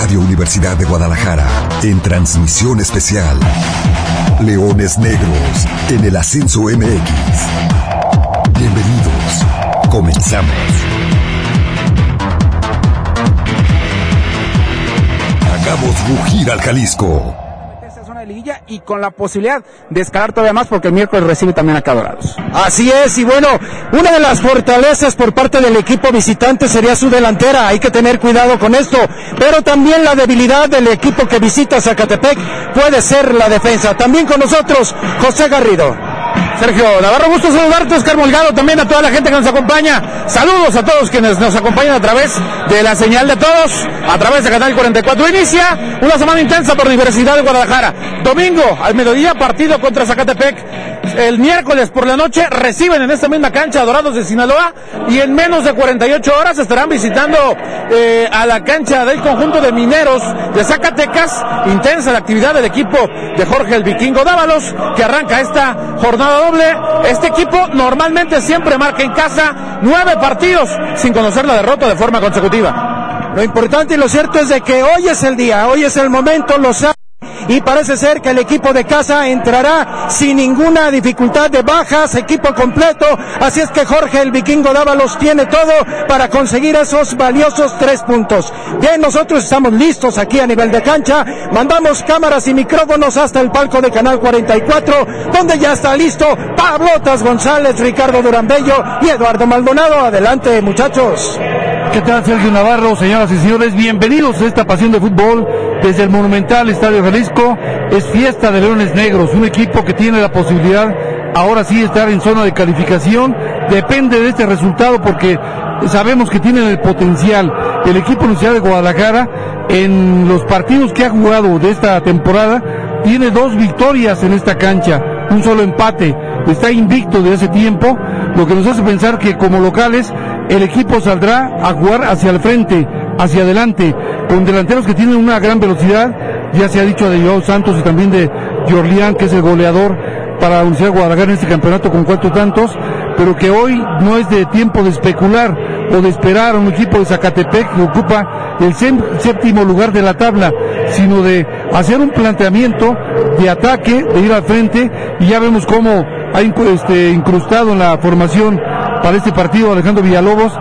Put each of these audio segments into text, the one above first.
Radio Universidad de Guadalajara, en transmisión especial. Leones Negros en el Ascenso MX. Bienvenidos. Comenzamos. Hagamos rugir al Jalisco. Liguilla y con la posibilidad de escalar todavía más porque el miércoles recibe también acá Dorados. Así es, y bueno, una de las fortalezas por parte del equipo visitante sería su delantera, hay que tener cuidado con esto, pero también la debilidad del equipo que visita Zacatepec puede ser la defensa. También con nosotros, José Garrido. Sergio Navarro, gusto saludarte, Oscar Molgado, también a toda la gente que nos acompaña. Saludos a todos quienes nos acompañan a través de la señal de todos, a través de Canal 44. Inicia una semana intensa por la Universidad de Guadalajara. Domingo al mediodía, partido contra Zacatepec. El miércoles por la noche reciben en esta misma cancha a Dorados de Sinaloa y en menos de 48 horas estarán visitando a la cancha del conjunto de Mineros de Zacatecas. Intensa la actividad del equipo de Jorge el Vikingo Dávalos, que arranca esta jornada doble. Este equipo normalmente siempre marca en casa 9 partidos sin conocer la derrota de forma consecutiva. Lo importante y lo cierto es de que hoy es el día, hoy es el momento, lo sabe. Y parece ser que el equipo de casa entrará sin ninguna dificultad de bajas, equipo completo, así es que Jorge el Vikingo Dávalos tiene todo para conseguir esos valiosos 3 puntos. Bien, nosotros estamos listos aquí a nivel de cancha, mandamos cámaras y micrófonos hasta el palco de Canal 44, donde ya está listo Pablotas González, Ricardo Durán Bello y Eduardo Maldonado. Adelante, muchachos. ¿Qué tal, Sergio Navarro? Señoras y señores, bienvenidos a esta pasión de fútbol desde el monumental Estadio Jalisco. Es fiesta de Leones Negros, un equipo que tiene la posibilidad ahora sí de estar en zona de calificación. Depende de este resultado porque sabemos que tienen el potencial. El equipo Universidad de Guadalajara, en los partidos que ha jugado de esta temporada, tiene 2 victorias en esta cancha, un solo empate, está invicto de hace tiempo, lo que nos hace pensar que como locales el equipo saldrá a jugar hacia el frente, hacia adelante, con delanteros que tienen una gran velocidad. Ya se ha dicho de Joao Santos y también de Jorlián, que es el goleador para la Universidad de Guadalajara en este campeonato con 4 tantos, pero que hoy no es de tiempo de especular o de esperar a un equipo de Zacatepec que ocupa el 7º lugar de la tabla, sino de hacer un planteamiento de ataque, de ir al frente, y ya vemos cómo ha incrustado en la formación para este partido Alejandro Villalobos,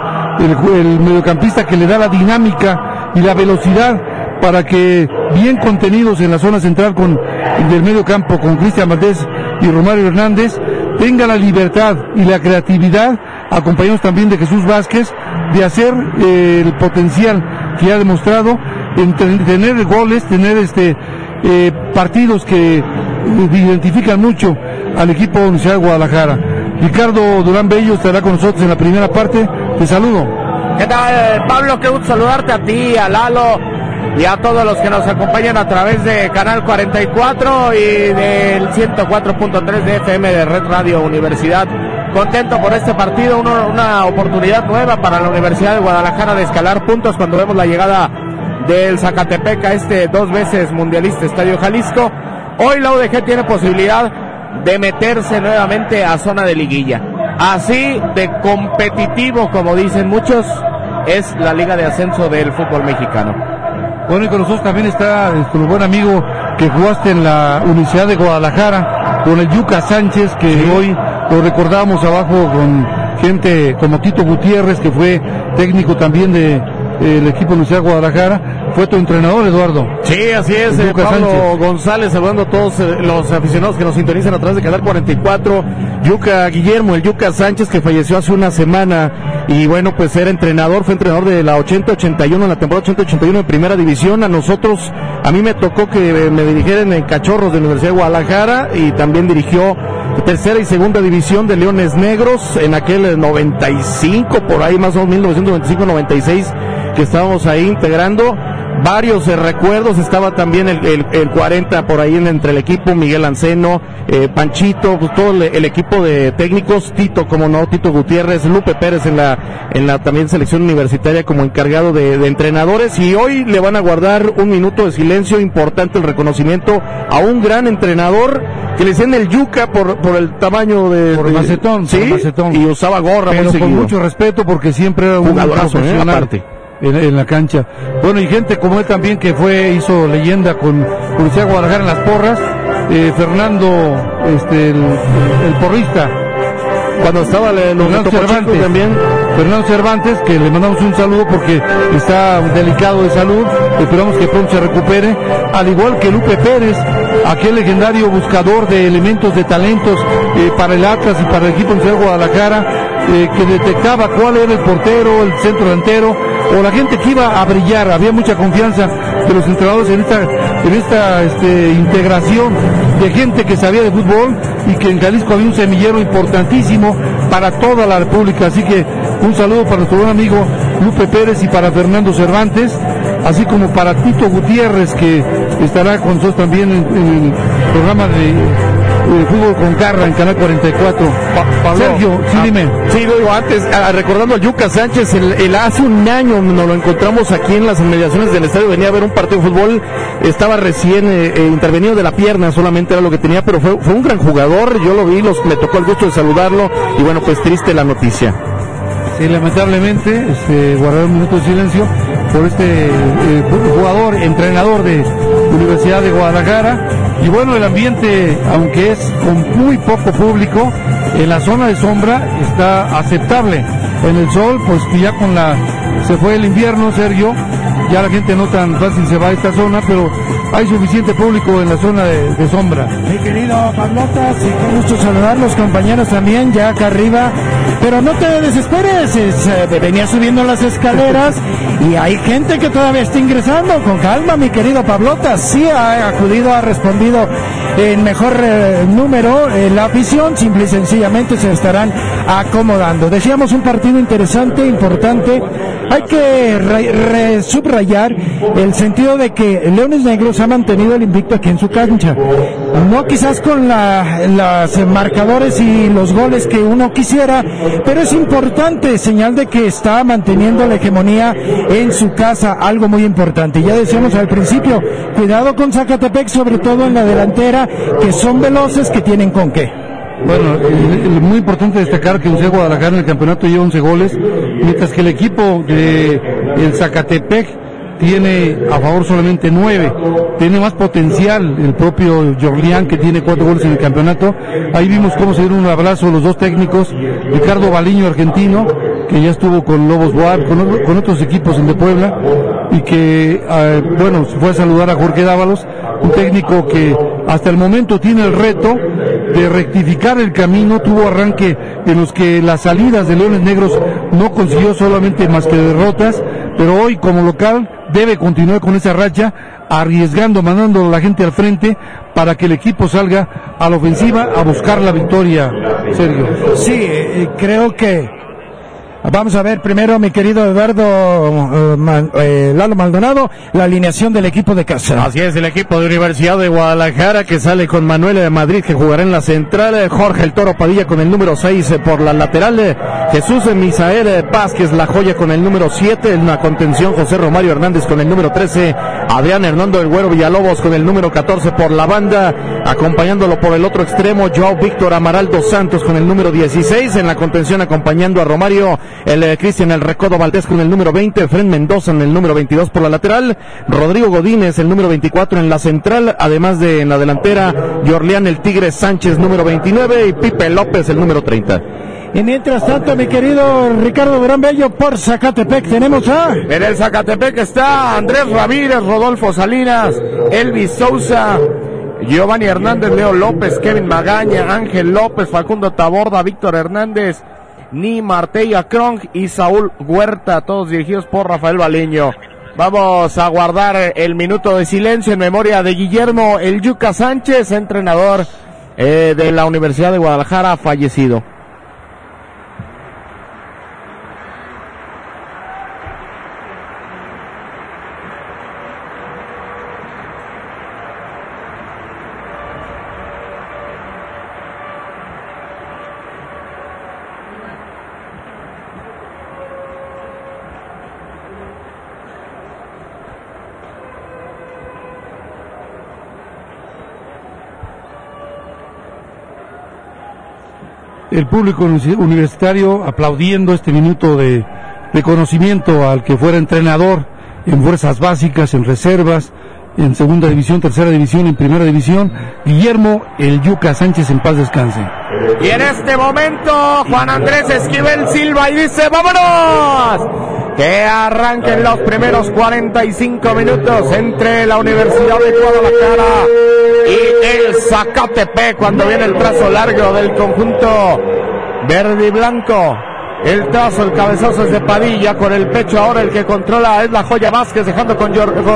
el mediocampista que le da la dinámica y la velocidad para que, bien contenidos en la zona central del medio campo con Cristian Valdés y Romario Hernández, tenga la libertad y la creatividad, acompañados también de Jesús Vázquez, de hacer el potencial que ha demostrado en tener goles, tener partidos que identifican mucho al equipo de Universidad de Guadalajara. Ricardo Durán Bello estará con nosotros en la primera parte. Te saludo. ¿Qué tal, Pablo? Qué gusto saludarte a ti, a Lalo y a todos los que nos acompañan a través de Canal 44 y del 104.3 de FM de Red Radio Universidad. Contento por este partido, una oportunidad nueva para la Universidad de Guadalajara de escalar puntos cuando vemos la llegada del Zacatepec a este 2 veces mundialista Estadio Jalisco. Hoy la UDG tiene posibilidad de meterse nuevamente a zona de liguilla. Así de competitivo, como dicen muchos, es la Liga de Ascenso del fútbol mexicano. Bueno, y con nosotros también está nuestro buen amigo que jugaste en la Universidad de Guadalajara, con el Yuca Sánchez, que sí, hoy lo recordamos abajo con gente como Tito Gutiérrez, que fue técnico también del equipo de la Universidad de Guadalajara. Fue tu entrenador, Eduardo. Sí, así es, Pablo Sánchez. González, saludando a todos los aficionados que nos sintonizan a través de Canal 44. Guillermo, el Yuca Sánchez, que falleció hace una semana, y bueno, pues era entrenador, fue entrenador de la 80-81, en la temporada 80-81 en Primera División. A mí me tocó que me dirigieran en Cachorros de la Universidad de Guadalajara, y también dirigió Tercera y Segunda División de Leones Negros en aquel 95, por ahí más o menos 1995-96, que estábamos ahí integrando. Varios recuerdos, estaba también el 40 por ahí entre el equipo, Miguel Anceno, Panchito, pues todo el equipo de técnicos, Tito Gutiérrez, Lupe Pérez en la también selección universitaria como encargado de entrenadores, y hoy le van a guardar un minuto de silencio, importante el reconocimiento a un gran entrenador que le decían el Yuca por el tamaño por macetón, ¿sí? Por macetón. Y usaba gorra pero muy seguido. Con mucho respeto, porque siempre era un jugadorazo, profesional. Aparte. en la cancha. Bueno, y gente como él también que hizo leyenda con Universidad de Guadalajara en las porras, Fernando, el porrista, cuando estaba Fernando Cervantes también. Fernando Cervantes, que le mandamos un saludo porque está delicado de salud, esperamos que pronto se recupere, al igual que Lupe Pérez, aquel legendario buscador de elementos, de talentos para el Atlas y para el equipo de Guadalajara, que detectaba cuál era el portero, el centro delantero, o la gente que iba a brillar. Había mucha confianza de los entrenadores en esta integración de gente que sabía de fútbol, y que en Jalisco había un semillero importantísimo para toda la República. Así que un saludo para nuestro buen amigo Lupe Pérez y para Fernando Cervantes, así como para Tito Gutiérrez, que estará con nosotros también en el programa de Fútbol con Garra en Canal 44. Sergio, sí, dime. Sí, digo, antes, recordando a Yuka Sánchez, hace un año nos lo encontramos aquí en las inmediaciones del estadio, venía a ver un partido de fútbol, estaba recién intervenido de la pierna, solamente era lo que tenía, pero fue un gran jugador, yo lo vi, me tocó el gusto de saludarlo, y bueno, pues triste la noticia. Sí, lamentablemente, guardar un minuto de silencio por jugador, entrenador de Universidad de Guadalajara. Y bueno, el ambiente, aunque es con muy poco público, en la zona de sombra está aceptable. En el sol, pues ya se fue el invierno, Sergio, ya la gente no tan fácil se va a esta zona, pero hay suficiente público en la zona de sombra. Mi querido Pablotas, y qué gusto saludar los compañeros también, ya acá arriba, pero no te desesperes, venía subiendo las escaleras y hay gente que todavía está ingresando. Con calma, mi querido Pablotas, sí ha acudido, ha respondido en mejor número la afición, simple y sencillamente se estarán acomodando. Decíamos un partido interesante, importante. Hay que subrayar el sentido de que Leones Negros ha mantenido el invicto aquí en su cancha. No quizás con los marcadores y los goles que uno quisiera, pero es importante, señal de que está manteniendo la hegemonía en su casa, algo muy importante. Ya decíamos al principio, cuidado con Zacatepec, sobre todo en la delantera, que son veloces, que tienen con qué. Bueno, muy importante destacar que Universidad de Guadalajara en el campeonato lleva 11 goles, mientras que el equipo de el Zacatepec tiene a favor solamente 9. Tiene más potencial el propio Jorlián, que tiene 4 goles en el campeonato. Ahí vimos cómo se dieron un abrazo los dos técnicos, Ricardo Baliño, argentino, que ya estuvo con Lobos Boab, con otros equipos en de Puebla, y que fue a saludar a Jorge Dávalos, un técnico que hasta el momento tiene el reto de rectificar el camino. Tuvo arranque en los que las salidas de Leones Negros no consiguió solamente más que derrotas, pero hoy como local debe continuar con esa racha, arriesgando, mandando a la gente al frente para que el equipo salga a la ofensiva a buscar la victoria, Sergio. Sí, creo que vamos a ver primero, mi querido Eduardo Lalo Maldonado, la alineación del equipo de casa. Así es, el equipo de Universidad de Guadalajara, que sale con Manuel de Madrid, que jugará en la central, Jorge el Toro Padilla con el número 6 por la lateral, Jesús Misael Vázquez La Joya con el número 7, en la contención José Romario Hernández con el número 13, Adrián Hernando el Güero Villalobos con el número 14 por la banda, acompañándolo por el otro extremo Joao Víctor Amaral dos Santos con el número 16, en la contención acompañando a Romario Cristian El Recodo Valdés con el número 20, Fren Mendoza en el número 22 por la lateral, Rodrigo Godínez el número 24 en la central, además de en la delantera Jorlián el Tigre Sánchez número 29 y Pipe López el número 30. Y mientras tanto, mi querido Ricardo Durán Bello, por Zacatepec tenemos en el Zacatepec está Andrés Ramírez, Rodolfo Salinas, Elvis Sousa, Giovanni Hernández, Leo López, Kevin Magaña, Ángel López, Facundo Taborda, Víctor Hernández, Ni Martella Cronk y Saúl Huerta, todos dirigidos por Rafael Baliño. Vamos a guardar el minuto de silencio en memoria de Guillermo El Yuca Sánchez, entrenador de la Universidad de Guadalajara, fallecido. El público universitario aplaudiendo este minuto de reconocimiento al que fuera entrenador en fuerzas básicas, en reservas, en segunda división, tercera división, en primera división, Guillermo el Yuca Sánchez, en paz descanse. Y en este momento Juan Andrés Esquivel Silva y dice ¡vámonos! Que arranquen los primeros 45 minutos entre la Universidad de Guadalajara y el Zacatepec, cuando viene el trazo largo del conjunto verde y blanco. El trazo, el cabezazo es de Padilla, con el pecho ahora el que controla es la Joya Vázquez, dejando con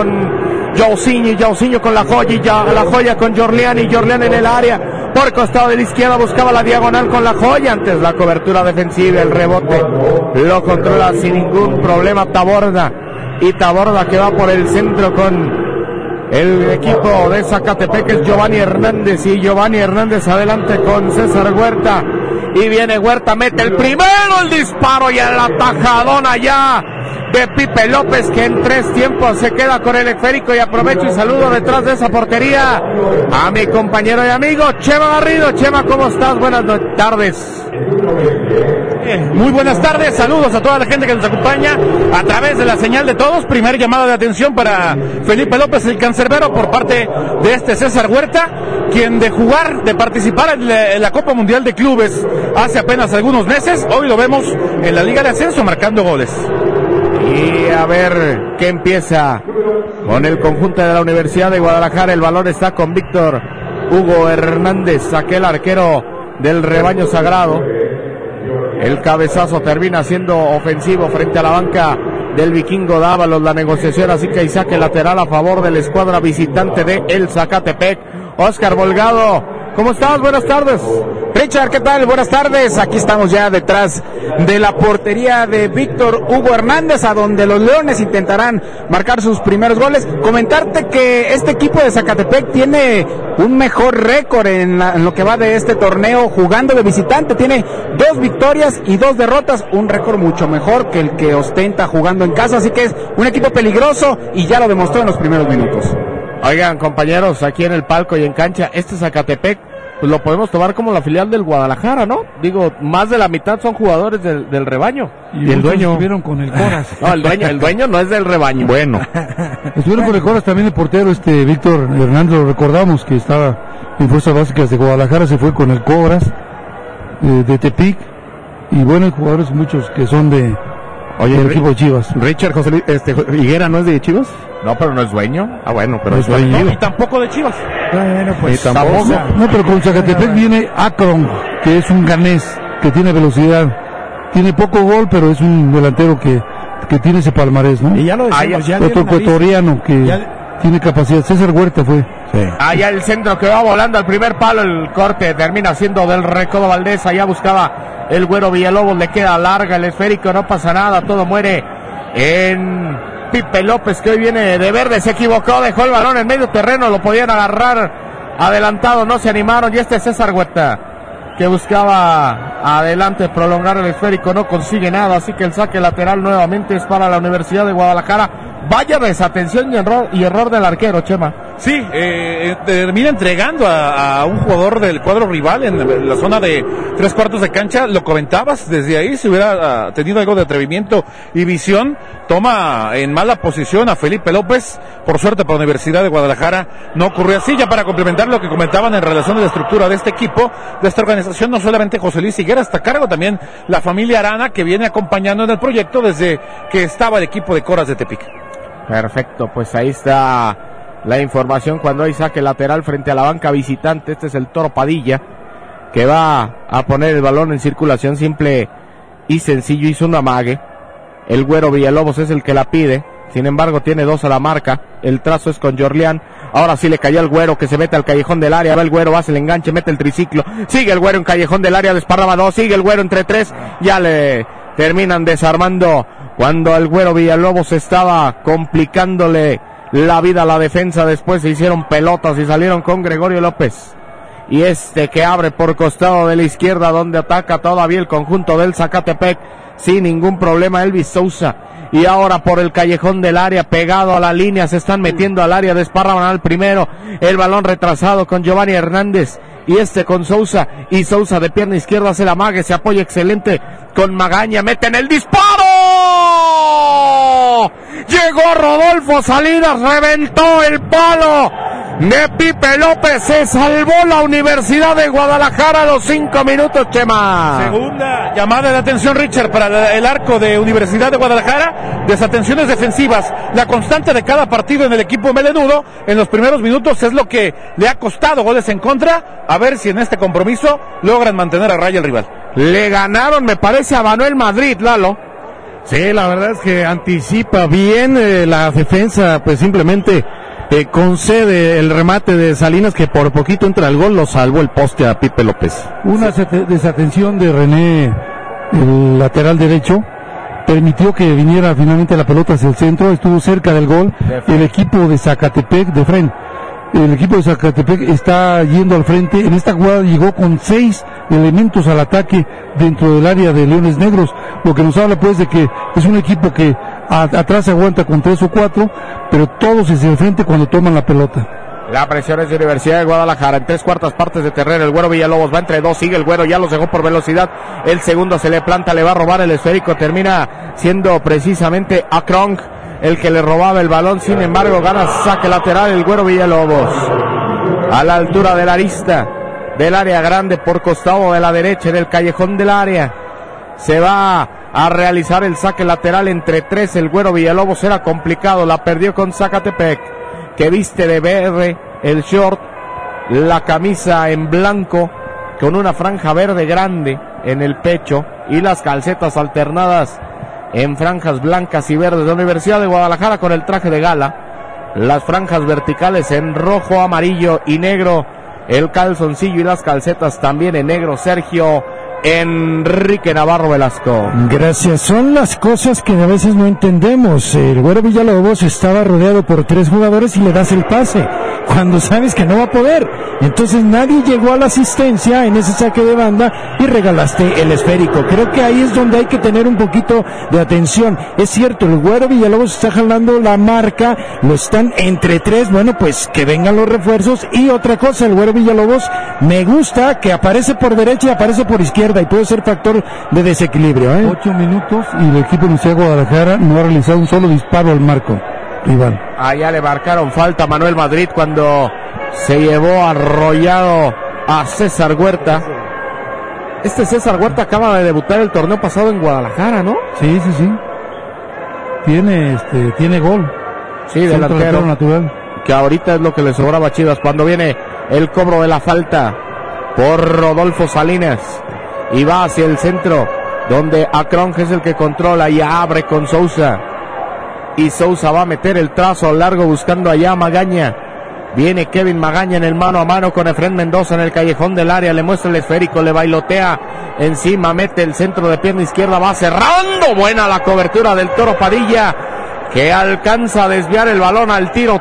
Jausinho con la Joya, y la Joya con Jorleán, y Jorleán en el área, por costado de la izquierda buscaba la diagonal con la Joya, antes la cobertura defensiva, el rebote lo controla sin ningún problema Taborda, y Taborda que va por el centro con el equipo de Zacatepec, es Giovanni Hernández, y Giovanni Hernández adelante con César Huerta, y viene Huerta, mete el primero, el disparo y el atajadón allá de Pipe López, que en 3 tiempos se queda con el esférico. Y aprovecho y saludo detrás de esa portería a mi compañero y amigo Chema Garrido. Chema, ¿cómo estás? Buenas tardes. Muy buenas tardes, saludos a toda la gente que nos acompaña a través de la señal de todos. Primer llamada de atención para Felipe López, el cancerbero, por parte de César Huerta, quien de jugar, de participar en la Copa Mundial de Clubes hace apenas algunos meses, hoy lo vemos en la Liga de Ascenso marcando goles. Y a ver qué empieza con el conjunto de la Universidad de Guadalajara. El balón está con Víctor Hugo Hernández, aquel arquero del rebaño sagrado. El cabezazo termina siendo ofensivo frente a la banca del Vikingo Dávalos. La negociación, así que hay saque lateral a favor de la escuadra visitante de el Zacatepec. Oscar Volgado, ¿cómo estás? Buenas tardes. Richard, ¿qué tal? Buenas tardes. Aquí estamos ya detrás de la portería de Víctor Hugo Hernández, a donde los Leones intentarán marcar sus primeros goles. Comentarte que este equipo de Zacatepec tiene un mejor récord en lo que va de este torneo jugando de visitante. Tiene 2 victorias y 2 derrotas, un récord mucho mejor que el que ostenta jugando en casa, así que es un equipo peligroso y ya lo demostró en los primeros minutos. Oigan, compañeros, aquí en el palco y en cancha, este Zacatepec, pues lo podemos tomar como la filial del Guadalajara, ¿no? Digo, más de la mitad son jugadores del rebaño. Y el dueño estuvieron con el Coras. No, el dueño no es del rebaño. Bueno. Estuvieron con el Coras también el portero, Víctor Hernández, lo recordamos, que estaba en Fuerzas Básicas de Guadalajara, se fue con el Coras de Tepic, y bueno, hay jugadores muchos que son del equipo de Chivas. Richard, Higuera no es de Chivas. No, pero no es dueño. Ah, bueno, pero es dueño. No, y tampoco de Chivas. Bueno, pues tampoco. No, pero con Zacatepec viene Akron, que es un ganés, que tiene velocidad. Tiene poco gol, pero es un delantero que tiene ese palmarés, ¿no? Y ya lo decimos, otro ecuatoriano que tiene capacidad. César Huerta fue. Sí. Allá el centro que va volando al primer palo, el corte termina siendo del Recodo Valdés. Allá buscaba el Güero Villalobos, le queda larga el esférico, no pasa nada, todo muere en Pipe López, que hoy viene de verde, se equivocó, dejó el balón en medio terreno, lo podían agarrar adelantado, no se animaron, y César Huerta, que buscaba adelante prolongar el esférico, no consigue nada, así que el saque lateral nuevamente es para la Universidad de Guadalajara. Vaya desatención y error del arquero, Chema. Sí, termina entregando a un jugador del cuadro rival en la zona de 3/4 de cancha. Lo comentabas, desde ahí si hubiera tenido algo de atrevimiento y visión, toma en mala posición a Felipe López. Por suerte para la Universidad de Guadalajara no ocurrió así. Ya para complementar lo que comentaban en relación a la estructura de este equipo, de esta organización, no solamente José Luis Higuera está a cargo, también la familia Arana, que viene acompañando en el proyecto desde que estaba el equipo de Coras de Tepic. Perfecto, pues ahí está la información cuando hay saque lateral frente a la banca visitante. Este es el Toro Padilla, que va a poner el balón en circulación simple y sencillo. Hizo un amague. El Güero Villalobos es el que la pide. Sin embargo, tiene 2 a la marca. El trazo es con Jorleán. Ahora sí le cayó al Güero, que se mete al callejón del área. Va el Güero, hace el enganche, mete el triciclo. Sigue el Güero en callejón del área, desparraba 2. Sigue el Güero entre 3. Ya le terminan desarmando cuando el Güero Villalobos estaba complicándole la vida a la defensa. Después se hicieron pelotas y salieron con Gregorio López. Y que abre por costado de la izquierda, donde ataca todavía el conjunto del Zacatepec sin ningún problema Elvis Sousa. Y ahora por el callejón del área, pegado a la línea, se están metiendo al área, desparraban al primero, el balón retrasado con Giovanni Hernández, y con Sousa, y Sousa de pierna izquierda hace la mague, se apoya excelente con Magaña, meten el disparo, llegó Rodolfo Salinas, reventó el palo de Pipe López, se salvó la Universidad de Guadalajara a los 5 minutos, Chema. Segunda llamada de atención, Richard, para el arco de Universidad de Guadalajara. Desatenciones defensivas, la constante de cada partido en el equipo melenudo en los primeros minutos es lo que le ha costado goles en contra. A ver si en este compromiso logran mantener a raya el rival. Le ganaron, me parece, a Manuel Madrid, Lalo. Sí, la verdad es que anticipa bien la defensa, pues simplemente concede el remate de Salinas, que por poquito entra al gol, lo salvó el poste a Pipe López. Una desatención de René, el lateral derecho, permitió que viniera finalmente la pelota hacia el centro, estuvo cerca del gol. El equipo de Zacatepec, de Fren, el equipo de Zacatepec está yendo al frente. En esta jugada llegó con 6 elementos al ataque dentro del área de Leones Negros, lo que nos habla pues de que es un equipo que atrás aguanta con 3 o 4, pero todos hacia el frente cuando toman la pelota. La presión es de Universidad de Guadalajara en 3/4 partes de terreno. El Güero Villalobos va entre 2, sigue el Güero, ya los dejó por velocidad. El segundo se le planta, le va a robar el esférico, termina siendo precisamente Akronk el que le robaba el balón. Sin embargo, gana saque lateral el Güero Villalobos a la altura de la arista del área grande por costado de la derecha en el callejón del área. Se va a realizar el saque lateral entre 3. El Güero Villalobos era complicado, la perdió con Zacatepec, que viste de verde el short, la camisa en blanco con una franja verde grande en el pecho y las calcetas alternadas en franjas blancas y verdes de Universidad de Guadalajara con el traje de gala, las franjas verticales en rojo, amarillo y negro, el calzoncillo y las calcetas también en negro. Sergio Enrique Navarro Velasco. Gracias, son las cosas que a veces no entendemos. El Güero Villalobos estaba rodeado por 3 jugadores y le das el pase cuando sabes que no va a poder. Entonces nadie llegó a la asistencia en ese saque de banda y regalaste el esférico. Creo que ahí es donde hay que tener un poquito de atención. Es cierto, el Güero Villalobos está jalando la marca, lo están entre 3, bueno, pues que vengan los refuerzos. Y otra cosa, el Güero Villalobos me gusta que aparece por derecha y aparece por izquierda, y puede ser factor de desequilibrio. 8 minutos y el equipo de Universidad de Guadalajara no ha realizado un solo disparo al marco rival. Allá le marcaron falta a Manuel Madrid cuando se llevó arrollado a César Huerta. Este César Huerta acaba de debutar el torneo pasado en Guadalajara, ¿no? Sí. Tiene gol. Sí, delantero natural. Que ahorita es lo que le sobraba a Chivas cuando viene el cobro de la falta por Rodolfo Salinas. Y va hacia el centro, donde Akron es el que controla y abre con Sousa. Y Sousa va a meter el trazo largo buscando allá a Magaña. Viene Kevin Magaña en el mano a mano con Efrén Mendoza en el callejón del área. Le muestra el esférico, le bailotea encima, mete el centro de pierna izquierda, va cerrando. Buena la cobertura del Toro Padilla, que alcanza a desviar el balón al tiro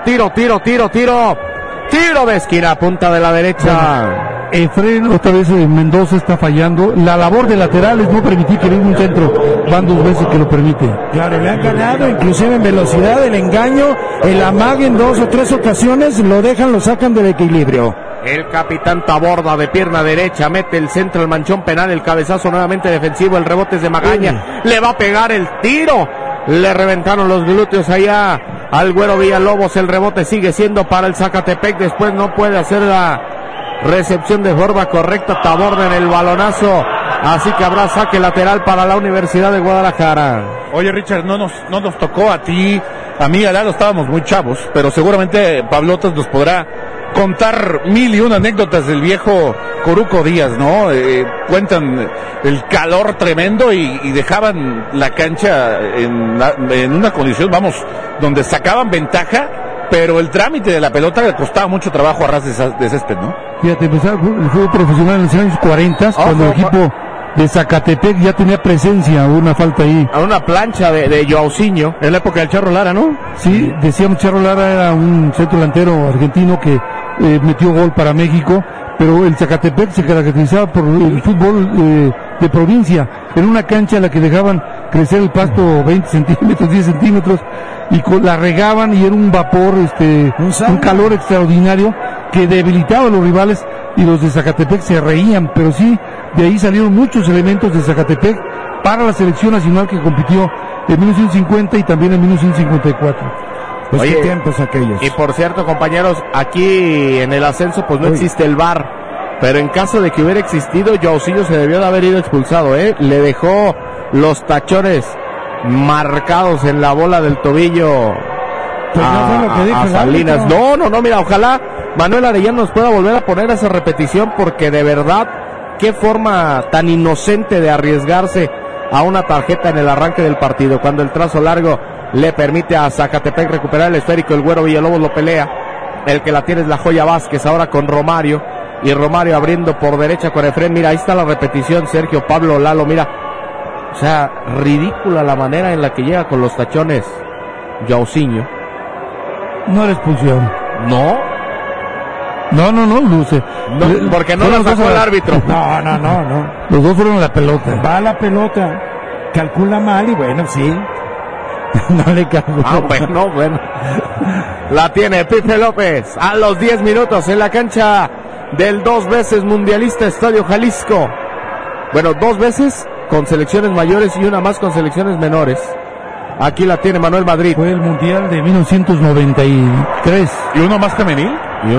de esquina, punta de la derecha. Efrén, otra vez Mendoza está fallando. La labor de lateral es no permitir que venga un centro. Van 2 veces que lo permite. Claro, le han ganado, inclusive en velocidad, el engaño, el amague en 2 o 3 ocasiones, lo sacan del equilibrio. El capitán Taborda de pierna derecha mete el centro, el manchón penal, el cabezazo nuevamente defensivo, el rebote es de Magaña. Le va a pegar el tiro. Le reventaron los glúteos allá al Güero Villalobos. El rebote sigue siendo para el Zacatepec. Después no puede hacer la recepción de forma correcta Taborda en el balonazo, así que habrá saque lateral para la Universidad de Guadalajara. Oye, Richard, no nos tocó a ti, a mí, a Lalo, estábamos muy chavos, pero seguramente Pablotas nos podrá contar 1001 anécdotas del viejo Coruco Díaz, ¿no? Cuentan el calor tremendo y dejaban la cancha en una condición, donde sacaban ventaja, pero el trámite de la pelota le costaba mucho trabajo a ras de césped, ¿no? Fíjate, empezaba el fútbol profesional en los años 40, cuando el equipo de Zacatepec ya tenía presencia, una falta ahí. A una plancha de Joaucinho, en la época del Charro Lara, ¿no? Sí, decíamos Charro Lara era un centro delantero argentino que metió gol para México, pero el Zacatepec se caracterizaba por el fútbol de provincia, en una cancha en la que dejaban crecer el pasto 20 centímetros, 10 centímetros, y la regaban y era un vapor, un calor extraordinario que debilitaba a los rivales, y los de Zacatepec se reían, pero sí, de ahí salieron muchos elementos de Zacatepec para la selección nacional que compitió en 1950 y también en 1954. Pues qué tiempos aquellos. Y por cierto, compañeros, aquí en el ascenso pues no existe el VAR. Pero en caso de que hubiera existido, Joãozinho se debió de haber ido expulsado, Le dejó los tachones marcados en la bola del tobillo pues a Salinas. No, mira, ojalá Manuel Arellano nos pueda volver a poner esa repetición, porque de verdad, qué forma tan inocente de arriesgarse a una tarjeta en el arranque del partido, cuando el trazo largo le permite a Zacatepec recuperar el esférico. El Güero Villalobos lo pelea, el que la tiene es la Joya Vázquez, ahora con Romario, y Romario abriendo por derecha con Efrén. Mira, ahí está la repetición, Sergio, Pablo, Lalo, mira, o sea, ridícula la manera en la que llega con los tachones Joãozinho. No era expulsión. No, Luce. no, porque no lo sacó el árbitro. No. Los dos fueron a la pelota. Va a la pelota, calcula mal y bueno, sí. No le calculó. Bueno. La tiene Pipe López a los 10 minutos en la cancha del 2 veces mundialista Estadio Jalisco. Bueno, 2 veces con selecciones mayores y una más con selecciones menores. Aquí la tiene Manuel Madrid. Fue el mundial de 1993. ¿Y uno más femenil?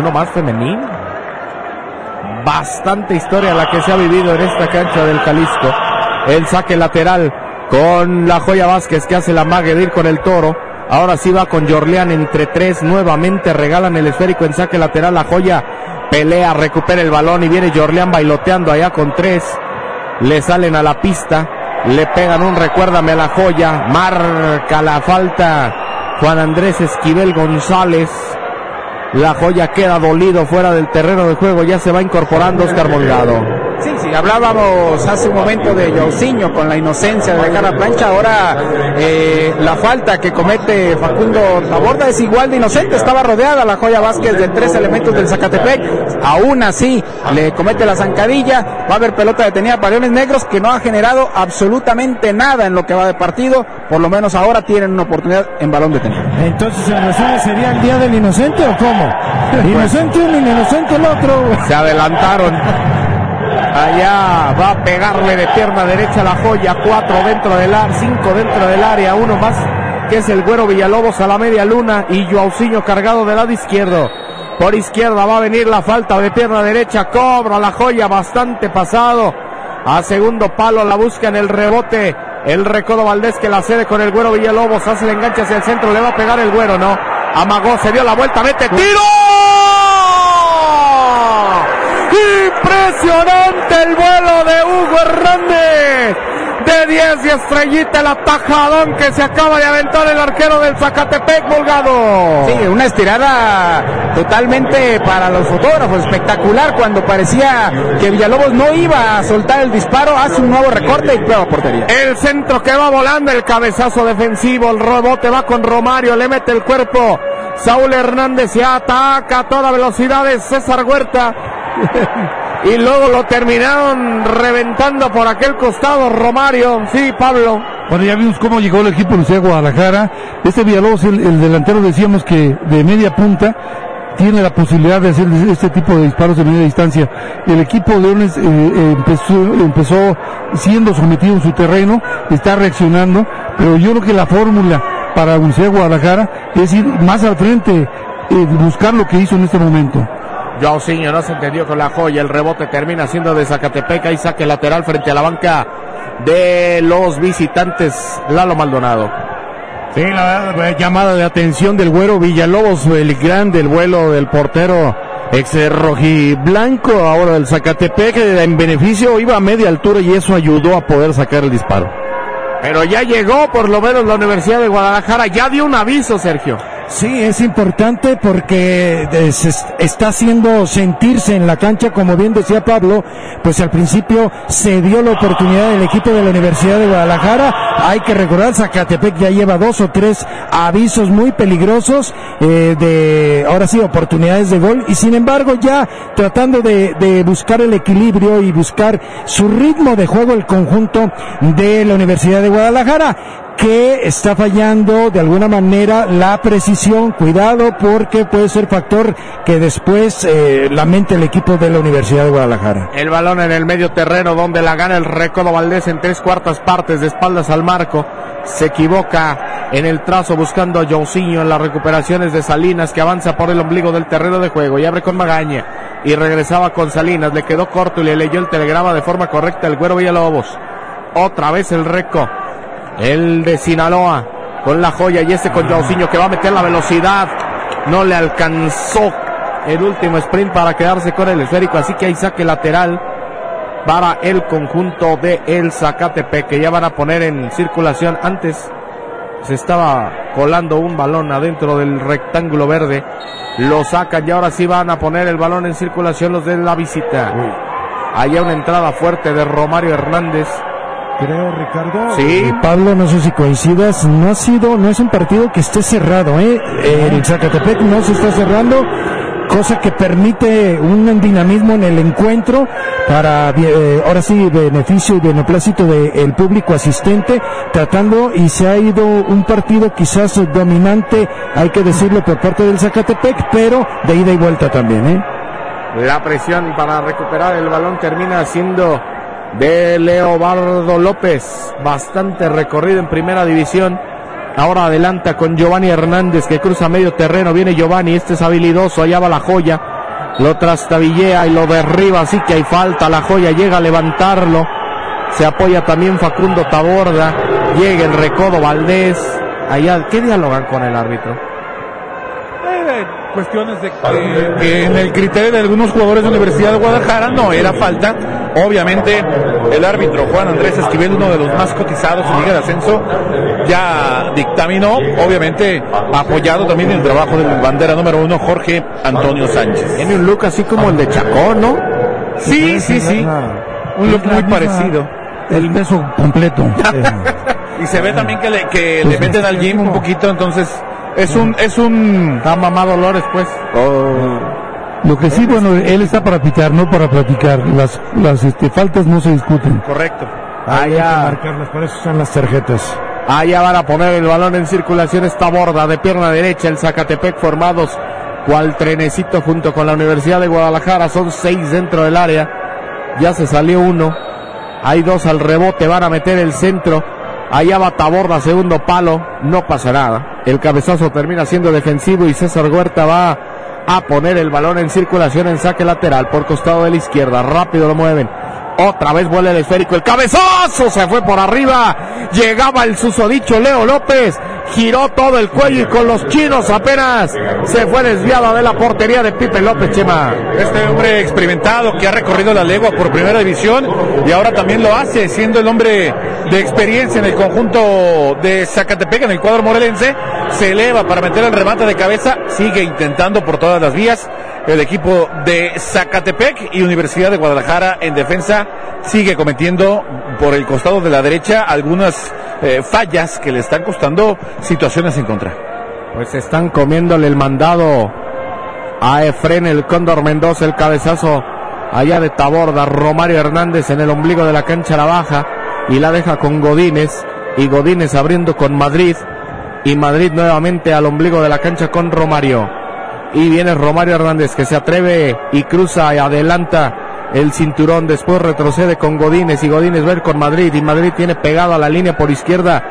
Bastante historia la que se ha vivido en esta cancha del Jalisco. El saque lateral con la Joya Vázquez, que hace la mague de ir con el Toro. Ahora sí va con Yorleán entre 3. Nuevamente regalan el esférico en saque lateral. La Joya pelea, recupera el balón y viene Yorleán bailoteando allá con 3. Le salen a la pista, le pegan un recuérdame a la Joya. Marca la falta Juan Andrés Esquivel González. La Joya queda dolido fuera del terreno de juego. Ya se va incorporando Oscar Molgado. Sí, hablábamos hace un momento de Joãozinho con la inocencia de dejar la plancha. Ahora la falta que comete Facundo Taborda es igual de inocente. Estaba rodeada la Joya Vázquez de 3 elementos del Zacatepec. Aún así le comete la zancadilla. Va a haber pelota detenida para Leones Negros, que no ha generado absolutamente nada en lo que va de partido. Por lo menos ahora tienen una oportunidad en balón detenido. Entonces, ¿en resumen sería el día del inocente o cómo? Inocente uno, inocente el otro. Se adelantaron. Allá va a pegarle de pierna derecha a la Joya. 4 dentro del área, 5 dentro del área. Uno más, que es el Güero Villalobos a la media luna. Y Joãozinho cargado del lado izquierdo. Por izquierda va a venir la falta de pierna derecha. Cobra la Joya, bastante pasado. A segundo palo la busca en el rebote el Recodo Valdés, que la cede con el Güero Villalobos. Hace el enganche hacia el centro. Le va a pegar el Güero, no. Amagó, se dio la vuelta, mete tiro. Impresionante el vuelo de Hugo Hernández, de 10 y estrellita el atajadón que se acaba de aventar el arquero del Zacatepec, Molgado. Sí, una estirada totalmente para los fotógrafos, espectacular, cuando parecía que Villalobos no iba a soltar el disparo, hace un nuevo recorte y prueba portería. El centro que va volando, el cabezazo defensivo, el rebote va con Romario, le mete el cuerpo Saúl Hernández y ataca a toda velocidad de César Huerta. Y luego lo terminaron reventando por aquel costado Romario. Sí, Pablo. Bueno, ya vimos cómo llegó el equipo de Universidad de Guadalajara. Este Villalobos, el delantero, decíamos que de media punta tiene la posibilidad de hacer este tipo de disparos de media distancia. El equipo de Leones empezó siendo sometido en su terreno, está reaccionando, pero yo creo que la fórmula para Universidad de Guadalajara es ir más al frente, buscar lo que hizo en este momento. Joãozinho no se entendió con la Joya, el rebote termina siendo de Zacatepec, y saque lateral frente a la banca de los visitantes, Lalo Maldonado. Sí, la verdad, llamada de atención del Güero Villalobos, el grande, el vuelo del portero ex rojiblanco, ahora del Zacatepec, en beneficio, iba a media altura y eso ayudó a poder sacar el disparo. Pero ya llegó por lo menos la Universidad de Guadalajara, ya dio un aviso, Sergio. Sí, es importante porque está haciendo sentirse en la cancha, como bien decía Pablo, pues al principio se dio la oportunidad del equipo de la Universidad de Guadalajara. Hay que recordar, Zacatepec ya lleva 2 o 3 avisos muy peligrosos, ahora sí, oportunidades de gol, y sin embargo ya tratando de buscar el equilibrio y buscar su ritmo de juego el conjunto de la Universidad de Guadalajara. que está fallando de alguna manera la precisión. Cuidado, porque puede ser factor que después lamente el equipo de la Universidad de Guadalajara. El balón en el medio terreno, donde la gana el Recodo Valdés en 3/4 partes, de espaldas al marco. Se equivoca en el trazo buscando a Jousinho en las recuperaciones de Salinas, que avanza por el ombligo del terreno de juego y abre con Magaña, y regresaba con Salinas, le quedó corto y le leyó el telegrama de forma correcta el Güero Villalobos. Otra vez el Reco, el de Sinaloa, con la joya, y con Jousinho, que va a meter la velocidad. No le alcanzó el último sprint para quedarse con el esférico, así que hay saque lateral para el conjunto de el Zacatepec, que ya van a poner en circulación. Antes se estaba colando un balón adentro del rectángulo verde, lo sacan y ahora sí van a poner el balón en circulación los de la visita. Allá una entrada fuerte de Romario Hernández. Creo, Ricardo. Sí. Pablo, no sé si coincidas, no es un partido que esté cerrado, el Zacatepec no se está cerrando, cosa que permite un dinamismo en el encuentro para, ahora sí, beneficio y beneplácito del público asistente, tratando, y se ha ido un partido quizás dominante, hay que decirlo, por parte del Zacatepec, pero de ida y vuelta también, La presión para recuperar el balón termina siendo de Leobardo López, bastante recorrido en primera división. Ahora adelanta con Giovanni Hernández, que cruza medio terreno. Viene Giovanni, este es habilidoso, allá va la joya, lo trastabillea y lo derriba, así que hay falta. La joya llega a levantarlo, se apoya también Facundo Taborda, llega el Recodo Valdés. Allá, ¿qué dialogan con el árbitro? Cuestiones de que en el criterio de algunos jugadores de la Universidad de Guadalajara no era falta. Obviamente el árbitro Juan Andrés Esquivel, uno de los más cotizados en Liga de Ascenso, ya dictaminó, obviamente apoyado también en el trabajo del bandera número 1 Jorge Antonio Sánchez. Tiene un look así como el de Chacón, ¿no? Sí, un look muy parecido. El peso completo. Y se ve también que le meten al gym un poquito, entonces es un Está mamado Dolores, pues. Lo que sí, bueno, él está para pitar, no para platicar. Las faltas no se discuten. Correcto. Hay que marcarlas, para eso son las tarjetas. Allá van a poner el balón en circulación, esta borda de pierna derecha, el Zacatepec, formados cual trenecito junto con la Universidad de Guadalajara. Son 6 dentro del área, ya se salió uno, hay 2 al rebote, van a meter el centro. Allá va Taborda, segundo palo, no pasa nada. El cabezazo termina siendo defensivo y César Huerta va a poner el balón en circulación en saque lateral por costado de la izquierda. Rápido lo mueven. Otra vez vuela el esférico, el cabezazo se fue por arriba, llegaba el susodicho Leo López, giró todo el cuello y con los chinos apenas se fue desviado de la portería de Pipe López, Chema. Este hombre experimentado que ha recorrido la legua por primera división y ahora también lo hace, siendo el hombre de experiencia en el conjunto de Zacatepec, en el cuadro morelense, se eleva para meter el remate de cabeza, sigue intentando por todas las vías. El equipo de Zacatepec y Universidad de Guadalajara en defensa sigue cometiendo por el costado de la derecha algunas fallas que le están costando situaciones en contra. Pues están comiéndole el mandado a Efrén el Cóndor Mendoza, el cabezazo allá de Taborda. Romario Hernández en el ombligo de la cancha la baja y la deja con Godínez, y Godínez abriendo con Madrid, y Madrid nuevamente al ombligo de la cancha con Romario. Y viene Romario Hernández, que se atreve y cruza y adelanta el cinturón, después retrocede con Godínez, y Godínez va a ir con Madrid, y Madrid tiene pegado a la línea por izquierda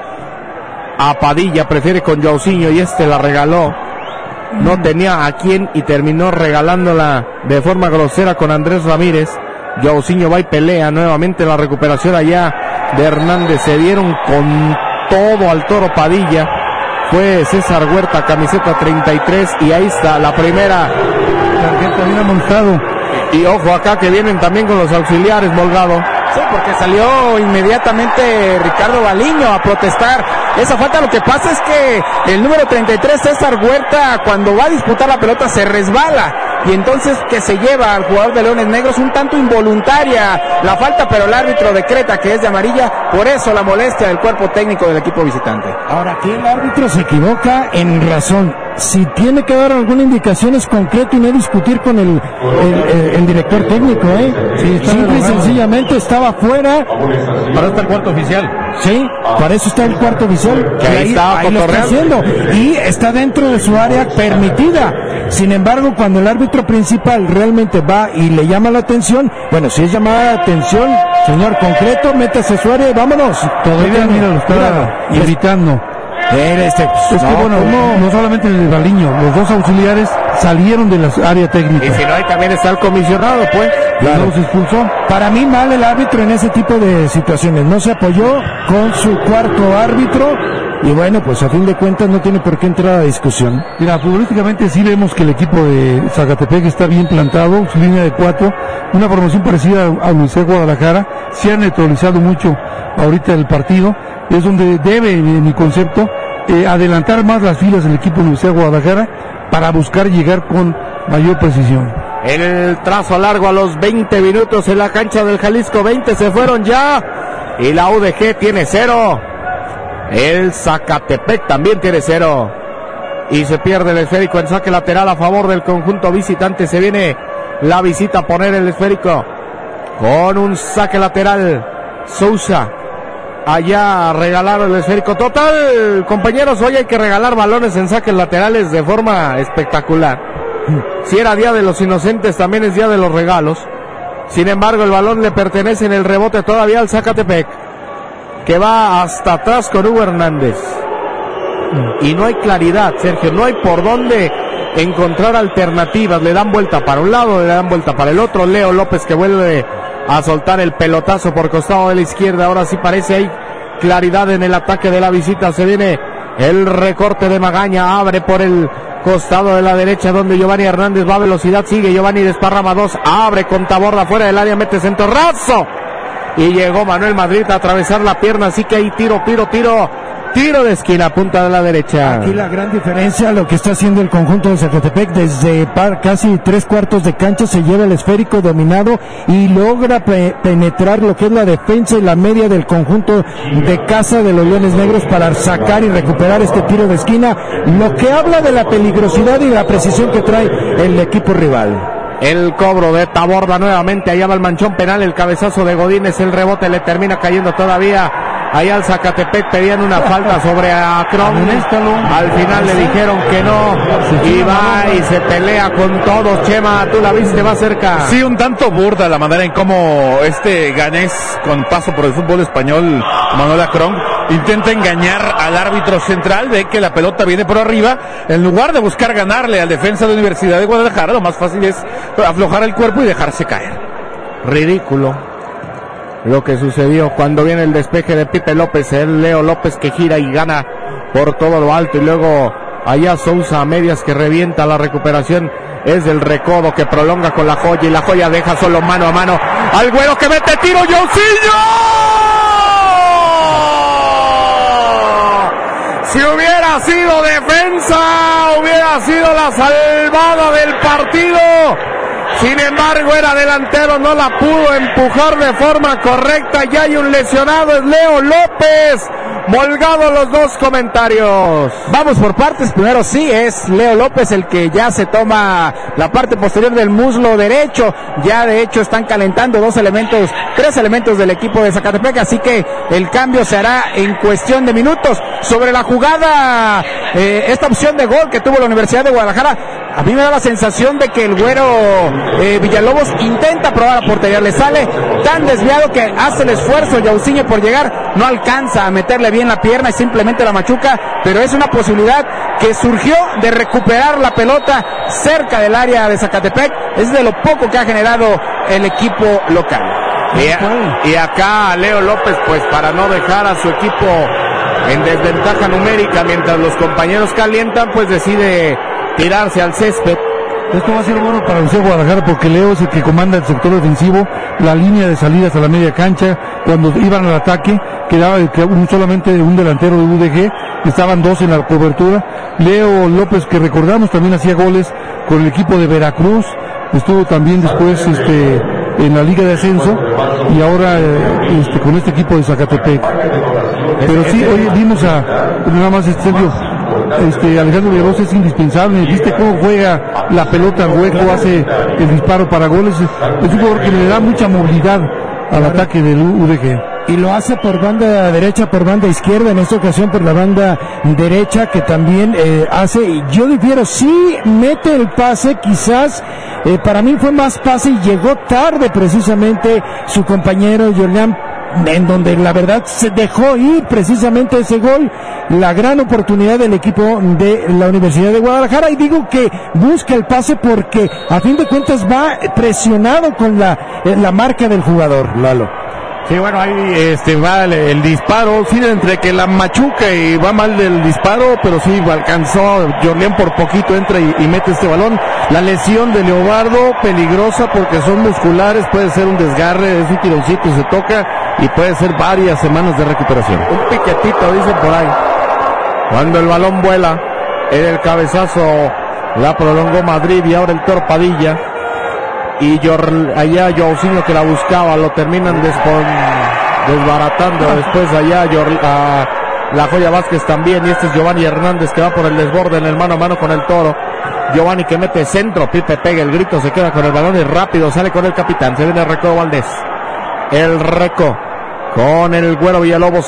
a Padilla, prefiere con Jousinho, y este la regaló, no tenía a quién y terminó regalándola de forma grosera con Andrés Ramírez. Jousinho va y pelea nuevamente la recuperación allá de Hernández, se dieron con todo al Toro Padilla. Fue César Huerta, camiseta 33, y ahí está la primera Tarjeta bien amontado. Y ojo acá que vienen también con los auxiliares, Molgado. Sí, porque salió inmediatamente Ricardo Baliño a protestar esa falta. Lo que pasa es que el número 33, César Huerta, cuando va a disputar la pelota se resbala, y entonces que se lleva al jugador de Leones Negros, un tanto involuntaria la falta, pero el árbitro decreta que es de amarilla, por eso la molestia del cuerpo técnico del equipo visitante. Ahora, aquí el árbitro se equivoca en razón. Si tiene que dar alguna indicación es concreto y no discutir con el director técnico, Sí, simple y sencillamente estaba fuera. Para estar el cuarto oficial. Sí, para eso está el cuarto oficial que ahí lo está haciendo y está dentro de su área permitida. Sin embargo, cuando el árbitro principal realmente va y le llama la atención, bueno, si es llamada la atención, señor, concreto, métase a su área y vámonos. Todavía, mira, lo está invitando. Es que bueno, no solamente el Baliño, los dos auxiliares salieron de la área técnica. Y si no, ahí también está el comisionado, pues. Claro. No se expulsó. Para mí mal el árbitro en ese tipo de situaciones. No se apoyó con su cuarto árbitro y bueno, pues a fin de cuentas no tiene por qué entrar a discusión. Mira, futbolísticamente sí vemos que el equipo de Zacatepec está bien plantado, su línea de 4, una formación parecida a Universidad de Guadalajara. Se ha neutralizado mucho ahorita el partido, es donde debe, en mi concepto, adelantar más las filas del equipo de Universidad de Guadalajara para buscar llegar con mayor precisión. El trazo largo a los 20 minutos en la cancha del Jalisco, 20 se fueron ya y la UDG tiene 0. El Zacatepec también tiene 0 y se pierde el esférico en saque lateral a favor del conjunto visitante. Se viene la visita a poner el esférico con un saque lateral. Sousa allá regalaron el esférico. Total, compañeros, hoy hay que regalar balones en saques laterales de forma espectacular. Si era día de los inocentes, también es día de los regalos. Sin embargo, el balón le pertenece en el rebote todavía al Zacatepec, que va hasta atrás con Hugo Hernández. Y no hay claridad, Sergio, no hay por dónde encontrar alternativas. Le dan vuelta para un lado, le dan vuelta para el otro. Leo López que vuelve a soltar el pelotazo por costado de la izquierda. Ahora sí parece hay claridad en el ataque de la visita. Se viene el recorte de Magaña, abre por el costado de la derecha donde Giovanni Hernández va a velocidad, sigue Giovanni, desparrama 2, abre con Taborda fuera del área, mete centro, raso, y llegó Manuel Madrid a atravesar la pierna, así que ahí tiro de esquina, punta de la derecha. Aquí la gran diferencia, lo que está haciendo el conjunto de Zacatepec, desde casi 3/4 de cancha se lleva el esférico dominado y logra penetrar lo que es la defensa y la media del conjunto de casa de los Leones Negros para sacar y recuperar este tiro de esquina, lo que habla de la peligrosidad y la precisión que trae el equipo rival. El cobro de Taborda nuevamente, allá va el manchón penal, el cabezazo de Godínez, el rebote le termina cayendo todavía. Allá al Zacatepec pedían una falta sobre Acron. Al final le dijeron que no. Y va y se pelea con todos. Chema, tú la viste, va cerca. Sí, un tanto burda la manera en cómo ganés con paso por el fútbol español, Manuel Acron, intenta engañar al árbitro central, ve que la pelota viene por arriba. En lugar de buscar ganarle al defensa de Universidad de Guadalajara, lo más fácil es aflojar el cuerpo y dejarse caer. Ridículo lo que sucedió cuando viene el despeje de Pipe López, el Leo López que gira y gana por todo lo alto, y luego allá Sousa a medias que revienta. La recuperación es del Recodo que prolonga con la Joya, y la Joya deja solo mano a mano al Güero que mete tiro. ¡Yoncillo! Si hubiera sido defensa, hubiera sido la salvada del partido. Sin embargo, era delantero, no la pudo empujar de forma correcta. Ya hay un lesionado, es Leo López. Molgado los dos comentarios. Vamos por partes. Primero sí, es Leo López el que ya se toma la parte posterior del muslo derecho. Ya de hecho están calentando tres elementos del equipo de Zacatepec, así que el cambio se hará en cuestión de minutos. Sobre la jugada, esta opción de gol que tuvo la Universidad de Guadalajara, a mí me da la sensación de que el Güero Villalobos intenta probar a portería, le sale tan desviado que hace el esfuerzo Yausíñez por llegar, no alcanza a meterle bien la pierna y simplemente la machuca, pero es una posibilidad que surgió de recuperar la pelota cerca del área de Zacatepec. Es de lo poco que ha generado el equipo local. Y acá Leo López, pues para no dejar a su equipo en desventaja numérica mientras los compañeros calientan, pues decide tirarse al césped. Esto va a ser bueno para el Universidad de Guadalajara porque Leo es el que comanda el sector defensivo, la línea de salidas a la media cancha. Cuando iban al ataque quedaba solamente un delantero de UDG, estaban dos en la cobertura. Leo López, que recordamos también hacía goles con el equipo de Veracruz, estuvo también después en la Liga de Ascenso y ahora con este equipo de Zacatepec. Pero sí, hoy vimos nada más Sergio, Alejandro Villalobos es indispensable. ¿Viste cómo juega la pelota al hueco? Hace el disparo para goles. Es un jugador que le da mucha movilidad al ataque del UDG. Y lo hace por banda derecha, por banda izquierda, en esta ocasión por la banda derecha, que también hace, y yo difiero, sí mete el pase, quizás para mí fue más pase y llegó tarde precisamente su compañero Jorlián, en donde la verdad se dejó ir precisamente ese gol, la gran oportunidad del equipo de la Universidad de Guadalajara. Y digo que busca el pase porque a fin de cuentas va presionado con la marca del jugador, Lalo. Sí, bueno, ahí va el disparo, sí, entre que la machuca y va mal del disparo, pero sí alcanzó Jorlián por poquito, entra y mete este balón. La lesión de Leobardo, peligrosa porque son musculares, puede ser un desgarre, es un tironcito, se toca y puede ser varias semanas de recuperación. Un piquetito, dicen por ahí. Cuando el balón vuela, en el cabezazo la prolongó Madrid y ahora el Toro Padilla. Y allá Joaquinho, que la buscaba, lo terminan desbaratando. Después allá la Joya Vázquez también, y este es Giovanni Hernández, que va por el desborde en el mano a mano con el Toro. Giovanni, que mete centro, Pipe pega el grito, se queda con el balón y rápido sale con el capitán. Se viene el Reco Valdés, el Reco con el Güero Villalobos.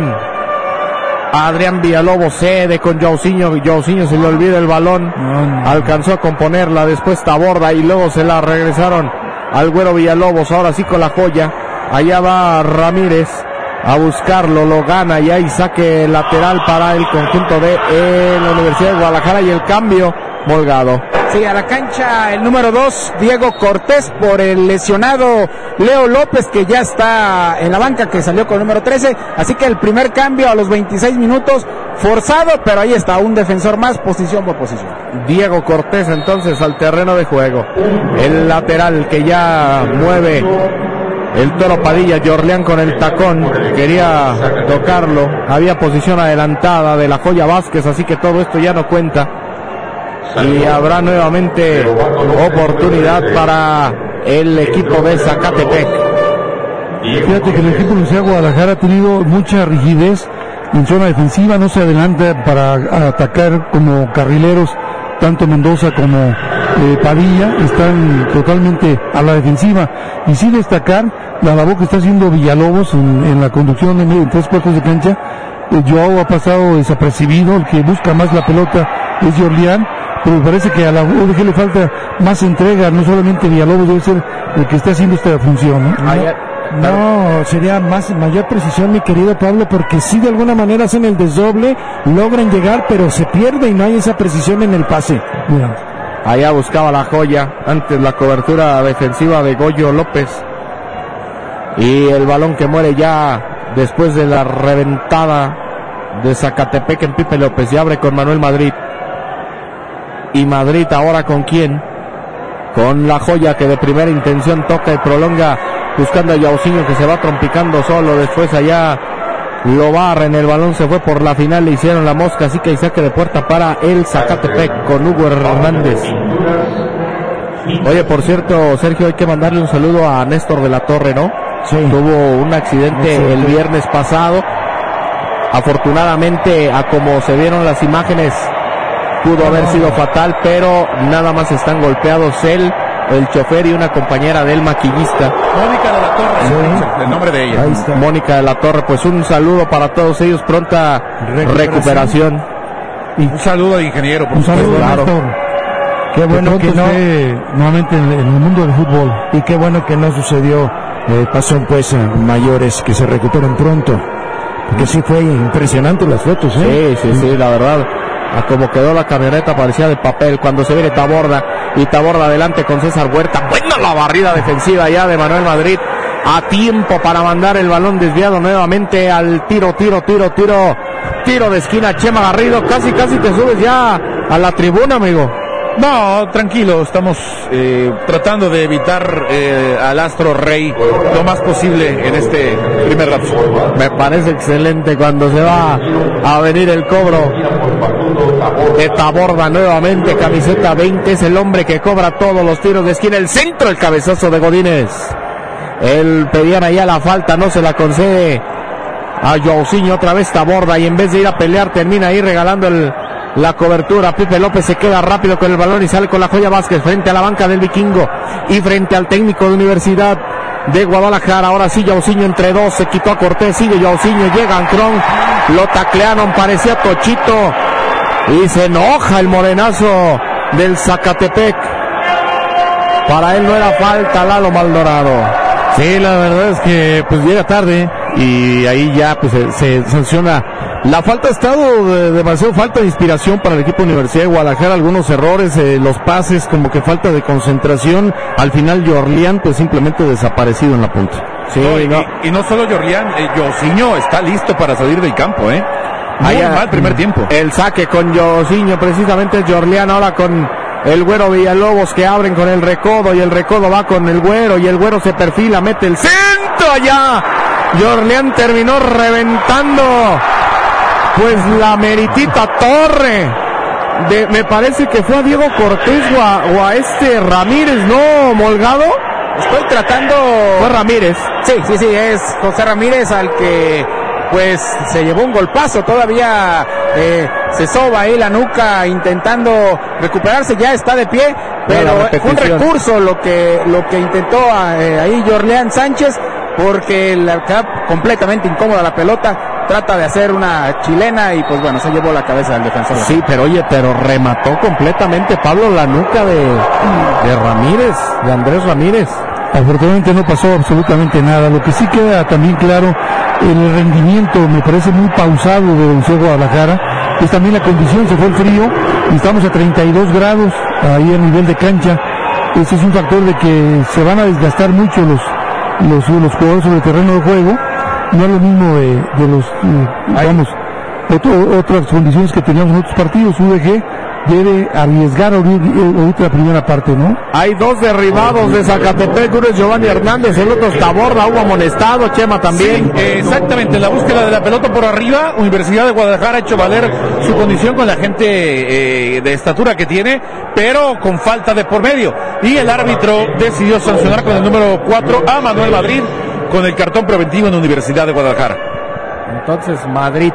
Adrián Villalobos cede con Joaquinho se le olvida el balón, alcanzó a componerla, después Taborda y luego se la regresaron al Güero Villalobos. Ahora sí con la Joya, allá va Ramírez a buscarlo, lo gana y hay saque lateral para el conjunto de la Universidad de Guadalajara. Y el cambio, Molgado. Sí, a la cancha el número 2, Diego Cortés, por el lesionado Leo López, que ya está en la banca, que salió con el número 13. Así que el primer cambio a los 26 minutos, forzado, pero ahí está, un defensor más, posición por posición. Diego Cortés entonces al terreno de juego. El lateral que ya mueve el Toro Padilla, Jorlián con el tacón, quería tocarlo, había posición adelantada de la Joya Vázquez, así que todo esto ya no cuenta. Y habrá nuevamente oportunidad para el equipo de Zacatepec. Fíjate que el equipo de la Universidad de Guadalajara ha tenido mucha rigidez en zona defensiva, no se adelanta para atacar como carrileros, tanto Mendoza como Padilla están totalmente a la defensiva. Y sí destacar la labor que está haciendo Villalobos en la conducción en 3 cuartos de cancha. Joao ha pasado desapercibido, el que busca más la pelota es Jorlián, pero me parece que a la UDG le falta más entrega, no solamente Villalobos debe ser el que está haciendo esta función, ¿no? No, sería mayor precisión, mi querido Pablo, porque sí de alguna manera hacen el desdoble, logran llegar, pero se pierde y no hay esa precisión en el pase. Mira. Allá buscaba la Joya, antes la cobertura defensiva de Goyo López. Y el balón que muere ya después de la reventada de Zacatepec en Pipe López, y abre con Manuel Madrid. Y Madrid ahora con quién, con la Joya, que de primera intención toca y prolonga buscando a Joaquinho, que se va trompicando solo. Después allá lo barren, el balón se fue por la final, le hicieron la mosca, así que hay saque de puerta para el Zacatepec con Hugo Hernández. Oye, por cierto, Sergio, hay que mandarle un saludo a Néstor de la Torre, ¿no? Sí. Tuvo un accidente el viernes pasado, afortunadamente, a como se vieron las imágenes, pudo haber sido fatal, pero nada más están golpeados él, el chofer y una compañera del maquillista. Mónica de la Torre, el nombre de ella. Mónica de la Torre, pues un saludo para todos ellos, pronta recuperación. Y un saludo al ingeniero, por un saludo, claro. Qué bueno que no, nuevamente en el mundo del fútbol. y qué bueno que no sucedió, pasó pues a mayores, que se recuperen pronto, porque sí fue impresionante las fotos, Sí, la verdad. A como quedó la camioneta parecía de papel. Cuando se viene Taborda, y Taborda adelante con César Huerta. Buena la barrida defensiva ya de Manuel Madrid, a tiempo para mandar el balón desviado nuevamente al tiro de esquina. Chema Garrido, casi te subes ya a la tribuna, amigo. No, tranquilo, estamos tratando de evitar al Astro Rey lo más posible en este primer lapso. Me parece excelente cuando se va a venir el cobro de Taborda nuevamente, camiseta 20, es el hombre que cobra todos los tiros de esquina. El centro, el cabezazo de Godínez. El pedían allá la falta, no se la concede a Joaquinho, otra vez Taborda, y en vez de ir a pelear termina ahí regalando la cobertura. Pipe López se queda rápido con el balón y sale con la Joya Vázquez frente a la banca del Vikingo y frente al técnico de Universidad de Guadalajara. Ahora sí, Jairzinho entre dos, se quitó a Cortés, sigue Jairzinho, llega Ancrón, lo taclearon, parecía Tochito, y se enoja el morenazo del Zacatepec. Para él no era falta, Lalo Maldonado. Sí, la verdad es que pues llega tarde y ahí ya pues se sanciona. La falta ha estado demasiado falta de inspiración para el equipo de Universidad de Guadalajara, algunos errores, los pases, como que falta de concentración. Al final Yorlián pues simplemente desaparecido en la punta. Sí, y no solo Yorlián, Jairzinho está listo para salir del campo, Muy mal primer tiempo. El saque con Jairzinho, precisamente Yorlián ahora con el Güero Villalobos, que abren con el Recodo, y el Recodo va con el Güero, y el Güero se perfila, mete el centro allá. Yorlián terminó reventando pues la meritita torre me parece que fue a Diego Cortés o a este Ramírez, ¿no, Molgado? Estoy tratando... Fue Ramírez. Sí, es José Ramírez al que pues se llevó un golpazo, todavía se soba ahí la nuca intentando recuperarse, ya está de pie, pero fue un recurso lo que intentó ahí Yorlián Sánchez, porque la queda completamente incómoda la pelota, trata de hacer una chilena y pues bueno, se llevó la cabeza del defensor. Sí, pero remató completamente Pablo la nuca de Ramírez, de Andrés Ramírez. Afortunadamente no pasó absolutamente nada. Lo que sí queda también claro, el rendimiento me parece muy pausado de Universidad de Guadalajara, es también la condición, se fue el frío y estamos a 32 grados ahí a nivel de cancha. Ese es un factor de que se van a desgastar mucho los jugadores sobre el terreno de juego. No es lo mismo de los otras condiciones que teníamos en otros partidos. UDG debe arriesgar ahorita la primera parte, ¿no? Hay dos derribados de Zacatepec, uno es Giovanni Hernández, el otro está Borda, hubo amonestado, Chema también. Sí, exactamente, la búsqueda de la pelota por arriba, Universidad de Guadalajara ha hecho valer su condición con la gente de estatura que tiene, pero con falta de por medio, y el árbitro decidió sancionar con el número 4 a Manuel Madrid con el cartón preventivo en Universidad de Guadalajara. Entonces Madrid,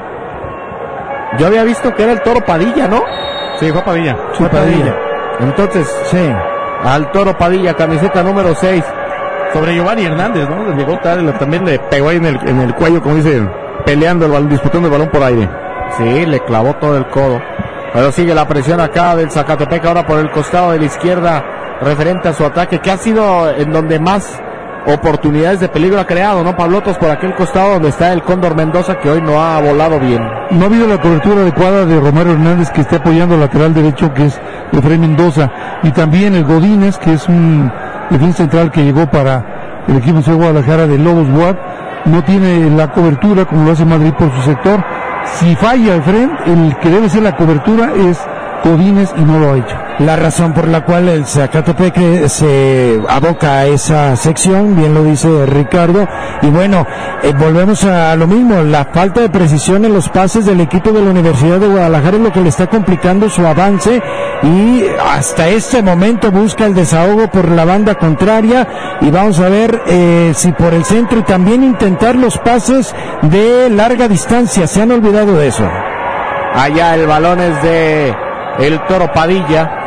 yo había visto que era el Toro Padilla, ¿no? Sí, fue Padilla. Fue Padilla. Entonces, sí, al Toro Padilla, camiseta número 6. Sobre Giovanni Hernández, ¿no? Le llegó tarde, también le pegó ahí en el cuello, como dicen, peleando el balón, disputando el balón por aire. Sí, le clavó todo el codo. Pero sigue la presión acá del Zacatepec, ahora por el costado de la izquierda, referente a su ataque, que ha sido en donde más oportunidades de peligro ha creado, ¿no, Pablotos? Por aquel costado donde está el Cóndor Mendoza, que hoy no ha volado bien. No ha habido la cobertura adecuada de Romero Hernández, que está apoyando al lateral derecho, que es Efraín Mendoza, y también el Godínez, que es un defensa central que llegó para el equipo de Guadalajara de Lobos WAP, no tiene la cobertura como lo hace Madrid por su sector. Si falla Efraín, el que debe ser la cobertura es Godínez y no lo ha hecho. La razón por la cual el Zacatepec se aboca a esa sección, bien lo dice Ricardo, y bueno, volvemos a lo mismo, la falta de precisión en los pases del equipo de la Universidad de Guadalajara es lo que le está complicando su avance, y hasta este momento busca el desahogo por la banda contraria, y vamos a ver si por el centro, y también intentar los pases de larga distancia, se han olvidado de eso. Allá el balón es de el Toro Padilla,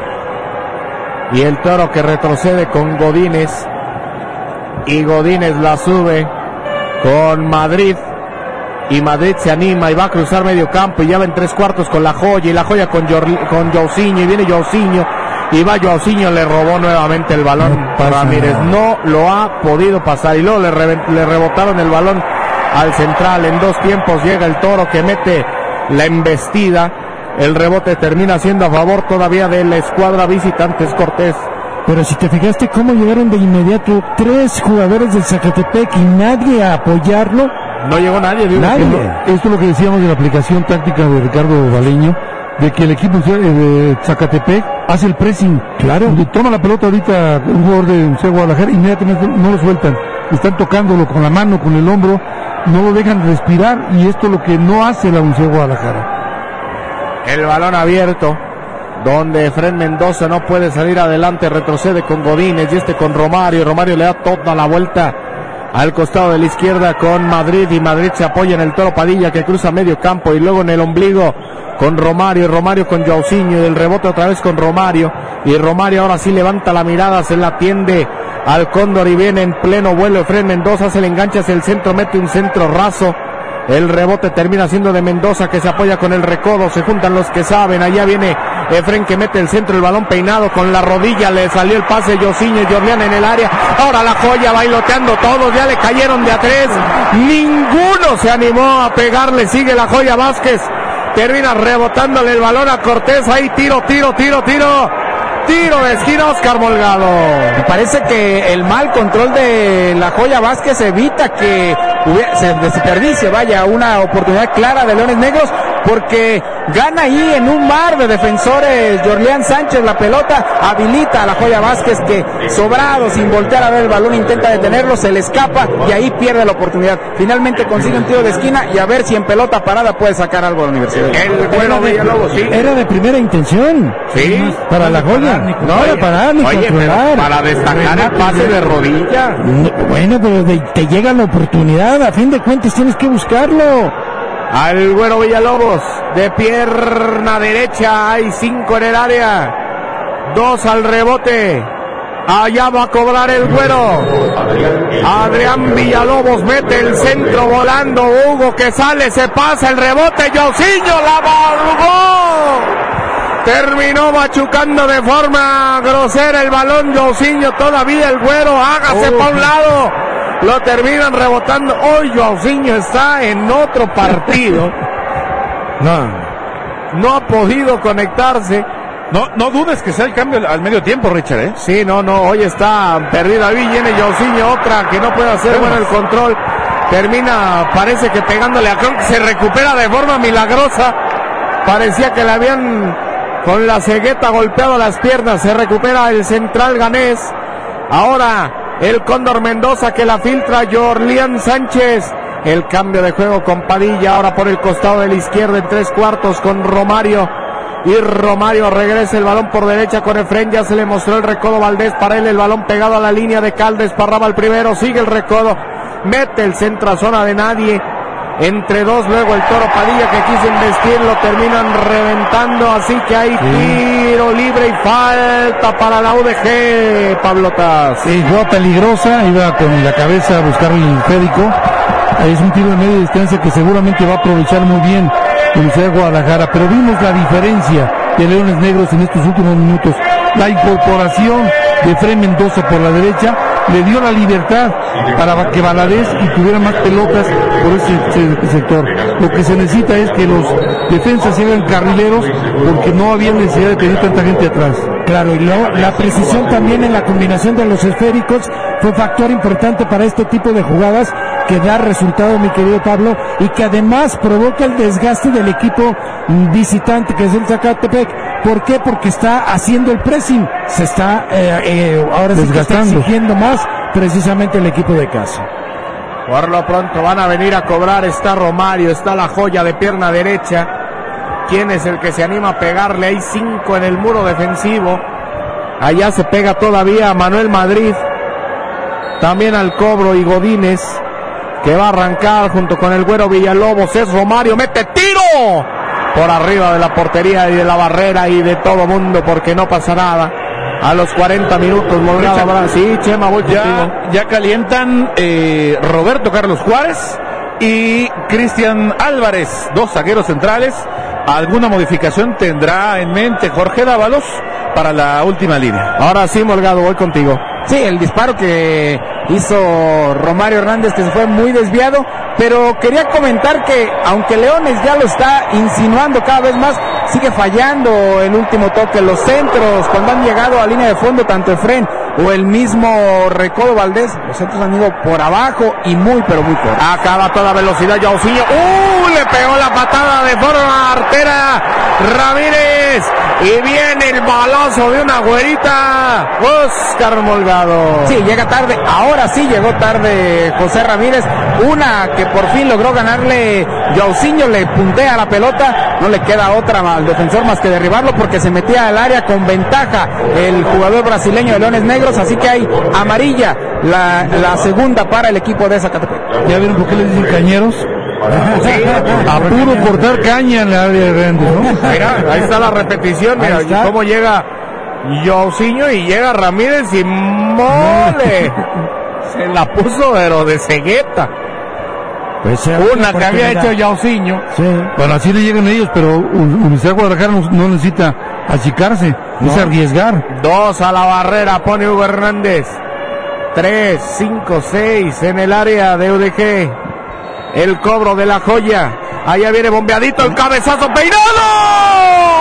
y el Toro que retrocede con Godínez, y Godínez la sube con Madrid, y Madrid se anima y va a cruzar medio campo, y ya va en 3/4 con la Joya, y la Joya con Jairzinho, y viene Jairzinho, y va Jairzinho, le robó nuevamente el balón Ramírez, no lo ha podido pasar, y luego le rebotaron el balón al central. En dos tiempos llega el Toro que mete la embestida. El rebote termina siendo a favor todavía de la escuadra visitantes Cortés. Pero si te fijaste cómo llegaron de inmediato 3 jugadores del Zacatepec y nadie a apoyarlo. No llegó nadie. Esto es lo que decíamos de la aplicación táctica de Ricardo Valeño, de que el equipo de Zacatepec hace el pressing. Claro. Toma la pelota ahorita un jugador de Universidad de Guadalajara, inmediatamente no lo sueltan. Están tocándolo con la mano, con el hombro, no lo dejan respirar, y esto es lo que no hace la Universidad de Guadalajara. El balón abierto, donde Efraín Mendoza no puede salir adelante, retrocede con Godínez, y con Romario. Romario le da toda la vuelta al costado de la izquierda con Madrid, y Madrid se apoya en el Toro Padilla, que cruza medio campo, y luego en el ombligo con Romario con Jairzinho, y el rebote otra vez con Romario, y Romario ahora sí levanta la mirada, se la tiende al Cóndor y viene en pleno vuelo Efren Mendoza, se le engancha hacia el centro, mete un centro raso. El rebote termina siendo de Mendoza, que se apoya con el recodo, se juntan los que saben. Allá viene Efren, que mete el centro, el balón peinado con la rodilla, le salió el pase Yosinho y Jorlián en el área. Ahora la Joya bailoteando todos, ya le cayeron de a tres, ninguno se animó a pegarle, sigue la Joya Vázquez, termina rebotándole el balón a Cortés, ahí tiro de esquina, Oscar Molgado. Me parece que el mal control de la Joya Vázquez evita que se desperdicie, una oportunidad clara de Leones Negros, porque gana ahí en un mar de defensores Jorlián Sánchez la pelota, habilita a la Joya Vázquez, que sobrado, sin voltear a ver el balón, intenta detenerlo, se le escapa y ahí pierde la oportunidad. Finalmente consigue un tiro de esquina y a ver si en pelota parada puede sacar algo a la Universidad. Era de primera intención. Sí. Para la Joya. No era parar ni controlar. Para destacar el pase de rodilla. Bueno, pero te llega la oportunidad, a fin de cuentas tienes que buscarlo. Al Güero Villalobos, de pierna derecha, hay 5 en el área, 2 al rebote, allá va a cobrar el Güero, Adrián Villalobos mete el centro volando, Hugo que sale, se pasa el rebote, Yosinho la barbó, terminó machucando de forma grosera el balón Yosinho, todavía el Güero, hágase para un lado. Lo terminan rebotando. Hoy Yosinho está en otro partido. No ha podido conectarse. No dudes que sea el cambio al medio tiempo, Richard, Sí, hoy está perdido. Ahí viene Yosinho, otra que no puede hacer bueno el control. Termina, parece que pegándole a Cron, se recupera de forma milagrosa. Parecía que le habían con la cegueta golpeado las piernas. Se recupera el central ganés. Ahora el Cóndor Mendoza, que la filtra Jorlián Sánchez. El cambio de juego con Padilla, ahora por el costado de la izquierda en 3/4 con Romario. Y Romario regresa el balón por derecha con Efren, ya se le mostró el recodo Valdés para él, el balón pegado a la línea de Cal, desparraba el primero, sigue el recodo, mete el centro a zona de nadie. Entre dos, luego el Toro Padilla, que quiso investirlo, terminan reventando, así que hay tiro libre y falta para la UDG, Pablotas. Sí, jugada peligrosa, iba con la cabeza a buscar el Fédico. Es un tiro de media distancia que seguramente va a aprovechar muy bien el Universidad de Guadalajara, pero vimos la diferencia de Leones Negros en estos últimos minutos. La incorporación de Efren Mendoza por la derecha le dio la libertad para que Valadez y tuviera más pelotas por ese sector. Lo que se necesita es que los defensas se hagan carrileros, porque no había necesidad de tener tanta gente atrás. Claro, y la precisión también en la combinación de los esféricos fue factor importante para este tipo de jugadas que da resultado, mi querido Pablo, y que además provoca el desgaste del equipo visitante, que es el Zacatepec. ¿Por qué? Porque está haciendo el pressing, se está ahora sí que está exigiendo más precisamente el equipo de casa. Por lo pronto van a venir a cobrar, está Romario, está la Joya de pierna derecha. ¿Quién es el que se anima a pegarle? Hay 5 en el muro defensivo. Allá se pega todavía a Manuel Madrid, también al cobro y Godínez, que va a arrancar junto con el Güero Villalobos. Es Romario, mete tiro por arriba de la portería y de la barrera y de todo mundo, porque no pasa nada. A los 40 minutos, sí, Chema, voy contigo. Ya calientan Roberto Carlos Juárez y Cristian Álvarez, 2 zagueros centrales. ¿Alguna modificación tendrá en mente Jorge Dávalos para la última línea? Ahora sí, Molgado, voy contigo. Sí, el disparo que hizo Romario Hernández, que se fue muy desviado, pero quería comentar que aunque Leones ya lo está insinuando cada vez más, sigue fallando el último toque. Los centros, cuando han llegado a línea de fondo, tanto Efren o el mismo Recodo Valdés, los centros han ido por abajo y muy, pero muy corto. Acaba a toda velocidad Yosinho. Le pegó la patada de forma artera Ramírez. Y viene el balazo de una güerita. Oscar Molgado. Sí, llega tarde. Ahora sí llegó tarde José Ramírez. Una que por fin logró ganarle Yosinho, le puntea la pelota. No le queda otra al defensor más que derribarlo, porque se metía al área con ventaja el jugador brasileño de Leones Negros. Así que hay amarilla, la segunda para el equipo de Zacatepec. ¿Ya vieron por qué le dicen cañeros? Sí, a puro cortar caña en la área grande, ¿no? Mira, ahí está la repetición, mira, y cómo llega Jaucinho y llega Ramírez y mole. Se la puso pero de cegueta. Pues una que había hecho Jaucinho. Sí. Bueno, así le llegan ellos, pero Universidad de Guadalajara no necesita achicarse, es arriesgar. 2 a la barrera, pone Hugo Hernández. 3, 5, 6 en el área de UDG. El cobro de la joya. Allá viene bombeadito el cabezazo peinado.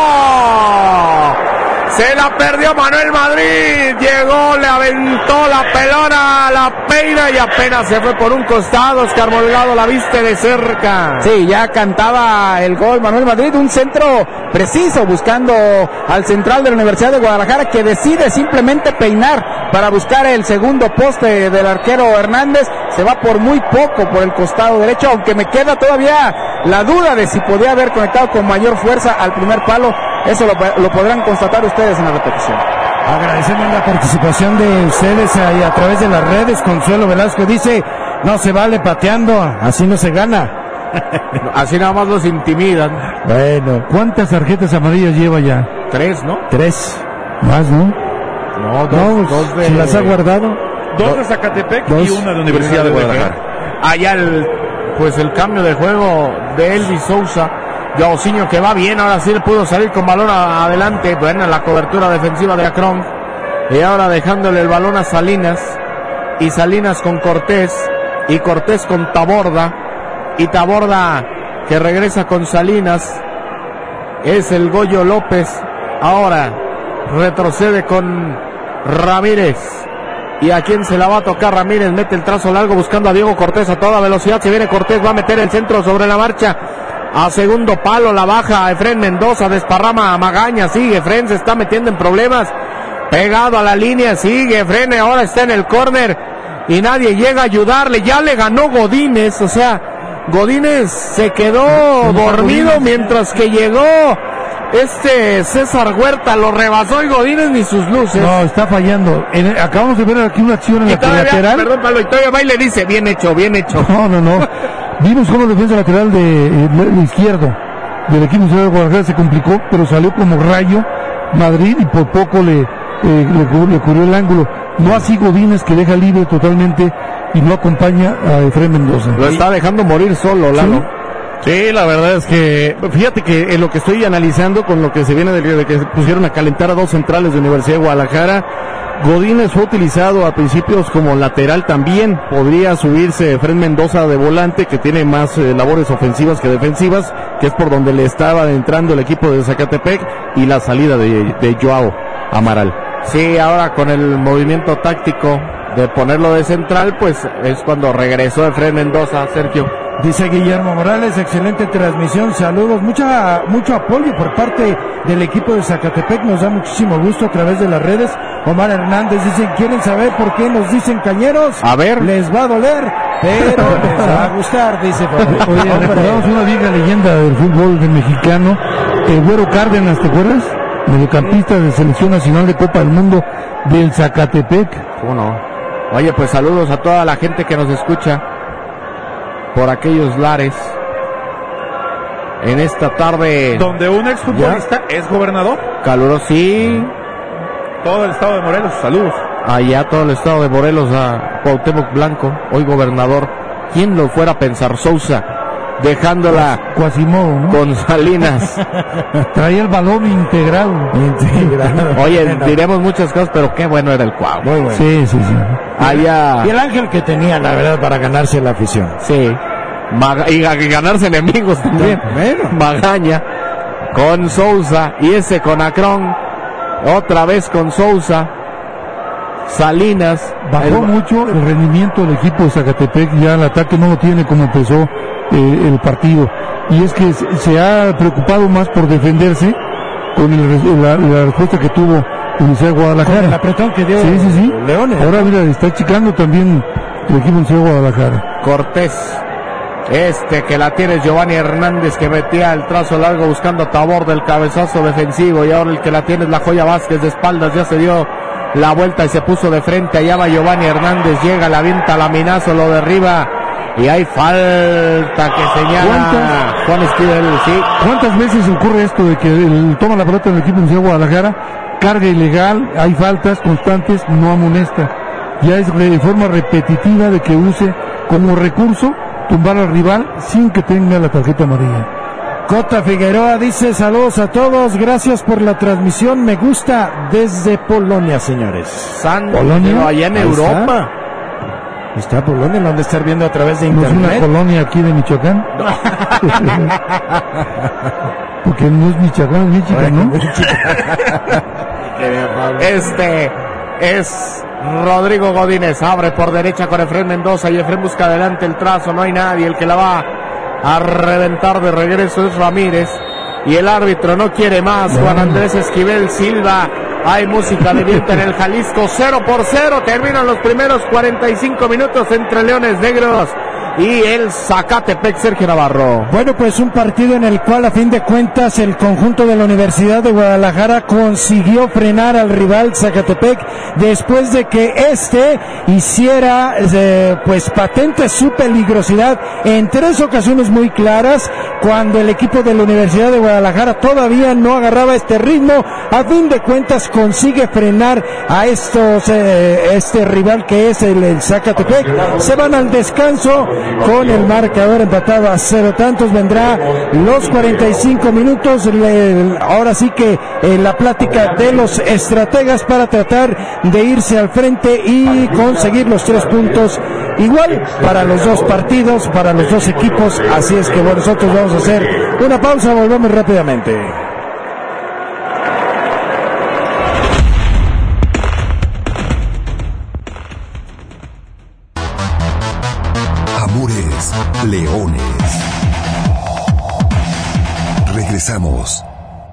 Se la perdió Manuel Madrid. Llegó, le aventó la pelona, la peina y apenas se fue por un costado. Oscar Molgado la viste de cerca. Sí, ya cantaba el gol Manuel Madrid. Un centro preciso buscando al central de la Universidad de Guadalajara, que decide simplemente peinar para buscar el segundo poste del arquero Hernández. Se va por muy poco por el costado derecho, aunque me queda todavía la duda de si podía haber conectado con mayor fuerza al primer palo. Eso lo podrán constatar ustedes en la repetición. Agradecemos la participación de ustedes ahí a través de las redes. Consuelo Velasco dice, no se vale pateando, así no se gana. Así nada más los intimidan. Bueno, ¿cuántas tarjetas amarillas lleva ya? 3, ¿no? 3. Más, ¿no? No, dos de... ¿Se las ha guardado? 2 de Zacatepec y una de Universidad de Guadalajara. Allá el cambio de juego de Elvis Sousa. Jaucinho que va bien, ahora sí le pudo salir con balón adelante. Buena la cobertura defensiva de Acron. Y ahora dejándole el balón a Salinas. Y Salinas con Cortés. Y Cortés con Taborda. Y Taborda que regresa con Salinas. Es el Goyo López. Ahora retrocede con Ramírez. ¿Y a quién se la va a tocar? Ramírez mete el trazo largo buscando a Diego Cortés a toda velocidad. Se viene Cortés, va a meter el centro sobre la marcha. A segundo palo la baja Efrén Mendoza, desparrama a Magaña, sigue Efrén, se está metiendo en problemas, pegado a la línea, sigue Efrén, ahora está en el córner y nadie llega a ayudarle, ya le ganó Godínez, o sea, Godínez se quedó dormido mientras que llegó César Huerta, lo rebasó y Godínez ni sus luces. No, está fallando. Acabamos de ver aquí una acción en la lateral. Perdón, Pablo, y todavía va y le dice, bien hecho. No. Vimos cómo la defensa lateral de izquierdo del equipo de Guadalajara se complicó, pero salió como rayo Madrid y por poco le cubrió el ángulo. No así Godínez, que deja libre totalmente y no acompaña a Efrén Mendoza. Lo está dejando morir solo, Lalo. Sí, la verdad es que, fíjate que en lo que estoy analizando con lo que se viene de que pusieron a calentar a 2 centrales de Universidad de Guadalajara, Godínez fue utilizado a principios como lateral también, podría subirse Efrén Mendoza de volante, que tiene más labores ofensivas que defensivas, que es por donde le estaba entrando el equipo de Zacatepec, y la salida de Joao Amaral. Sí, ahora con el movimiento táctico de ponerlo de central, pues es cuando regresó Efrén Mendoza, Sergio. Dice Guillermo Morales, excelente transmisión, saludos, mucho apoyo por parte del equipo de Zacatepec, nos da muchísimo gusto a través de las redes. Omar Hernández dice, ¿quieren saber por qué nos dicen cañeros? A ver. Les va a doler, pero les va a gustar, dice. Oye, recordamos una vieja leyenda del fútbol mexicano, el Güero Cárdenas, ¿te acuerdas? Mediocampista de Selección Nacional de Copa del Mundo del Zacatepec. ¿Cómo no? Oye, pues saludos a toda la gente que nos escucha por aquellos lares en esta tarde donde un exfutbolista es gobernador. Caluroso, sí. Todo el estado de Morelos, saludos. Allá todo el estado de Morelos, a Cuauhtémoc Blanco, hoy gobernador. ¿Quién lo fuera a pensar? Sousa, dejándola Quasimodo, ¿no? Con Salinas. Traía el balón integrado. Oye, diremos muchas cosas, pero qué bueno era el Cuau. Muy bueno. Sí. Allá. Y el ángel que tenía, la verdad, para ganarse la afición. Sí. Y ganarse enemigos también. Magaña con Sousa y ese con Acron. Otra vez con Sousa. Salinas. Bajó mucho el rendimiento del equipo de Zacatepec, ya el ataque no lo tiene como empezó el partido. Y es que se ha preocupado más por defenderse con la respuesta que tuvo Universidad de Guadalajara. Con el apretón que dio sí. Leones. Ahora mira, está achicando también el equipo de Universidad de Guadalajara. Cortés. Que la tiene Giovanni Hernández, que metía el trazo largo buscando a Tabor del cabezazo defensivo, y ahora el que la tiene es la Joya Vázquez de espaldas, ya se dio la vuelta y se puso de frente. Allá va Giovanni Hernández, llega, la avienta, laminazo, lo derriba y hay falta que señala Juan Esquivel. Sí. ¿Cuántas veces ocurre esto de que toma la pelota del equipo de Guadalajara, carga ilegal, hay faltas constantes, no amonesta. Ya es de forma repetitiva de que use como recurso tumbar al rival sin que tenga la tarjeta amarilla. Cota Figueroa dice: saludos a todos, gracias por la transmisión, me gusta desde Polonia, señores. Polonia, allá en Europa. Está Polonia, lo han de estar viendo a través de internet. ¿No es una colonia aquí de Michoacán? Porque no es Michoacán, es Michoacán, ¿no? Este es Rodrigo Godínez, abre por derecha con Efrén Mendoza y Efrén busca adelante el trazo, no hay nadie, el que la va a reventar de regreso es Ramírez y el árbitro no quiere más. Juan Andrés Esquivel Silva. Hay música de viento en el Jalisco. 0-0, terminan los primeros 45 minutos entre Leones Negros y el Zacatepec. Sergio Navarro. Bueno, pues un partido en el cual a fin de cuentas el conjunto de la Universidad de Guadalajara consiguió frenar al rival Zacatepec después de que hiciera pues patente su peligrosidad en 3 ocasiones muy claras, cuando el equipo de la Universidad de Guadalajara todavía no agarraba este ritmo. A fin de cuentas consigue frenar a este rival que es el Zacatepec. Se van al descanso con el marcador empatado a 0 tantos. Vendrá los 45 minutos, ahora sí que la plática de los estrategas para tratar de irse al frente y conseguir los 3 puntos igual para los dos partidos, para los dos equipos. Así es que bueno, nosotros vamos a hacer una pausa, volvemos rápidamente. Amores Leones. Regresamos.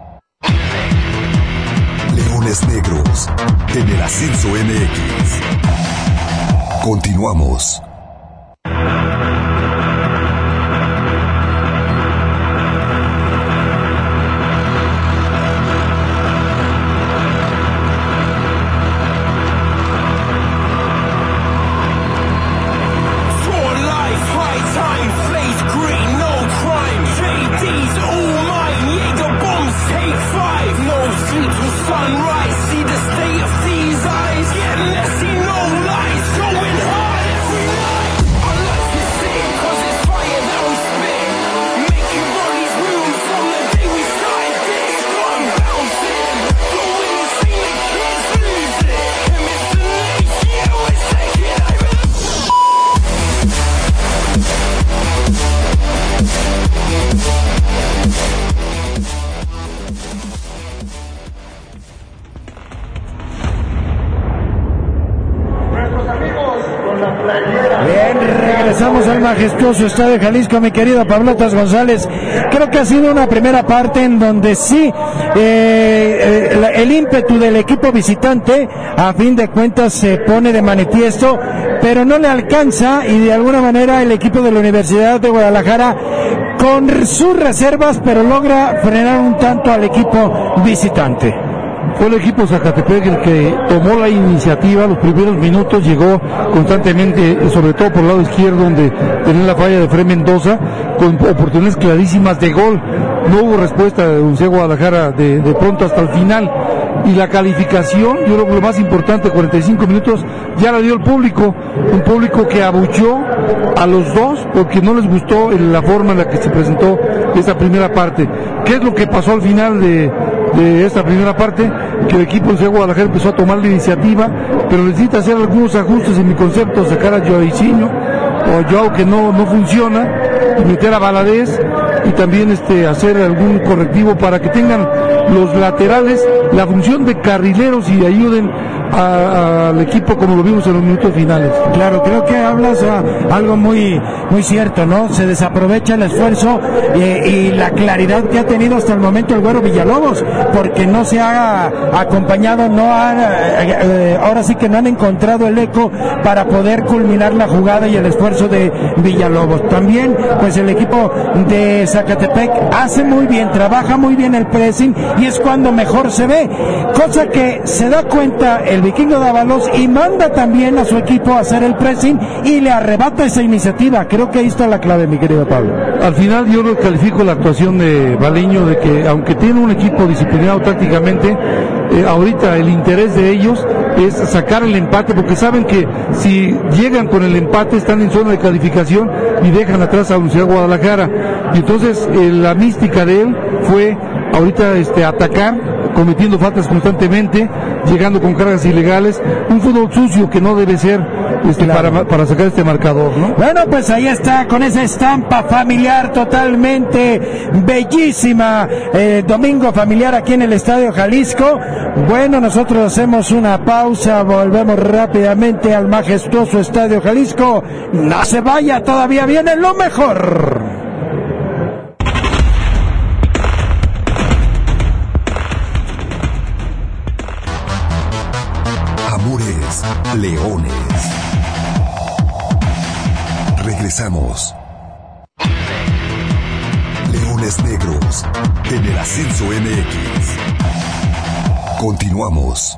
Leones Negros en el Ascenso MX. Continuamos. Majestuoso Estadio Jalisco, mi querido Pablotas González. Creo que ha sido una primera parte en donde sí el ímpetu del equipo visitante a fin de cuentas se pone de manifiesto, pero no le alcanza, y de alguna manera el equipo de la Universidad de Guadalajara con sus reservas, pero logra frenar un tanto al equipo visitante. Fue el equipo Zacatepec el que tomó la iniciativa. Los primeros minutos llegó constantemente, sobre todo por el lado izquierdo, donde tenía la falla de Efrén Mendoza, con oportunidades clarísimas de gol. No hubo respuesta de Universidad de Guadalajara de pronto hasta el final. Y la calificación, yo creo que lo más importante, 45 minutos, ya la dio el público. Un público que abuchó a los dos porque no les gustó la forma en la que se presentó esta primera parte. ¿Qué es lo que pasó al final de esta primera parte? Que el equipo de Guadalajara empezó a tomar la iniciativa, pero necesita hacer algunos ajustes en mi concepto, sacar a Joaicinho o Joao, que no funciona, y meter a Valadez, y también hacer algún correctivo para que tengan los laterales la función de carrileros y ayuden al equipo, como lo vimos en los minutos finales. Claro, creo que hablas algo muy cierto, ¿no? Se desaprovecha el esfuerzo y la claridad que ha tenido hasta el momento el Güero Villalobos, porque no se ha acompañado, ahora sí que no han encontrado el eco para poder culminar la jugada y el esfuerzo de Villalobos. También, pues el equipo de Zacatepec hace muy bien, trabaja muy bien el pressing, y es cuando mejor se ve, cosa que se da cuenta el el Vikingo Dávalos y manda también a su equipo a hacer el pressing y le arrebata esa iniciativa. Creo que ahí está la clave, mi querido Pablo. Al final yo lo califico la actuación de Baliño, de que aunque tiene un equipo disciplinado tácticamente, ahorita el interés de ellos es sacar el empate, porque saben que si llegan con el empate están en zona de calificación y dejan atrás a Universidad de Guadalajara. Y entonces la mística de él fue ahorita atacar, cometiendo faltas constantemente, llegando con cargas ilegales, un fútbol sucio que no debe ser claro, para sacar este marcador, ¿no? Bueno, pues ahí está, con esa estampa familiar totalmente bellísima, domingo familiar aquí en el Estadio Jalisco. Bueno, nosotros hacemos una pausa, volvemos rápidamente al majestuoso Estadio Jalisco. No se vaya, todavía viene lo mejor. Amores Leones. Regresamos. Leones Negros en el Ascenso MX. Continuamos.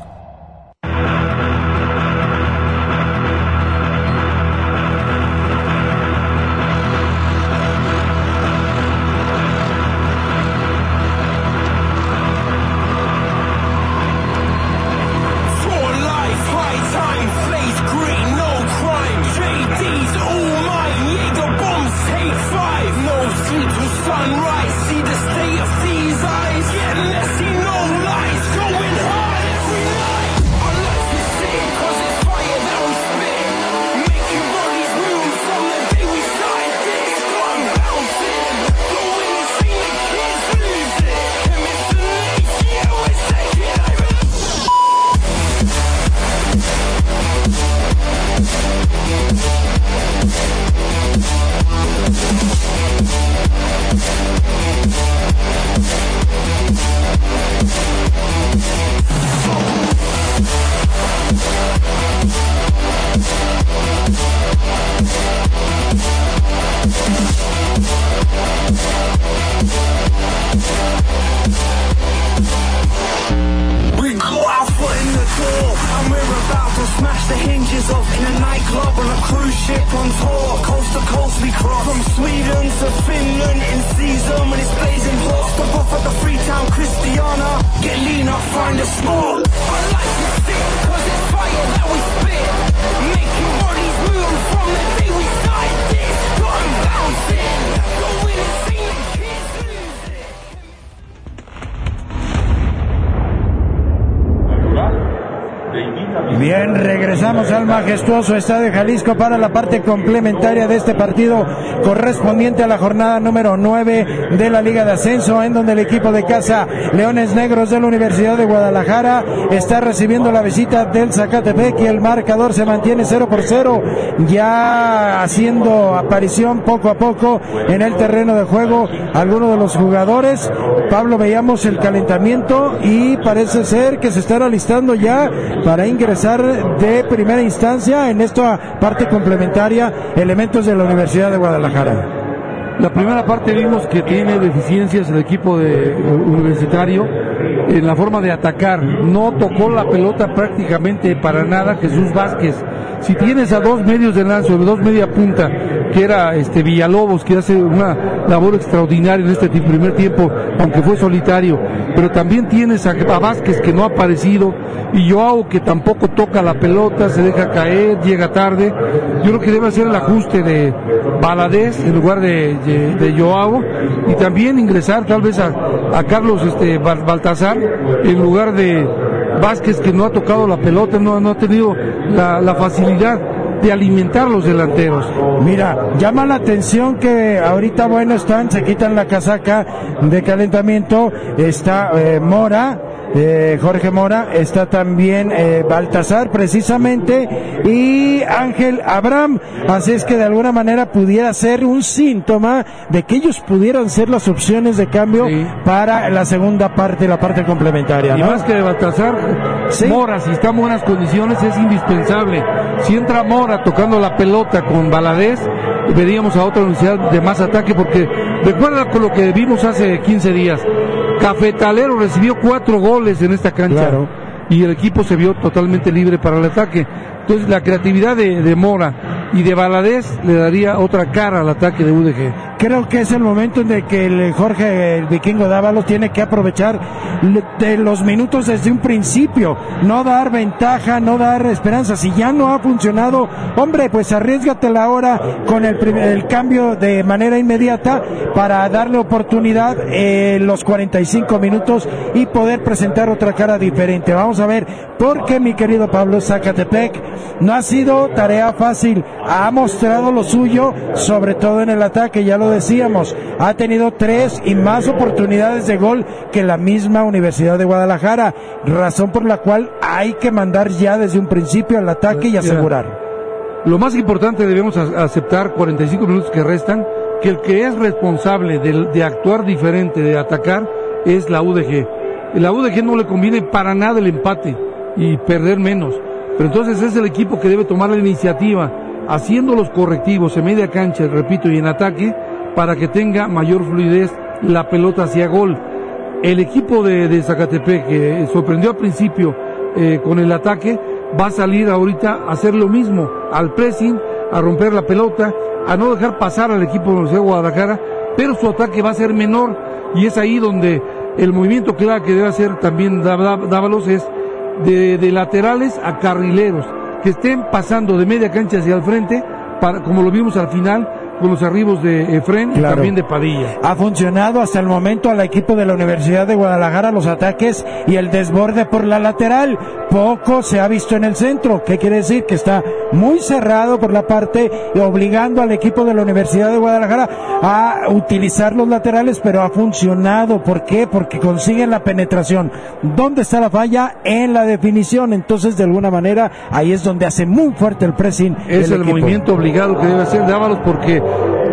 Bien, regresamos al majestuoso Estadio Jalisco para la parte complementaria de este partido correspondiente a la jornada número 9 de la Liga de Ascenso, en donde el equipo de casa Leones Negros de la Universidad de Guadalajara está recibiendo la visita del Zacatepec y el marcador se mantiene 0-0, ya haciendo aparición poco a poco en el terreno de juego algunos de los jugadores. Pablo, veíamos el calentamiento y parece ser que se están alistando ya para ingresar de primera instancia en esta parte complementaria elementos de la Universidad de Guadalajara. La primera parte vimos que tiene deficiencias el equipo universitario en la forma de atacar. No tocó la pelota prácticamente para nada Jesús Vázquez. Si tienes a dos medios de lanza, dos media punta, que era Villalobos, que hace una labor extraordinaria en este primer tiempo, aunque fue solitario, pero también tienes a Vázquez, que no ha aparecido, y Joao, que tampoco toca la pelota, se deja caer, llega tarde. Yo creo que debe hacer el ajuste de Valadez en lugar de Joao, y también ingresar tal vez a Carlos Baltazar en lugar de Vázquez, que no ha tocado la pelota, no ha tenido la facilidad de alimentar los delanteros. Mira, llama la atención que ahorita, se quitan la casaca de calentamiento, está Mora, Jorge Mora, está también Baltazar precisamente, y Ángel Abraham, así es que de alguna manera pudiera ser un síntoma de que ellos pudieran ser las opciones de cambio para la segunda parte, la parte complementaria, ¿no? Y más que de Baltazar, Mora, si está en buenas condiciones, es indispensable. Si entra Mora tocando la pelota con Valadez, veríamos a otra universidad de más ataque, porque recuerda con lo que vimos hace 15 días, Cafetalero recibió 4 goles en esta cancha. Claro. y el equipo se vio totalmente libre para el ataque. Entonces la creatividad de Mora y de Valadez le daría otra cara al ataque de UDG. Creo que es el momento en que el Jorge, el Vikingo Dávalos, tiene que aprovechar de los minutos desde un principio, no dar ventaja, no dar esperanza. Si ya no ha funcionado, hombre, pues arriésgatela ahora con el cambio de manera inmediata para darle oportunidad los 45 minutos y poder presentar otra cara diferente. Vamos a ver, porque mi querido Pablo, Zacatepec no ha sido tarea fácil, ha mostrado lo suyo, sobre todo en el ataque, ya lo decíamos, ha tenido 3 y más oportunidades de gol que la misma Universidad de Guadalajara, razón por la cual hay que mandar ya desde un principio al ataque y asegurar. Lo más importante, debemos aceptar 45 minutos que restan, que el que es responsable de actuar diferente, de atacar, es la UDG. La UDG no le conviene para nada el empate y perder menos, pero entonces es el equipo que debe tomar la iniciativa, haciendo los correctivos en media cancha, repito, y en ataque, para que tenga mayor fluidez la pelota hacia gol. El equipo de Zacatepec, que sorprendió al principio con el ataque, va a salir ahorita a hacer lo mismo, al pressing, a romper la pelota, a no dejar pasar al equipo de la Universidad de Guadalajara, pero su ataque va a ser menor, y es ahí donde el movimiento clave que debe hacer también Dávalos es de laterales a carrileros, que estén pasando de media cancha hacia el frente, como lo vimos al final, con los arribos de Efren, claro, y también de Padilla. Ha funcionado hasta el momento al equipo de la Universidad de Guadalajara los ataques y el desborde por la lateral. Poco se ha visto en el centro. ¿Qué quiere decir? Que está muy cerrado por la parte, obligando al equipo de la Universidad de Guadalajara a utilizar los laterales, pero ha funcionado. ¿Por qué? Porque consiguen la penetración. ¿Dónde está la falla? En la definición. Entonces, de alguna manera, ahí es donde hace muy fuerte el pressing. Es el movimiento obligado que debe hacer Dávalos, porque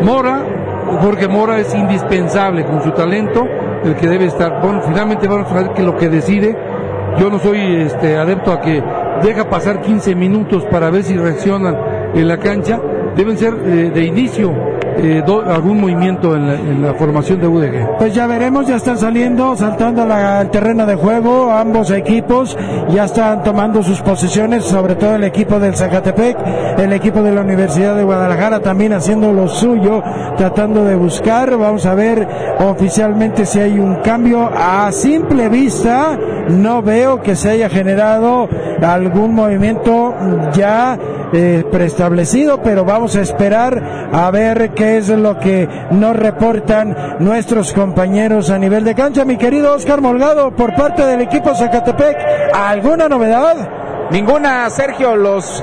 Jorge Mora es indispensable con su talento, el que debe estar. Bueno, finalmente vamos a ver que lo que decide. Yo no soy adepto a que deja pasar 15 minutos para ver si reaccionan en la cancha. Deben ser de inicio algún movimiento en la formación de UDG. Pues ya veremos, ya están saltando al terreno de juego ambos equipos, ya están tomando sus posiciones, sobre todo el equipo del Zacatepec, el equipo de la Universidad de Guadalajara también haciendo lo suyo, tratando de buscar. Vamos a ver oficialmente si hay un cambio. A simple vista no veo que se haya generado algún movimiento ya preestablecido, pero vamos a esperar a ver qué es lo que nos reportan nuestros compañeros a nivel de cancha. Mi querido Oscar Molgado, por parte del equipo Zacatepec, ¿alguna novedad? Ninguna, Sergio. No los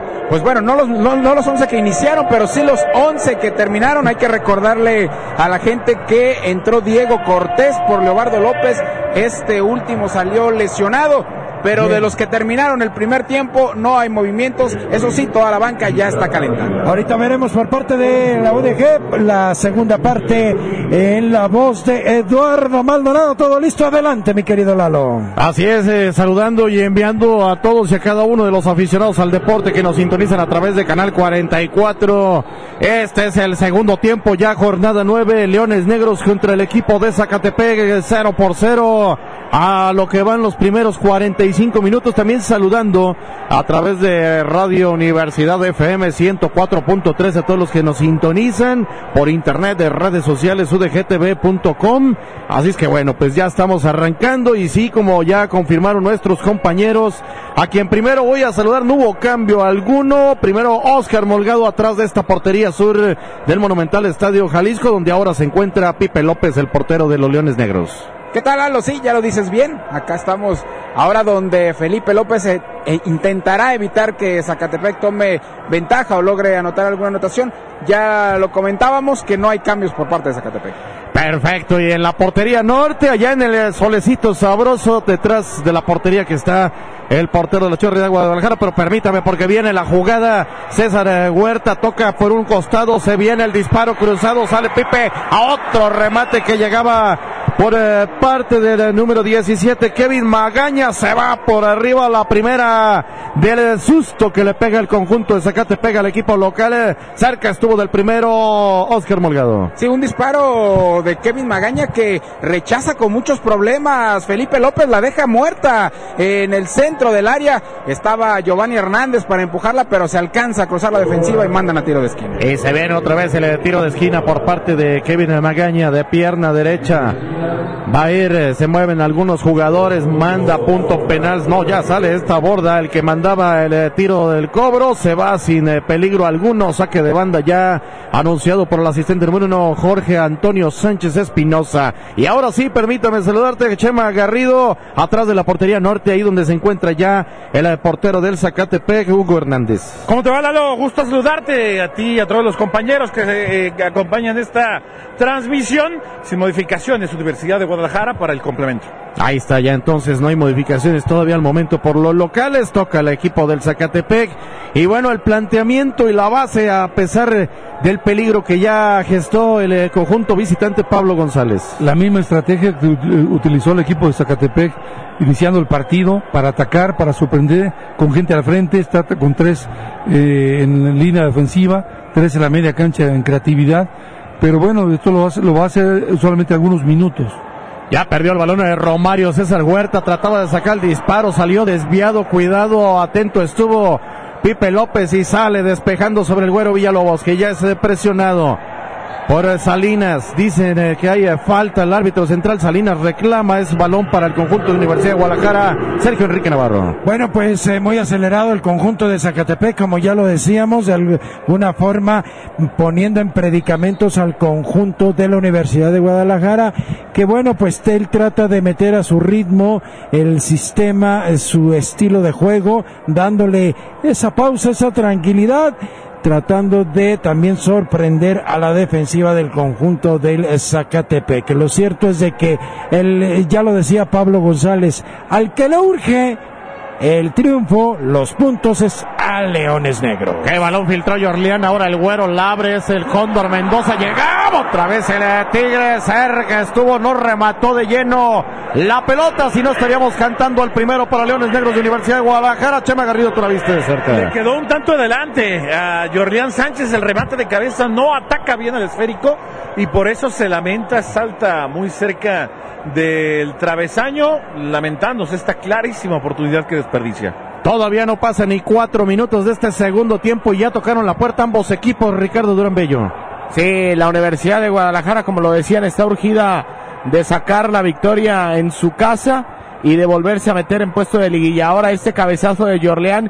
11 que iniciaron, pero sí los 11 que terminaron. Hay que recordarle a la gente que entró Diego Cortés por Leobardo López. Este último salió lesionado, pero bien, de los que terminaron el primer tiempo no hay movimientos. Eso sí, toda la banca ya está calentando. Ahorita veremos por parte de la UDG la segunda parte en la voz de Eduardo Maldonado. Todo listo, adelante mi querido Lalo. Así es, saludando y enviando a todos y a cada uno de los aficionados al deporte que nos sintonizan a través de Canal 44. Este es el segundo tiempo, ya jornada 9, Leones Negros contra el equipo de Zacatepec, 0-0 a lo que van los primeros 45 minutos. También saludando a través de Radio Universidad FM 104.3 a todos los que nos sintonizan por internet, de redes sociales, udgtv.com. Así es que bueno, pues ya estamos arrancando, y sí, como ya confirmaron nuestros compañeros, a quien primero voy a saludar, no hubo cambio alguno. Primero Oscar Molgado atrás de esta portería sur del Monumental Estadio Jalisco, donde ahora se encuentra Pipe López, el portero de los Leones Negros. ¿Qué tal, Lalo? Sí, ya lo dices bien. Acá estamos ahora donde Felipe López intentará evitar que Zacatepec tome ventaja o logre anotar alguna anotación. Ya lo comentábamos que no hay cambios por parte de Zacatepec. Perfecto, y en la portería norte, allá en el solecito sabroso, detrás de la portería que está el portero de la Chorrera de Guadalajara, pero permítame porque viene la jugada. César Huerta toca por un costado, se viene el disparo cruzado, sale Pipe a otro remate que llegaba por parte del número 17, Kevin Magaña. Se va por arriba la primera del susto que le pega el conjunto de Zacatepec al equipo local. Cerca estuvo del primero Oscar Molgado. Sí, un disparo de Kevin Magaña que rechaza con muchos problemas. Felipe López la deja muerta en el centro del área. Estaba Giovanni Hernández para empujarla, pero se alcanza a cruzar la defensiva y mandan a tiro de esquina. Y se viene otra vez el tiro de esquina por parte de Kevin Magaña de pierna derecha. Va a ir, se mueven algunos jugadores, manda punto penal. No, ya sale esta borda, el que mandaba el tiro del cobro, se va sin peligro alguno. Saque de banda ya anunciado por el asistente número 1, Jorge Antonio Sánchez Espinosa. Y ahora sí, permítame saludarte, Chema Garrido, atrás de la portería norte, ahí donde se encuentra ya el portero del Zacatepec, Hugo Hernández. ¿Cómo te va, Lalo? Gusto saludarte a ti y a todos los compañeros que acompañan esta transmisión. Sin modificaciones, Universidad de Guadalajara para el complemento. Ahí está, ya entonces no hay modificaciones todavía al momento por los locales, toca el equipo del Zacatepec, y bueno, el planteamiento y la base, a pesar del peligro que ya gestó el conjunto visitante, Pablo González. La misma estrategia que utilizó el equipo de Zacatepec, iniciando el partido, para atacar, para sorprender, con gente al frente, está con 3 en línea defensiva, 3 en la media cancha en creatividad, pero bueno, esto lo va a hacer solamente algunos minutos. Ya perdió el balón de Romario César Huerta, trataba de sacar el disparo, salió desviado, cuidado, atento estuvo Pipe López y sale despejando sobre el Güero Villalobos, que ya es presionado por Salinas. Dicen que hay falta, el árbitro central Salinas reclama, es balón para el conjunto de Universidad de Guadalajara. Sergio Enrique Navarro. Bueno, pues muy acelerado el conjunto de Zacatepec, como ya lo decíamos, de alguna forma poniendo en predicamentos al conjunto de la Universidad de Guadalajara, que bueno, pues él trata de meter a su ritmo el sistema, su estilo de juego, dándole esa pausa, esa tranquilidad, tratando de también sorprender a la defensiva del conjunto del Zacatepec. Lo cierto es de que ya lo decía Pablo González, al que le urge el triunfo, los puntos, es a Leones Negros. Qué balón filtró Yorlián, ahora el Güero Labres, el Cóndor Mendoza, llegaba otra vez el Tigre, cerca estuvo, no remató de lleno la pelota, si no estaríamos cantando al primero para Leones Negros de Universidad de Guadalajara. Chema Garrido, tú la viste de cerca. Le quedó un tanto adelante a Yorlián Sánchez, el remate de cabeza no ataca bien al esférico y por eso se lamenta, salta muy cerca del travesaño, lamentándose esta clarísima oportunidad que desperdicia. Todavía no pasa ni 4 minutos de este segundo tiempo y ya tocaron la puerta ambos equipos, Ricardo Durán Bello. Sí, la Universidad de Guadalajara, como lo decían, está urgida de sacar la victoria en su casa y de volverse a meter en puesto de liguilla. Ahora este cabezazo de Yorlián,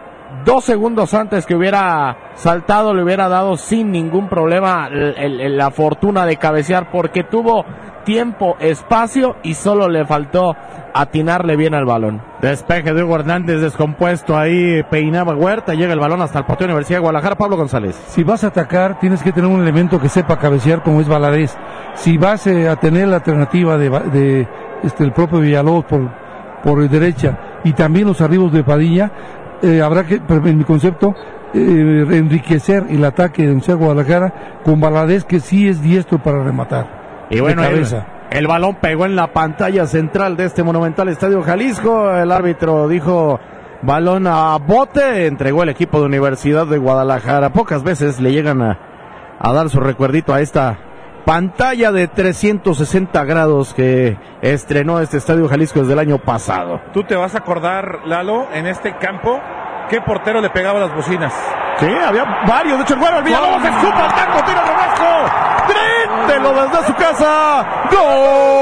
2 segundos antes que hubiera saltado, le hubiera dado sin ningún problema la fortuna de cabecear, porque tuvo tiempo, espacio y solo le faltó atinarle bien al balón. Despeje de Hugo Hernández descompuesto, ahí peinaba Huerta, llega el balón hasta el portero de Universidad de Guadalajara, Pablo González. Si vas a atacar, tienes que tener un elemento que sepa cabecear, como es Valadez. Si vas a tener la alternativa de el propio Villalobos por derecha y también los arribos de Padilla, habrá que, en mi concepto, enriquecer el ataque de Universidad de Guadalajara con Valadez, que sí es diestro para rematar. Y bueno, el balón pegó en la pantalla central de este monumental Estadio Jalisco. El árbitro dijo balón a bote, entregó el equipo de Universidad de Guadalajara. Pocas veces le llegan a dar su recuerdito a esta pantalla de 360 grados que estrenó este Estadio Jalisco desde el año pasado. Tú te vas a acordar, Lalo, en este campo, ¿qué portero le pegaba las bocinas? Sí, había varios. De hecho, el Güero, el Villalobos, se supo al taco, tira Romesco, tríntelo desde su casa. ¡Gol!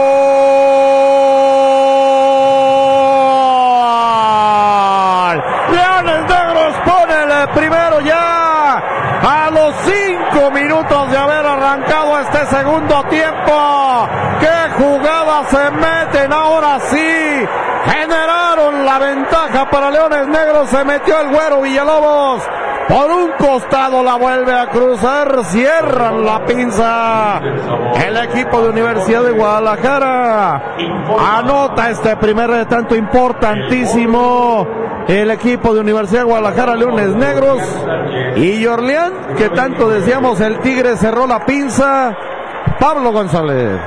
Leones Negros pone el primero ya a los 5 minutos de haber arrancado este segundo tiempo. ¡Qué jugada se meten ahora sí! Generaron la ventaja para Leones Negros, se metió el Güero Villalobos. Por un costado la vuelve a cruzar, cierran la pinza. El equipo de Universidad de Guadalajara anota este primer tanto importantísimo. El equipo de Universidad de Guadalajara, Leones Negros. Y Yorlián, que tanto decíamos, el Tigre cerró la pinza. Pablo González.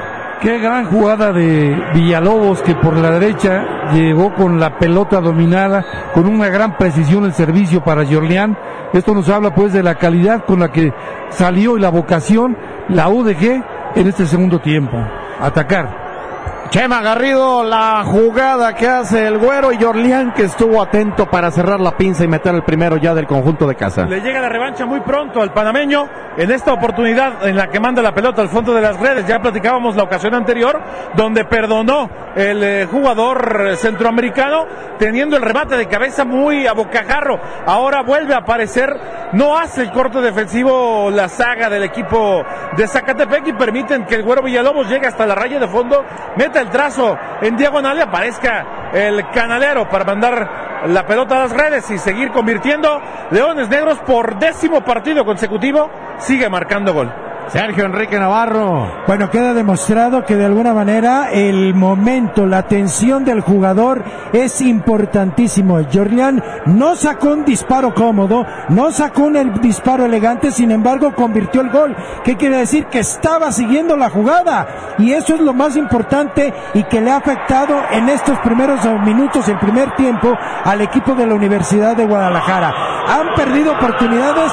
Qué gran jugada de Villalobos, que por la derecha llegó con la pelota dominada, con una gran precisión el servicio para Jorlián. Esto nos habla pues de la calidad con la que salió y la vocación la UDG en este segundo tiempo. Atacar. Chema Garrido, la jugada que hace el Güero, y Jorlián, que estuvo atento para cerrar la pinza y meter el primero ya del conjunto de casa. Le llega la revancha muy pronto al panameño en esta oportunidad en la que manda la pelota al fondo de las redes. Ya platicábamos la ocasión anterior donde perdonó el jugador centroamericano teniendo el remate de cabeza muy a bocajarro. Ahora vuelve a aparecer, no hace el corte defensivo la saga del equipo de Zacatepec y permiten que el Güero Villalobos llegue hasta la raya de fondo, meta el trazo en diagonal y aparezca el canalero para mandar la pelota a las redes y seguir convirtiendo. Leones Negros por 10º partido consecutivo sigue marcando gol. Sergio Enrique Navarro. Bueno, queda demostrado que de alguna manera el momento, la atención del jugador es importantísimo. Jorlián no sacó un disparo cómodo, no sacó un disparo elegante, sin embargo convirtió el gol. ¿Qué quiere decir? Que estaba siguiendo la jugada, y eso es lo más importante y que le ha afectado en estos primeros minutos, el primer tiempo, al equipo de la Universidad de Guadalajara. Han perdido oportunidades,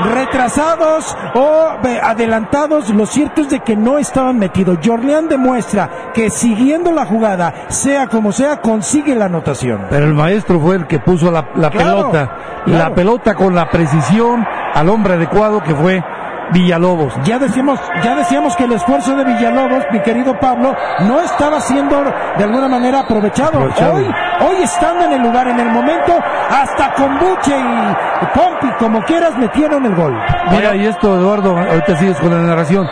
retrasados o adelantados. Lo cierto es de que no estaban metidos. Jorlián demuestra que siguiendo la jugada, sea como sea, consigue la anotación. Pero el maestro fue el que puso la pelota, la pelota con la precisión al hombre adecuado, que fue Villalobos. Ya decíamos que el esfuerzo de Villalobos, mi querido Pablo, no estaba siendo de alguna manera aprovechado. Hoy estando en el lugar, en el momento, hasta con Buche y Pompi, como quieras, metieron el gol. Mira, y esto, Eduardo, ahorita sigues con la narración.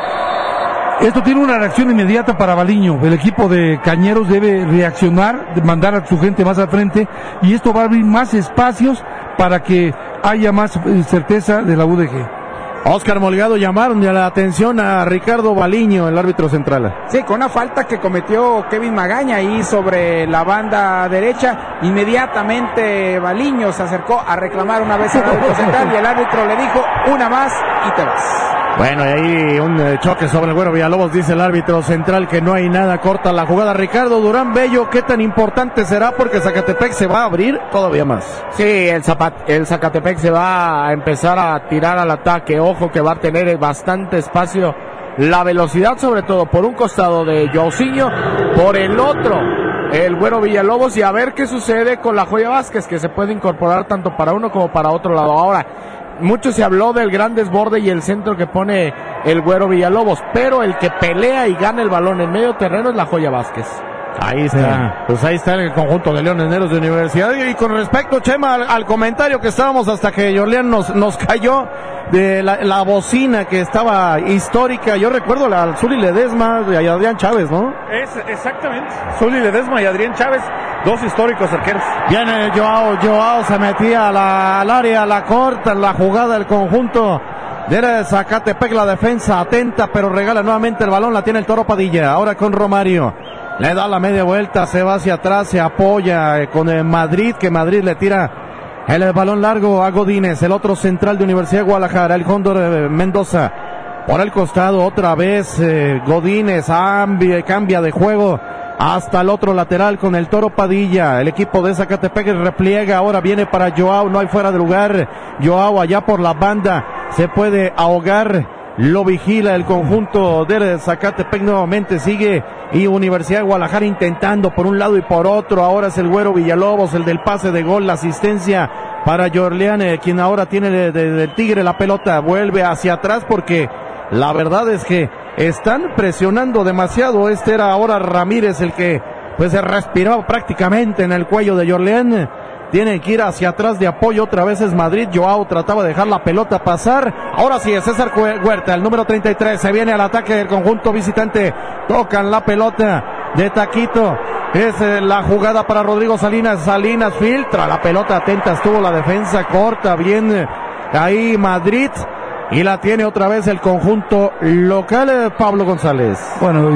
Esto tiene una reacción inmediata para Baliño. El equipo de Cañeros debe reaccionar, mandar a su gente más al frente, y esto va a abrir más espacios para que haya más certeza de la UDG. Oscar Molgado, llamaron ya la atención a Ricardo Baliño, el árbitro central. Sí, con una falta que cometió Kevin Magaña ahí sobre la banda derecha. Inmediatamente Baliño se acercó a reclamar una vez al árbitro central y el árbitro le dijo: una más y te vas. Bueno, y ahí un choque sobre el Güero Villalobos, dice el árbitro central que no hay nada, corta la jugada. Ricardo Durán Bello, ¿qué tan importante será? Porque Zacatepec se va a abrir todavía más. Sí, el Zacatepec se va a empezar a tirar al ataque. Ojo que va a tener bastante espacio. La velocidad, sobre todo, por un costado de Jaucinho, por el otro el Güero Villalobos, y a ver qué sucede con la Joya Vázquez, que se puede incorporar tanto para uno como para otro lado. Ahora, mucho se habló del gran desborde y el centro que pone el Güero Villalobos, pero el que pelea y gana el balón en medio terreno es la Joya Vázquez. Ahí está, sí. Pues ahí está el conjunto de Leones Negros de Universidad. Y con respecto, Chema, al comentario que estábamos hasta que Jorlián nos cayó de la bocina que estaba histórica. Yo recuerdo la Zuli Ledesma y Adrián Chávez, ¿no? Exactamente, Zuli Ledesma y Adrián Chávez, dos históricos arqueros. Viene Joao se metía al área, la corta, la jugada del conjunto de Zacatepec, la defensa atenta, pero regala nuevamente el balón, la tiene el Toro Padilla. Ahora con Romario. Le da la media vuelta, se va hacia atrás, se apoya con el Madrid, que Madrid le tira el balón largo a Godínez, el otro central de Universidad de Guadalajara, el Cóndor Mendoza. Por el costado otra vez Godínez, cambia de juego hasta el otro lateral con el Toro Padilla. El equipo de Zacatepec repliega, ahora viene para Joao, no hay fuera de lugar. Joao allá por la banda, se puede ahogar. Lo vigila el conjunto de Zacatepec, nuevamente sigue, y Universidad de Guadalajara intentando por un lado y por otro. Ahora es el Güero Villalobos, el del pase de gol, la asistencia para Jorlián, quien ahora tiene del Tigre la pelota. Vuelve hacia atrás porque la verdad es que están presionando demasiado. Era ahora Ramírez el que pues se respiraba prácticamente en el cuello de Jorlián. Tiene que ir hacia atrás de apoyo, otra vez es Madrid. Joao trataba de dejar la pelota pasar. Ahora sí es César Huerta, el número 33, se viene al ataque del conjunto visitante. Tocan la pelota de taquito. Es la jugada para Rodrigo Salinas. Salinas filtra la pelota, atenta estuvo la defensa, corta bien ahí Madrid. Y la tiene otra vez el conjunto local, Pablo González. Bueno,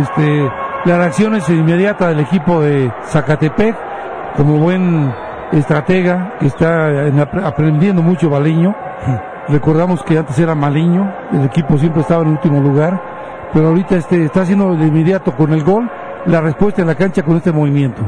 la reacción es inmediata del equipo de Zacatepec, como buen estratega que está aprendiendo mucho Baliño. Recordamos que antes era Maliño, el equipo siempre estaba en último lugar, pero ahorita está haciendo de inmediato con el gol la respuesta en la cancha con este movimiento.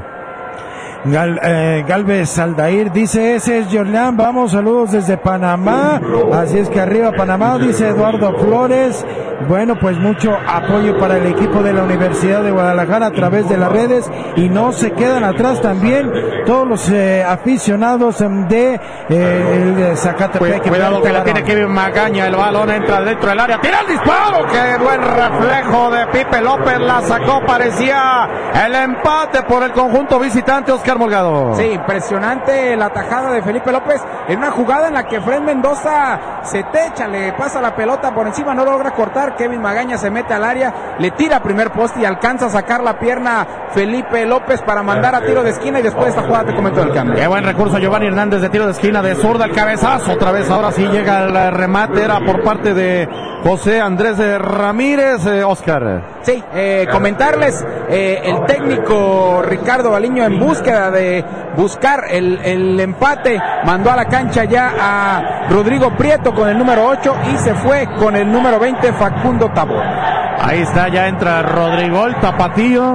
Galvez Aldair dice, ese es Jorleán, vamos, saludos desde Panamá, así es que arriba Panamá, dice Eduardo Flores. Bueno, pues mucho apoyo para el equipo de la Universidad de Guadalajara a través de las redes, y no se quedan atrás también todos los aficionados de Zacatepec. Cuidado que la tiene Kevin Magaña, el balón entra dentro del área, tira el disparo, qué buen reflejo de Pipe López, la sacó, parecía el empate por el conjunto visitante. Oscar Molgado. Sí, impresionante la tajada de Felipe López en una jugada en la que Fred Mendoza se techa, le pasa la pelota por encima, no logra cortar, Kevin Magaña se mete al área, le tira primer poste y alcanza a sacar la pierna Felipe López para mandar a tiro de esquina, y después de esta jugada te comento del cambio. Qué buen recurso Giovanni Hernández de tiro de esquina, de zurda, el cabezazo otra vez, ahora sí llega el remate, era por parte de José Andrés Ramírez. Oscar. Sí, comentarles, el técnico Ricardo Baliño, en búsqueda de buscar el empate, mandó a la cancha ya a Rodrigo Prieto con el número 8 y se fue con el número 20 Facundo Tabor. Ahí está, ya entra Rodrigo, el tapatío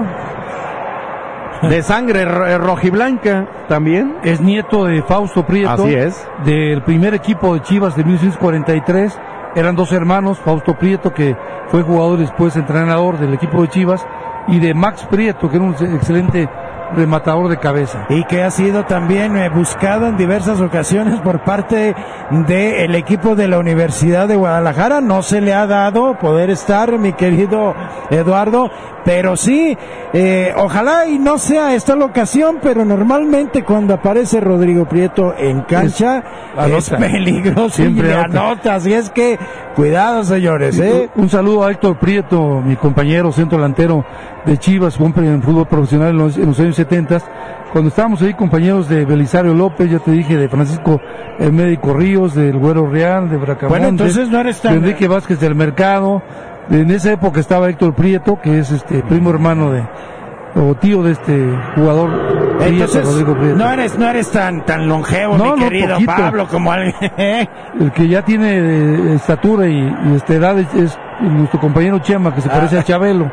de sangre rojiblanca también. Es nieto de Fausto Prieto. Así es. Del primer equipo de Chivas de 1943. Eran dos hermanos, Fausto Prieto, que fue jugador y después entrenador del equipo de Chivas, y de Max Prieto, que era un excelente rematador de cabeza. Y que ha sido también buscado en diversas ocasiones por parte del equipo de la Universidad de Guadalajara. No se le ha dado poder estar, mi querido Eduardo, pero sí, ojalá y no sea esta la ocasión, pero normalmente cuando aparece Rodrigo Prieto en cancha es peligroso, siempre y anota, así es que cuidado, señores. Un saludo a Héctor Prieto, mi compañero centro delantero de Chivas, hombre en fútbol profesional en los años 70, cuando estábamos ahí compañeros de Belisario López, ya te dije, de Francisco el Médico Ríos, del Güero Real, de Bracamonte, bueno, entonces no eres tan... de Enrique Vázquez del Mercado. En esa época estaba Héctor Prieto, que es primo hermano o tío de este jugador Prieto, entonces, Rodrigo Prieto. No eres tan longevo, mi querido poquito. Pablo, como alguien. El que ya tiene estatura y edad es nuestro compañero Chema, que se parece a Chabelo.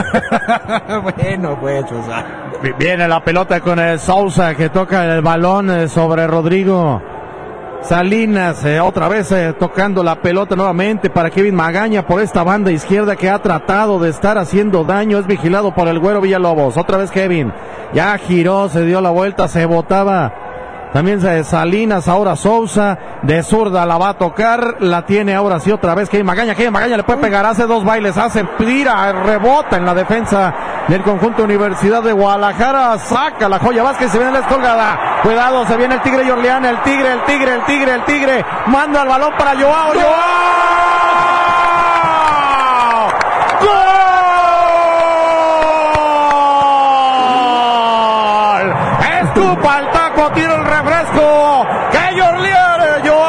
Bueno, pues, o sea. Viene la pelota con el Sousa, que toca el balón sobre Rodrigo Salinas, otra vez tocando la pelota nuevamente para Kevin Magaña por esta banda izquierda, que ha tratado de estar haciendo daño, es vigilado por el Güero Villalobos. Otra vez Kevin, ya giró, se dio la vuelta, se botaba también Salinas, ahora Sousa, de zurda la va a tocar, la tiene ahora sí otra vez Kevin Magaña le puede pegar, hace dos bailes, tira, rebota en la defensa del conjunto Universidad de Guadalajara, saca la Joya Vázquez, se viene la descolgada, cuidado, se viene el Tigre Yorleán, el Tigre, manda el balón para Joao, escupa el taco, tira el refresco, que Yorleán,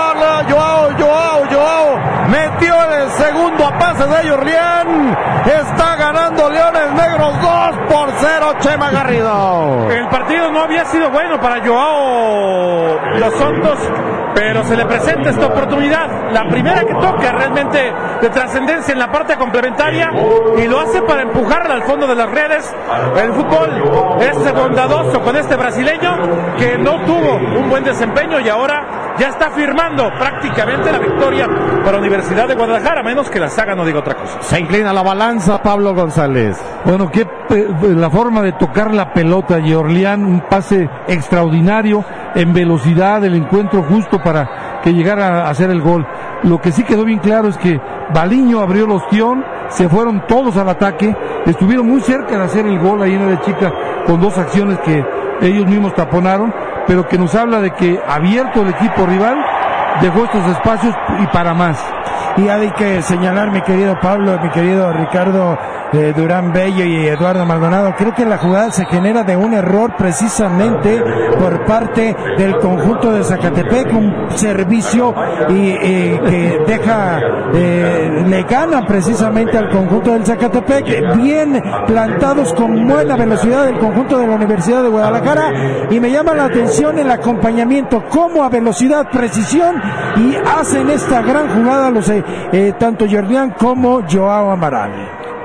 Joao, metió el segundo a pase de Yorleán, está ganando Leones Negros 2-0, Chema Garrido. El partido no había sido bueno para Joao Los Santos, pero se le presenta esta oportunidad, la primera que toca realmente de trascendencia en la parte complementaria, y lo hace para empujarla al fondo de las redes. El fútbol es bondadoso con este brasileño que no tuvo un buen desempeño y ahora ya está firmando prácticamente la victoria para Universidad de Guadalajara, a menos que la saga no diga otra cosa. Se inclina la balanza Pablo González. Bueno, la forma de tocar la pelota, Yorleán, un pase extraordinario en velocidad, el encuentro justo para que llegara a hacer el gol. Lo que sí quedó bien claro es que Baliño abrió el ostión, se fueron todos al ataque, estuvieron muy cerca de hacer el gol ahí en la Chica con dos acciones que ellos mismos taponaron, pero que nos habla de que abierto el equipo rival dejó estos espacios y para más. Y hay que señalar, mi querido Pablo, mi querido Ricardo Durán Bello y Eduardo Maldonado, creo que la jugada se genera de un error precisamente por parte del conjunto de Zacatepec, un servicio que deja, le gana precisamente al conjunto del Zacatepec, bien plantados con buena velocidad del conjunto de la Universidad de Guadalajara, y me llama la atención el acompañamiento, como a velocidad, precisión, y hacen esta gran jugada los tanto Jordián como Joao Amaral.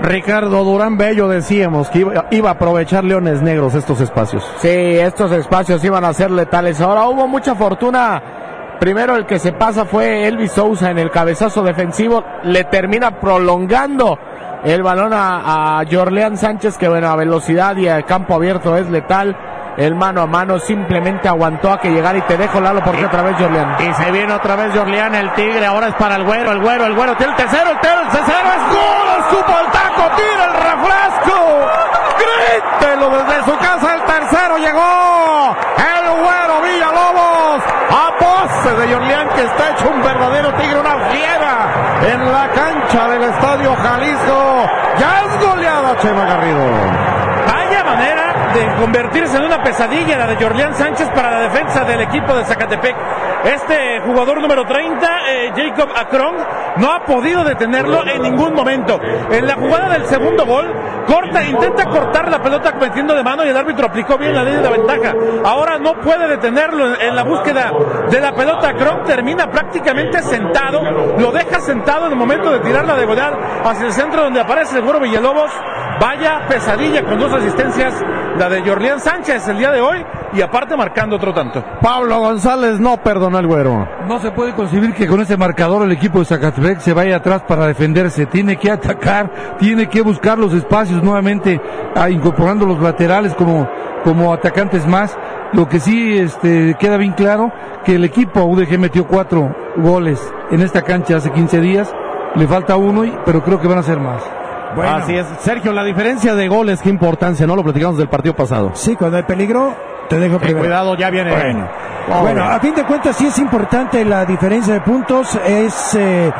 Ricardo Durán Bello, decíamos que iba a aprovechar Leones Negros estos espacios. Sí, estos espacios iban a ser letales. Ahora hubo mucha fortuna. Primero el que se pasa fue Elvis Sousa en el cabezazo defensivo, le termina prolongando el balón a Jorleán Sánchez, que bueno, a velocidad y a campo abierto es letal. El mano a mano simplemente aguantó a que llegara, y te dejo, Lalo, porque otra vez Jorleán. Y se viene otra vez Jorleán, el Tigre, ahora es para el Güero tiene el tercero, es gol, escupo el taco, tira el refresco, grítelo desde su casa, el tercero llegó, el Güero Villalobos, a pose de Jorleán, que está hecho un verdadero tigre, una fiera en la cancha del Estadio Jalisco. Ya es goleada, Chema Garrido. Vaya manera de convertirse en una pesadilla la de Jorleán Sánchez para la defensa del equipo de Zacatepec. Este jugador número 30, Jacob Acron, no ha podido detenerlo en ningún momento. En la jugada del segundo gol, intenta cortar la pelota metiendo de mano, y el árbitro aplicó bien la ley de la ventaja. Ahora no puede detenerlo en la búsqueda de la pelota. Acron termina prácticamente sentado, lo deja sentado en el momento de tirarla de golear hacia el centro, donde aparece el Güero Villalobos. Vaya pesadilla con 2 asistencias la de Jorleán Sánchez el día de hoy, y aparte marcando otro tanto. Pablo González no perdonó al Güero. No se puede concebir que con ese marcador el equipo de Zacatepec se vaya atrás para defenderse. Tiene que atacar, tiene que buscar los espacios nuevamente, incorporando los laterales como atacantes más. Lo que sí queda bien claro, que el equipo UDG metió 4 goles en esta cancha hace 15 días, le falta 1, pero creo que van a ser más. Bueno. Así es, Sergio, la diferencia de goles, qué importancia, ¿no? Lo platicamos del partido pasado. Sí, cuando hay peligro, te dejo primero. Cuidado, ya viene. Bueno, a fin de cuentas sí es importante la diferencia de puntos, es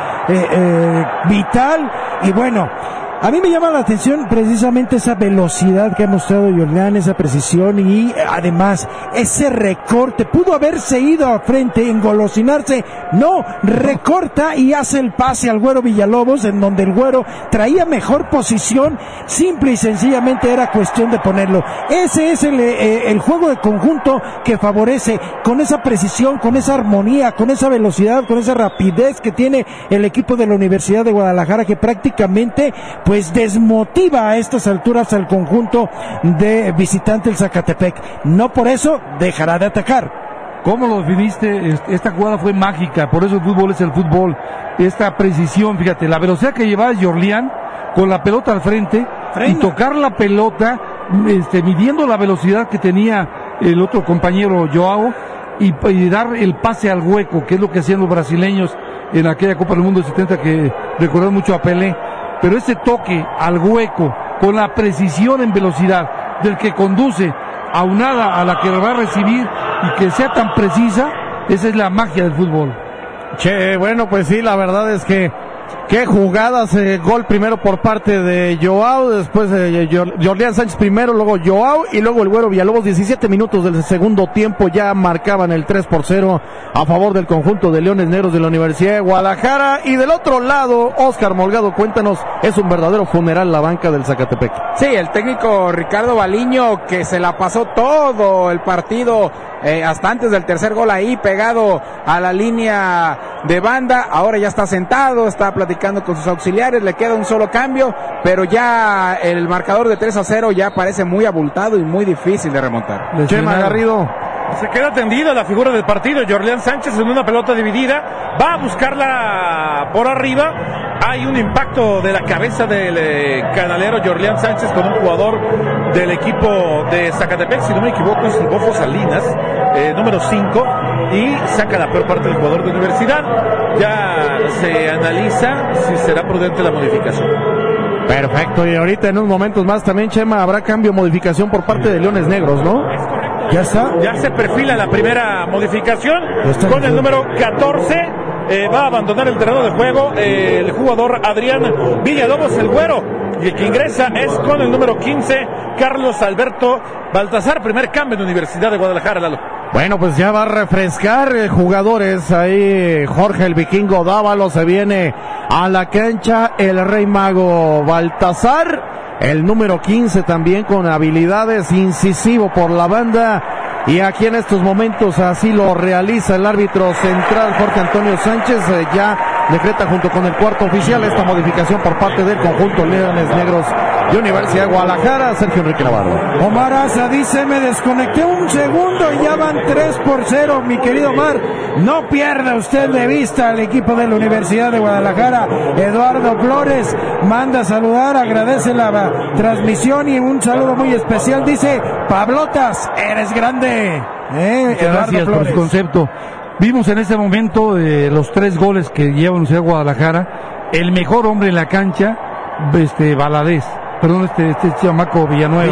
vital, y bueno, a mí me llama la atención precisamente esa velocidad que ha mostrado Jorleán, esa precisión, y además ese recorte. Pudo haberse ido a frente, engolosinarse, no, recorta y hace el pase al Güero Villalobos, en donde el Güero traía mejor posición, simple y sencillamente era cuestión de ponerlo. Ese es el juego de conjunto que favorece, con esa precisión, con esa armonía, con esa velocidad, con esa rapidez que tiene el equipo de la Universidad de Guadalajara, que prácticamente pues desmotiva a estas alturas al conjunto de visitante el Zacatepec. No por eso dejará de atacar. ¿Cómo lo viviste? Esta jugada fue mágica, por eso el fútbol es el fútbol. Esta precisión, fíjate, la velocidad que llevaba Jorleán con la pelota al frente, y tocar la pelota, midiendo la velocidad que tenía el otro compañero Joao, y dar el pase al hueco, que es lo que hacían los brasileños en aquella Copa del Mundo de 70, que recordó mucho a Pelé. Pero ese toque al hueco, con la precisión en velocidad del que conduce, aunada a la que va a recibir, y que sea tan precisa, esa es la magia del fútbol. Che, bueno, pues sí, la verdad es que qué jugadas, gol primero por parte de Joao, después Jorleán Sánchez primero, luego Joao, y luego el Güero Villalobos. 17 minutos del segundo tiempo ya marcaban el 3-0 a favor del conjunto de Leones Negros de la Universidad de Guadalajara. Y del otro lado, Oscar Molgado, cuéntanos, es un verdadero funeral la banca del Zacatepec. Sí, el técnico Ricardo Baliño, que se la pasó todo el partido, hasta antes del tercer gol ahí pegado a la línea de banda. Ahora ya está sentado, está platicando con sus auxiliares, le queda un solo cambio, pero ya el marcador de 3-0 ya parece muy abultado y muy difícil de remontar. Chema Garrido. Se queda tendida la figura del partido. Jorleán Sánchez en una pelota dividida, va a buscarla por arriba. Hay un impacto de la cabeza del canalero Jorleán Sánchez con un jugador del equipo de Zacatepec, si no me equivoco es el Bofo Salinas, número 5, y saca la peor parte del jugador de Universidad. Ya se analiza si será prudente la modificación. Perfecto, y ahorita en unos momentos más también, Chema, habrá cambio, modificación por parte de Leones Negros, ¿no? Es correcto. Ya está. Ya se perfila la primera modificación con el número 14. Va a abandonar el terreno de juego el jugador Adrián Villalobos, el Güero, y el que ingresa es con el número 15 Carlos Alberto Baltasar. Primer cambio en Universidad de Guadalajara, Lalo. Bueno, pues ya va a refrescar jugadores ahí. Jorge el Vikingo Dávalo se viene a la cancha, el Rey Mago Baltasar, el número 15 también con habilidades, incisivo por la banda. Y aquí en estos momentos así lo realiza el árbitro central Jorge Antonio Sánchez, ya decreta junto con el cuarto oficial esta modificación por parte del conjunto Leones Negros de Universidad de Guadalajara. Sergio Enrique Navarro. Omar Aza dice: me desconecté un segundo y ya van 3-0, mi querido Omar. No pierda usted de vista al equipo de la Universidad de Guadalajara. Eduardo Flores manda a saludar, agradece la transmisión y un saludo muy especial. Dice: Pablotas, eres grande. Gracias por su concepto. Vimos en ese momento los 3 goles que lleva la Universidad de Guadalajara. El mejor hombre en la cancha, Valadez. Perdón, este chamaco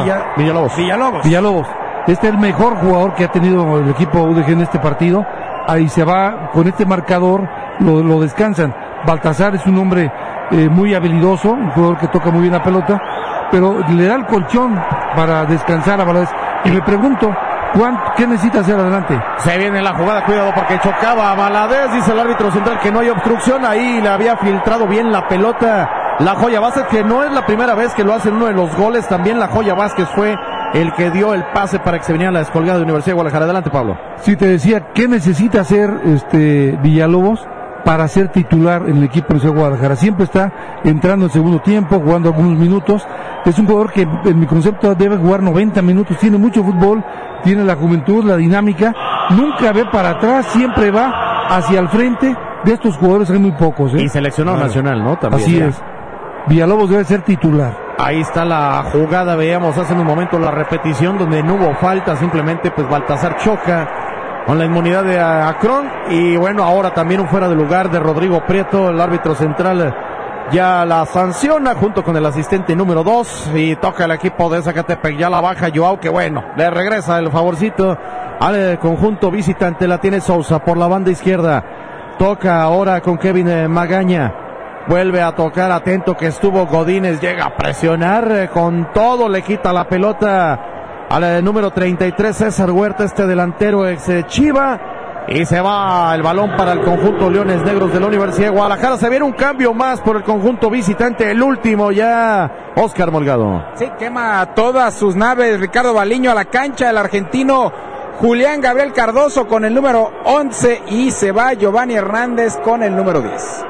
Villalobos. Este es el mejor jugador que ha tenido el equipo UDG en este partido. Ahí se va con este marcador, lo descansan. Baltasar es un hombre muy habilidoso, un jugador que toca muy bien la pelota, pero le da el colchón para descansar a Valadez. Y me pregunto, ¿qué necesita hacer adelante? Se viene la jugada, cuidado porque chocaba a Valadez, dice el árbitro central que no hay obstrucción, ahí le había filtrado bien la pelota la Joya Vázquez, que no es la primera vez que lo hace en uno de los goles, también la Joya Vázquez fue el que dio el pase para que se viniera la descolgada de Universidad de Guadalajara. Adelante, Pablo. Sí, te decía, ¿qué necesita hacer Villalobos para ser titular en el equipo de Universidad de Guadalajara? Siempre está entrando en segundo tiempo, jugando algunos minutos. Es un jugador que en mi concepto debe jugar 90 minutos, tiene mucho fútbol, tiene la juventud, la dinámica, nunca ve para atrás, siempre va hacia el frente. De estos jugadores hay muy pocos. Y seleccionado nacional, ¿no? También. Así es. Villalobos debe ser titular. Ahí está la jugada, veíamos hace un momento la repetición donde no hubo falta, simplemente pues Baltasar choca con la inmunidad de Acrón, y bueno, ahora también un fuera de lugar de Rodrigo Prieto. El árbitro central ya la sanciona junto con el asistente número 2 y toca el equipo de Zacatepec, ya la baja Joao, que bueno, le regresa el favorcito al conjunto visitante. La tiene Sousa por la banda izquierda, toca ahora con Kevin Magaña, vuelve a tocar, atento que estuvo Godínez, llega a presionar con todo, le quita la pelota al número 33 César Huerta, este delantero ex Chiva, y se va el balón para el conjunto Leones Negros de la Universidad de Guadalajara. Se viene un cambio más por el conjunto visitante, el último ya, Oscar Molgado. Sí, quema todas sus naves Ricardo Baliño a la cancha, el argentino Julián Gabriel Cardoso con el número 11 y se va Giovanni Hernández con el número 10.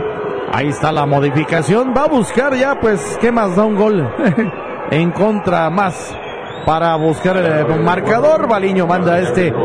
Ahí está la modificación, va a buscar ya, pues, ¿qué más da un gol? En contra más para buscar el marcador. Baliño manda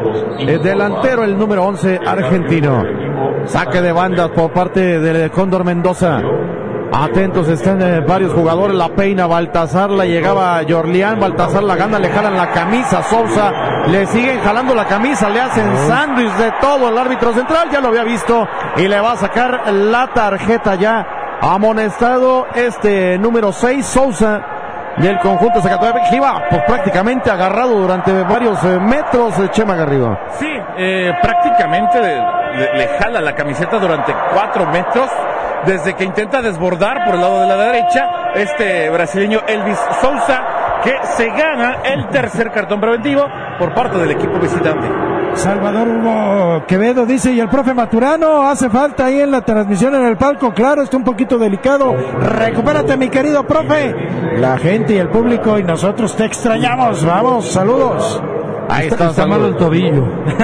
el delantero, el número 11 argentino. Saque de banda por parte del Cóndor Mendoza. Atentos están varios jugadores, la peina Baltasar, la llegaba Yorlián, Baltasar la gana, le jalan la camisa, Sousa, le siguen jalando la camisa, le hacen sándwich de todo. El árbitro central ya lo había visto y le va a sacar la tarjeta ya. Amonestado número 6, Sousa, del conjunto Zacatepec, que iba pues prácticamente agarrado durante varios metros, Chema Garrido. Sí, prácticamente le jala la camiseta durante 4 metros, desde que intenta desbordar por el lado de la derecha, brasileño Elvis Sousa, que se gana el tercer cartón preventivo por parte del equipo visitante. Salvador Hugo Quevedo dice: y el profe Maturano hace falta ahí en la transmisión en el palco. Claro, está un poquito delicado. Recupérate, mi querido profe. La gente y el público y nosotros te extrañamos. Vamos, saludos. Ahí está malo el tobillo.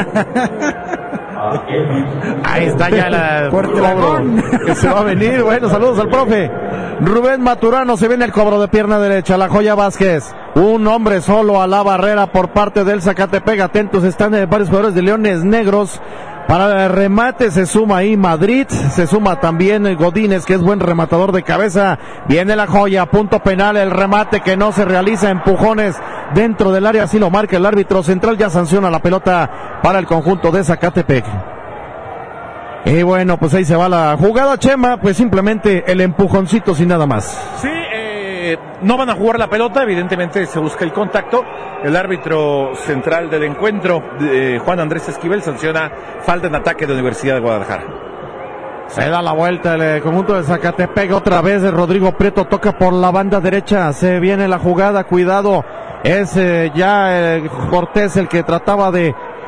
Ahí está ya el cobro que se va a venir. Bueno, saludos al profe Rubén Maturano. Se viene el cobro de pierna derecha, la Joya Vázquez, un hombre solo a la barrera por parte del Zacatepec. Atentos están varios jugadores de Leones Negros. Para el remate se suma ahí Madrid, se suma también Godínez, que es buen rematador de cabeza. Viene la Joya, punto penal, el remate que no se realiza, empujones dentro del área, así lo marca el árbitro central, ya sanciona la pelota para el conjunto de Zacatepec. Y bueno, pues ahí se va la jugada, Chema, pues simplemente el empujoncito sin nada más. Sí, no van a jugar la pelota, evidentemente se busca el contacto. El árbitro central del encuentro, Juan Andrés Esquivel, sanciona falta en ataque de Universidad de Guadalajara. Se da la vuelta el conjunto de Zacatepec, otra vez Rodrigo Prieto toca por la banda derecha, se viene la jugada, cuidado, es ya Cortés el que trataba de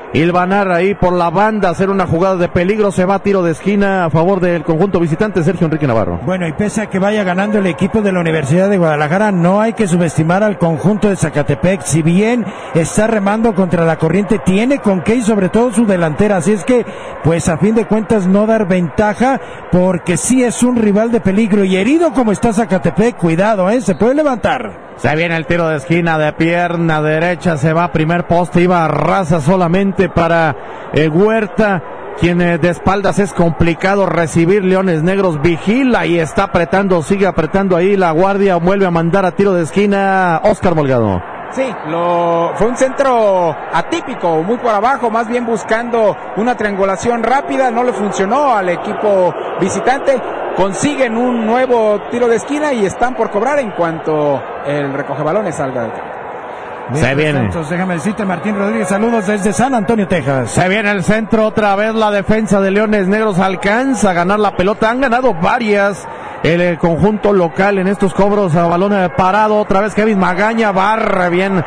hilvanar ahí por la banda, hacer una jugada de peligro. Se va a tiro de esquina a favor del conjunto visitante, Sergio Enrique Navarro. Bueno, y pese a que vaya ganando el equipo de la Universidad de Guadalajara, no hay que subestimar al conjunto de Zacatepec. Si bien está remando contra la corriente, tiene con qué y sobre todo su delantera. Así es que, pues a fin de cuentas, no dar ventaja, porque sí es un rival de peligro. Y herido como está Zacatepec, cuidado, se puede levantar. Se viene el tiro de esquina de pierna derecha, se va a primer poste, iba a raza solamente para Huerta, quien de espaldas es complicado recibir. Leones Negros vigila y está apretando, sigue apretando ahí la guardia, vuelve a mandar a tiro de esquina Oscar Molgado. Sí, fue un centro atípico, muy por abajo, más bien buscando una triangulación rápida, no le funcionó al equipo visitante. Consiguen un nuevo tiro de esquina y están por cobrar en cuanto el recogebalones salga del campo. Se viene. Entonces, déjame decirte, Martín Rodríguez, saludos desde San Antonio, Texas. Se viene el centro otra vez, la defensa de Leones Negros alcanza a ganar la pelota, han ganado varias el conjunto local en estos cobros a balón parado. Otra vez Kevin Magaña barre bien,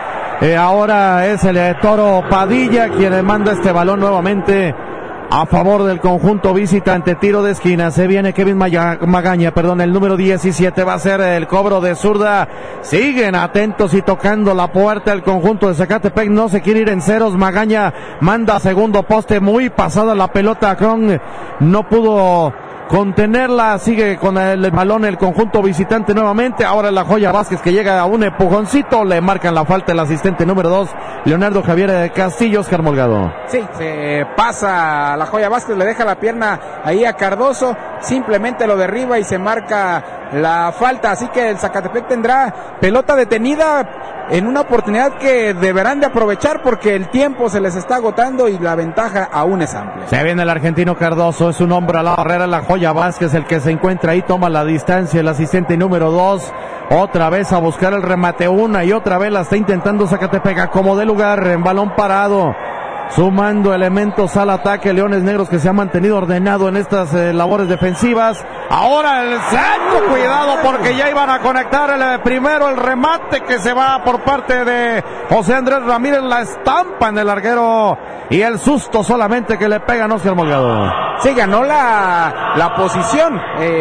ahora es el Toro Padilla quien manda este balón nuevamente a favor del conjunto visitante. Tiro de esquina, se viene Kevin Magaña, el número 17 va a ser el cobro de zurda. Siguen atentos y tocando la puerta el conjunto de Zacatepec, no se quiere ir en ceros. Magaña manda segundo poste, muy pasada la pelota, Cron no pudo contenerla, sigue con el balón el conjunto visitante nuevamente. Ahora la Joya Vázquez que llega a un empujoncito, le marcan la falta el asistente número 2, Leonardo Javier Castillo. Oscar Molgado. Sí, se pasa la Joya Vázquez, le deja la pierna ahí a Cardoso, simplemente lo derriba y se marca la falta, así que el Zacatepec tendrá pelota detenida en una oportunidad que deberán de aprovechar porque el tiempo se les está agotando y la ventaja aún es amplia. Se viene el argentino Cardoso, es un hombre a la barrera, la Joya Vázquez el que se encuentra ahí, toma la distancia, el asistente número 2, otra vez a buscar el remate, una y otra vez la está intentando Zacatepec, como de lugar en balón parado, sumando elementos al ataque. Leones Negros que se ha mantenido ordenado en estas labores defensivas. Ahora el centro, cuidado porque ya iban a conectar el primero, el remate que se va por parte de José Andrés Ramírez, la estampa en el larguero y el susto solamente que le pegan Oscar Molgado. Sí, ganó la posición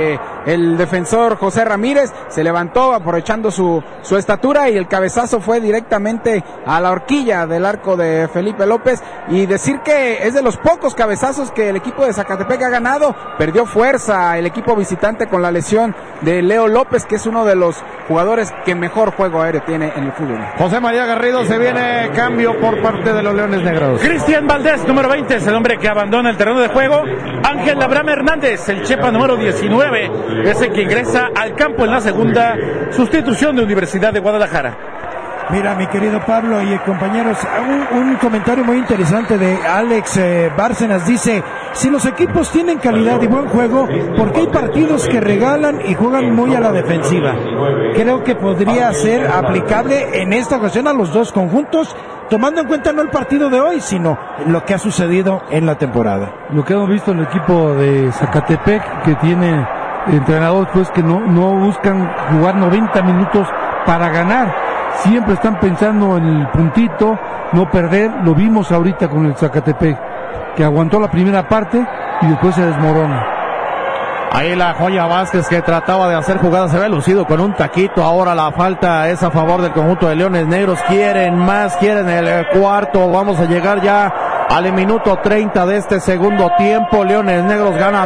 el defensor José Ramírez, se levantó aprovechando su estatura y el cabezazo fue directamente a la horquilla del arco de Felipe López. Y decir que es de los pocos cabezazos que el equipo de Zacatepec ha ganado. Perdió fuerza el equipo visitante con la lesión de Leo López, que es uno de los jugadores que mejor juego aéreo tiene en el fútbol. José María Garrido, se viene cambio por parte de los Leones Negros. Cristian Valdés, número 20, es el hombre que abandona el terreno de juego. Ángel Abraham Hernández, el chepa número 19, es el que ingresa al campo en la segunda sustitución de Universidad de Guadalajara. Mira, mi querido Pablo y compañeros, un comentario muy interesante de Alex Bárcenas. Dice, si los equipos tienen calidad y buen juego, ¿por qué hay partidos que regalan y juegan muy a la defensiva? Creo que podría ser aplicable en esta ocasión a los dos conjuntos, tomando en cuenta no el partido de hoy, sino lo que ha sucedido en la temporada. Lo que hemos visto en el equipo de Zacatepec, que tiene entrenadores pues que no buscan jugar 90 minutos para ganar. Siempre están pensando en el puntito, no perder. Lo vimos ahorita con el Zacatepec, que aguantó la primera parte y después se desmorona. Ahí la Joya Vázquez que trataba de hacer jugadas, se ve lucido con un taquito. Ahora la falta es a favor del conjunto de Leones Negros. Quieren más, quieren el cuarto. Vamos a llegar ya al minuto 30 de este segundo tiempo. Leones Negros gana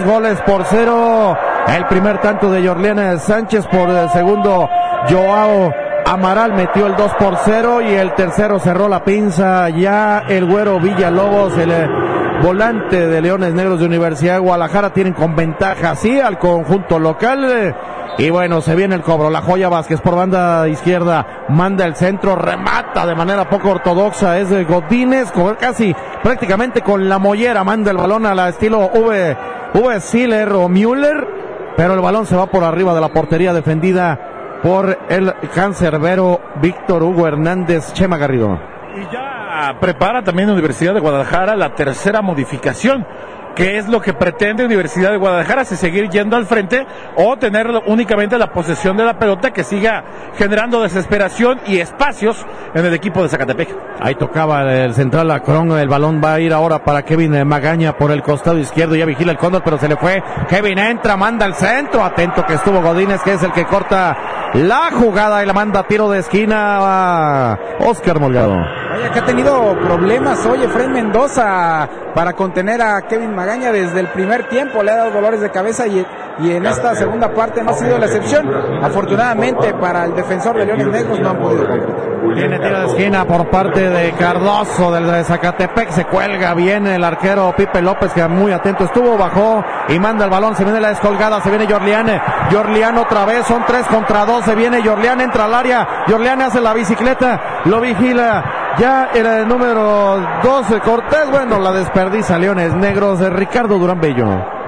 3-0. El primer tanto de Yorliana Sánchez, por el segundo Joao Amaral metió el 2-0 y el tercero cerró la pinza ya el Güero Villalobos, el volante de Leones Negros de Universidad de Guadalajara. Tienen con ventaja sí al conjunto local. Y bueno, se viene el cobro. La Joya Vázquez por banda izquierda manda el centro, remata de manera poco ortodoxa, es de Godínez, casi prácticamente con la mollera manda el balón a la estilo V. Siller o Müller, pero el balón se va por arriba de la portería defendida por el cancerbero Víctor Hugo Hernández. Chema Garrido. Y ya prepara también la Universidad de Guadalajara la tercera modificación qué es lo que pretende Universidad de Guadalajara, si seguir yendo al frente o tener únicamente la posesión de la pelota que siga generando desesperación y espacios en el equipo de Zacatepec. Ahí tocaba el central Acrón, el balón va a ir ahora para Kevin Magaña por el costado izquierdo, ya vigila el Cóndor, pero se le fue. Kevin entra, manda el centro, atento que estuvo Godínez, que es el que corta la jugada y la manda a tiro de esquina a Oscar Molgado. Oye, que ha tenido problemas hoy Efraín Mendoza para contener a Kevin Magaña desde el primer tiempo, le ha dado dolores de cabeza y en esta segunda parte no ha sido la excepción. Afortunadamente para el defensor de Leones Negros no han podido concretar. Tiene tiro de esquina por parte de Cardoso del de Zacatepec, se cuelga bien el arquero Pipe López, que muy atento estuvo, bajó y manda el balón, se viene la descolgada, se viene Yorlian otra vez, son 3 contra 2, se viene Yorlian, entra al área, Yorlian hace la bicicleta, lo vigila ya el número 12 Cortés, bueno, la desperdicia Leones Negros de Ricardo Durán Bello.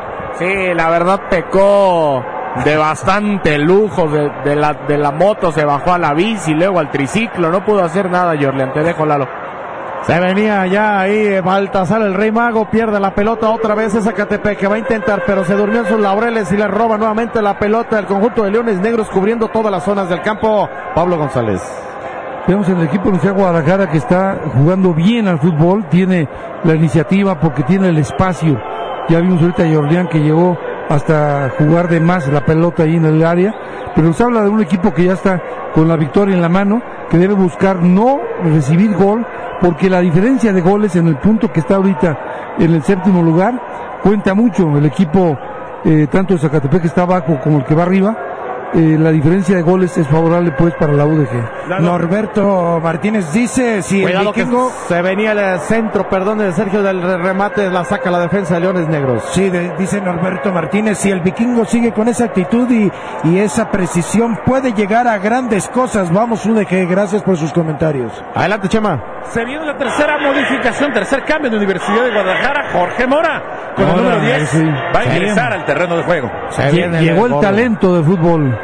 Sí, la verdad pecó de bastante lujo de la moto, se bajó a la bici, luego al triciclo, no pudo hacer nada Yorlian, te dejo Lalo. Se venía ya ahí Baltasar, el Rey Mago, pierde la pelota otra vez, es Zacatepec que va a intentar, pero se durmió en sus laureles y le roba nuevamente la pelota al conjunto de Leones Negros, cubriendo todas las zonas del campo. Pablo González. Vemos en el equipo de Universidad de Guadalajara que está jugando bien al fútbol, tiene la iniciativa porque tiene el espacio. Ya vimos ahorita a Yorlian que llegó hasta jugar de más la pelota ahí en el área, pero nos habla de un equipo que ya está con la victoria en la mano, que debe buscar no recibir gol, porque la diferencia de goles en el punto que está ahorita en el 7º lugar cuenta mucho. El equipo tanto de Zacatepec que está abajo como el que va arriba, la diferencia de goles es favorable pues para la UDG. Norberto Martínez dice si cuidado, el Vikingo se venía el centro, de Sergio del remate, la saca la defensa de Leones Negros. Sí, dice Norberto Martínez, si el Vikingo sigue con esa actitud y esa precisión puede llegar a grandes cosas. Vamos UDG, gracias por sus comentarios. Adelante, Chema. Se viene la tercera modificación, tercer cambio de Universidad de Guadalajara. Jorge Mora, con el número 10, sí, va a ingresar al terreno de juego. Llegó el talento de fútbol.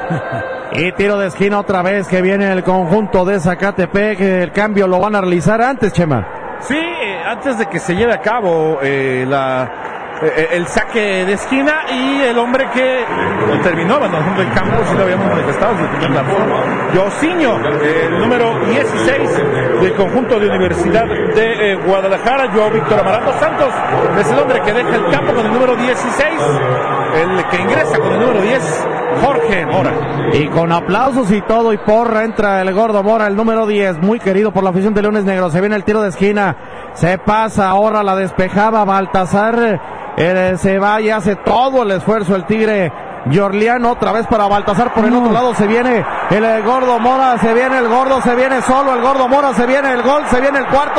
Y tiro de esquina otra vez que viene el conjunto de Zacatepec. El cambio lo van a realizar antes, Chema. Sí, antes de que se lleve a cabo el saque de esquina, y el hombre que terminó abandonando el campo, si lo habíamos manifestado desde el primer lapso, Yosinho, el número 16 del conjunto de Universidad de Guadalajara. Joao Víctor Amaranto Santos es el hombre que deja el campo con el número 16, el que ingresa con el número 10, Jorge Mora. Y con aplausos y todo y porra entra el gordo Mora, el número 10, muy querido por la afición de Leones Negros. Se viene el tiro de esquina, se pasa, ahora la despejaba Baltasar, se va y hace todo el esfuerzo el Tigre Yorlian, otra vez para Baltasar por el otro lado, se viene el gordo Mora, se viene el gordo, se viene solo el gordo Mora, se viene el gol, se viene el cuarto,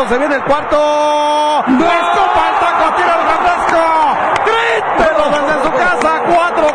¡Escopa el taco, tira el Grandesco! ¡Grítelo desde su casa! 4,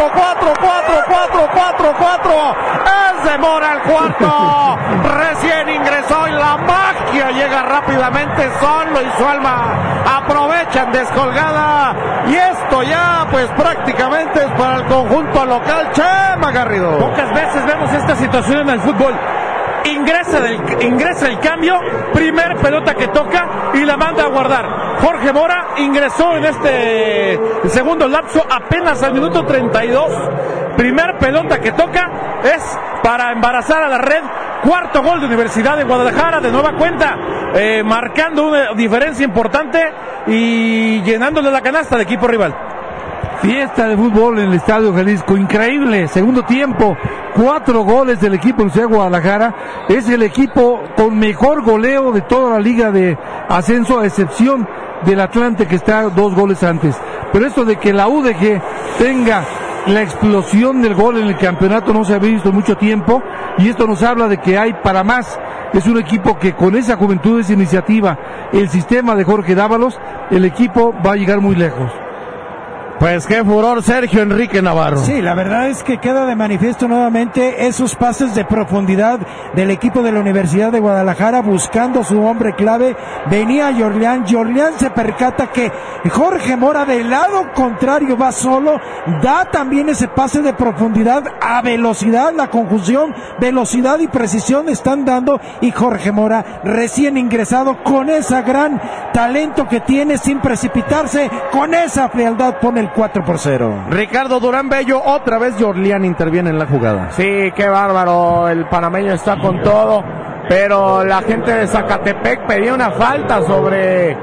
es de Mora el cuarto, recién ingresó y la magia llega rápidamente, solo y su alma aprovechan descolgada, y esto ya pues prácticamente es para el conjunto local. Chema Garrido. Pocas veces vemos esta situación en el fútbol. Ingresa el cambio, primer pelota que toca y la manda a guardar. Jorge Mora ingresó en este segundo lapso apenas al minuto 32. Primer pelota que toca es para embarazar a la red. Cuarto gol de Universidad de Guadalajara de nueva cuenta, marcando una diferencia importante y llenándole la canasta de equipo rival. Fiesta de fútbol en el Estadio Jalisco, increíble, segundo tiempo, 4 goles del equipo de Universidad de Guadalajara, es el equipo con mejor goleo de toda la liga de ascenso, a excepción del Atlante que está 2 goles antes. Pero esto de que la UDG tenga la explosión del gol en el campeonato no se había visto mucho tiempo, y esto nos habla de que hay para más. Es un equipo que con esa juventud, esa iniciativa, el sistema de Jorge Dávalos, el equipo va a llegar muy lejos. Pues qué furor Sergio Enrique Navarro. Sí, la verdad es que queda de manifiesto nuevamente esos pases de profundidad del equipo de la Universidad de Guadalajara buscando su hombre clave. Venía Yorlián se percata que Jorge Mora del lado contrario va solo, da también ese pase de profundidad a velocidad, la conjunción, velocidad y precisión están dando, y Jorge Mora recién ingresado con esa gran talento que tiene sin precipitarse, con esa frialdad pone el 4-0. Ricardo Durán Bello, otra vez Yorlián interviene en la jugada. Sí, qué bárbaro, el panameño está con todo, pero la gente de Zacatepec pedía una falta sobre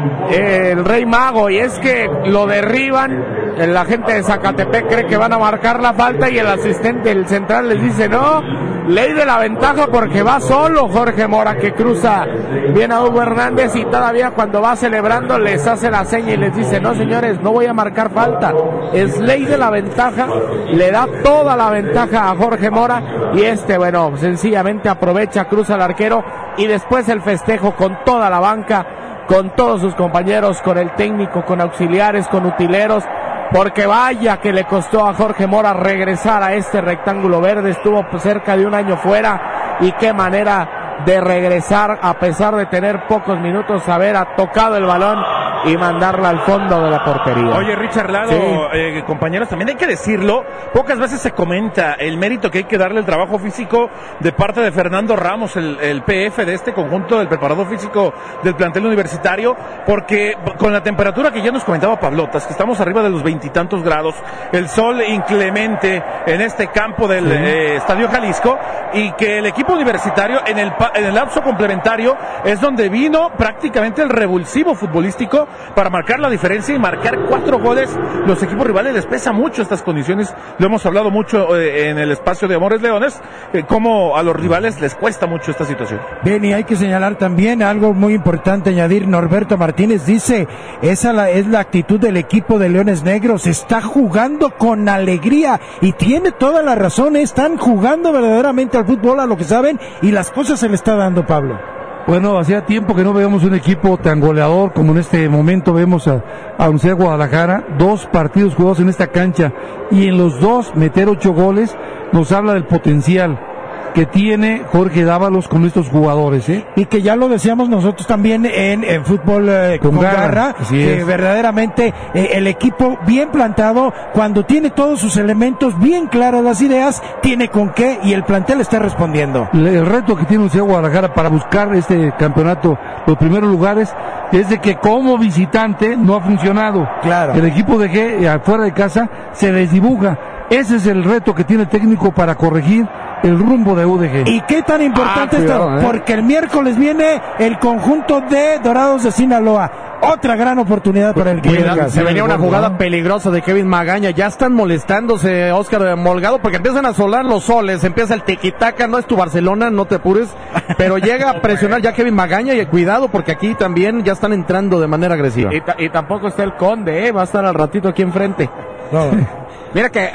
el Rey Mago, y es que lo derriban. La gente de Zacatepec cree que van a marcar la falta y el asistente, el central, les dice no, ley de la ventaja porque va solo Jorge Mora, que cruza bien a Hugo Hernández, y todavía cuando va celebrando les hace la seña y les dice no señores, no voy a marcar falta, es ley de la ventaja, le da toda la ventaja a Jorge Mora, y bueno, sencillamente aprovecha, cruza al arquero, y después el festejo con toda la banca, con todos sus compañeros, con el técnico, con auxiliares, con utileros, porque vaya que le costó a Jorge Mora regresar a este rectángulo verde, estuvo cerca de un año fuera, y qué manera de regresar a pesar de tener pocos minutos, haber tocado el balón y mandarla al fondo de la portería. Oye, Richard Lado, sí. Compañeros, también hay que decirlo, pocas veces se comenta el mérito que hay que darle al trabajo físico de parte de Fernando Ramos, el PF de este conjunto, del preparador físico del plantel universitario, porque con la temperatura que ya nos comentaba Pablotas, que estamos arriba de los 20 y tantos grados, el sol inclemente en este campo del Estadio Jalisco, y que el equipo universitario en el lapso complementario es donde vino prácticamente el revulsivo futbolístico para marcar la diferencia y marcar 4 goles. Los equipos rivales les pesa mucho estas condiciones, lo hemos hablado mucho en el espacio de Amores Leones, cómo a los rivales les cuesta mucho esta situación. Bien, y hay que señalar también algo muy importante, añadir, Norberto Martínez dice, esa es la actitud del equipo de Leones Negros, está jugando con alegría, y tiene toda la razón, están jugando verdaderamente al fútbol, a lo que saben, y las cosas se le está dando, Pablo. Bueno, hacía tiempo que no veíamos un equipo tan goleador como en este momento vemos a Universidad de Guadalajara. 2 partidos jugados en esta cancha y en los 2 meter 8 goles nos habla del potencial que tiene Jorge Dávalos con estos jugadores, y que ya lo decíamos nosotros también en fútbol con garra, que verdaderamente el equipo bien plantado, cuando tiene todos sus elementos bien claras las ideas, tiene con qué, y el plantel está respondiendo. El reto que tiene Universidad de Guadalajara para buscar este campeonato, los primeros lugares, es de que como visitante no ha funcionado. Claro. El equipo de G afuera de casa se desdibuja. Ese es el reto que tiene el técnico para corregir el rumbo de UDG. ¿Y qué tan importante está? Porque el miércoles viene el conjunto de Dorados de Sinaloa. Otra gran oportunidad para el equipo. Se venía una jugada peligrosa de Kevin Magaña. Ya están molestándose Óscar Molgado porque empiezan a solar los soles. Empieza el tiquitaca. No es tu Barcelona, no te apures. Pero llega a presionar ya Kevin Magaña. Y cuidado porque aquí también ya están entrando de manera agresiva. Y tampoco está el Conde, va a estar al ratito aquí enfrente. No. Mira que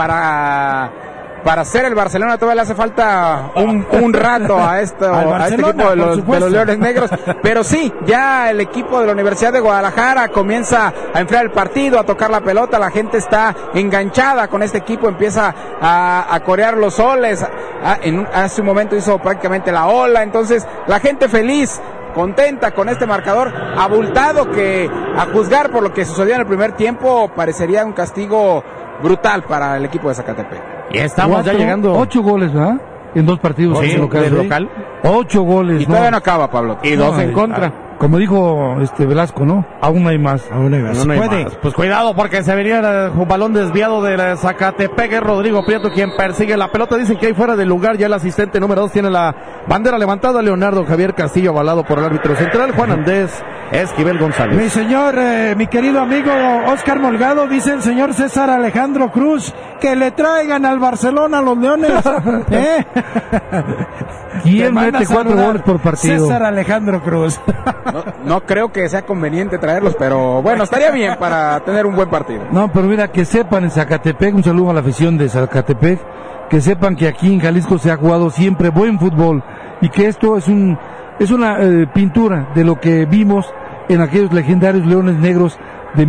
para ser el Barcelona todavía le hace falta un rato a este equipo de los Leones Negros, pero sí, ya el equipo de la Universidad de Guadalajara comienza a enfriar el partido, a tocar la pelota, la gente está enganchada con este equipo, empieza a corear los soles, hace un momento hizo prácticamente la ola, entonces la gente feliz, contenta con este marcador abultado que, a juzgar por lo que sucedió en el primer tiempo, parecería un castigo brutal para el equipo de Zacatepec. Y estamos ya llegando. 8 goles, ¿verdad? En 2 partidos. Sí, del local. 8 goles. Y todavía no acaba, Pablo. Y 2 en contra. Como dijo Velasco, ¿no? Aún hay más. Aún hay más. ¿Puede? Pues cuidado porque se venía un balón desviado de Zacatepec. Es Rodrigo Prieto quien persigue la pelota. Dicen que hay fuera de lugar. Ya el asistente número 2 tiene la bandera levantada. Leonardo Javier Castillo avalado por el árbitro central. Juan Andrés Esquivel González. Mi señor, mi querido amigo Óscar Molgado, dice el señor César Alejandro Cruz que le traigan al Barcelona a los Leones. ¿Quién mete 4 goles por partido? César Alejandro Cruz. No creo que sea conveniente traerlos, pero bueno, estaría bien para tener un buen partido. No, pero mira, que sepan en Zacatepec, un saludo a la afición de Zacatepec, que sepan que aquí en Jalisco se ha jugado siempre buen fútbol y que esto es una pintura de lo que vimos en aquellos legendarios Leones Negros de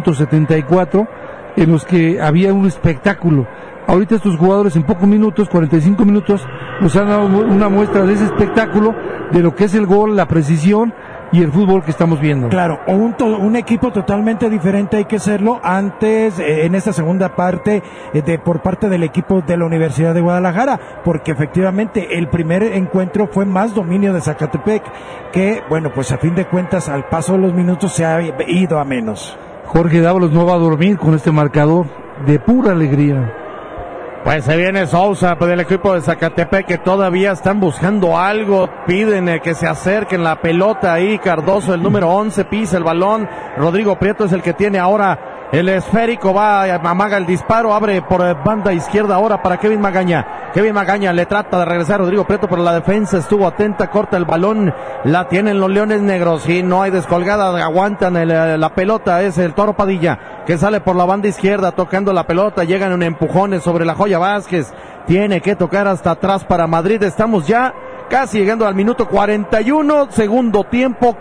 1974, en los que había un espectáculo. Ahorita estos jugadores en pocos minutos, 45 minutos, nos han dado una muestra de ese espectáculo, de lo que es el gol, la precisión y el fútbol que estamos viendo. Claro, un equipo totalmente diferente, hay que serlo. Antes, en esta segunda parte, por parte del equipo de la Universidad de Guadalajara, porque efectivamente el primer encuentro fue más dominio de Zacatepec, que, bueno, pues a fin de cuentas, al paso de los minutos se ha ido a menos. Jorge Dávalos no va a dormir con este marcador de pura alegría. Pues se viene Sousa del equipo de Zacatepec, que todavía están buscando algo, piden que se acerquen la pelota ahí. Cardoso, el número 11, pisa el balón. Rodrigo Prieto es el que tiene ahora el esférico, va, amaga el disparo, abre por banda izquierda ahora para Kevin Magaña. Kevin Magaña le trata de regresar a Rodrigo Prieto, pero la defensa estuvo atenta, corta el balón, la tienen los Leones Negros y no hay descolgada, aguantan la pelota. Es el Toro Padilla que sale por la banda izquierda tocando la pelota, llegan en empujones sobre la Joya Vázquez, tiene que tocar hasta atrás para Madrid. Estamos ya casi llegando al minuto 41, segundo tiempo,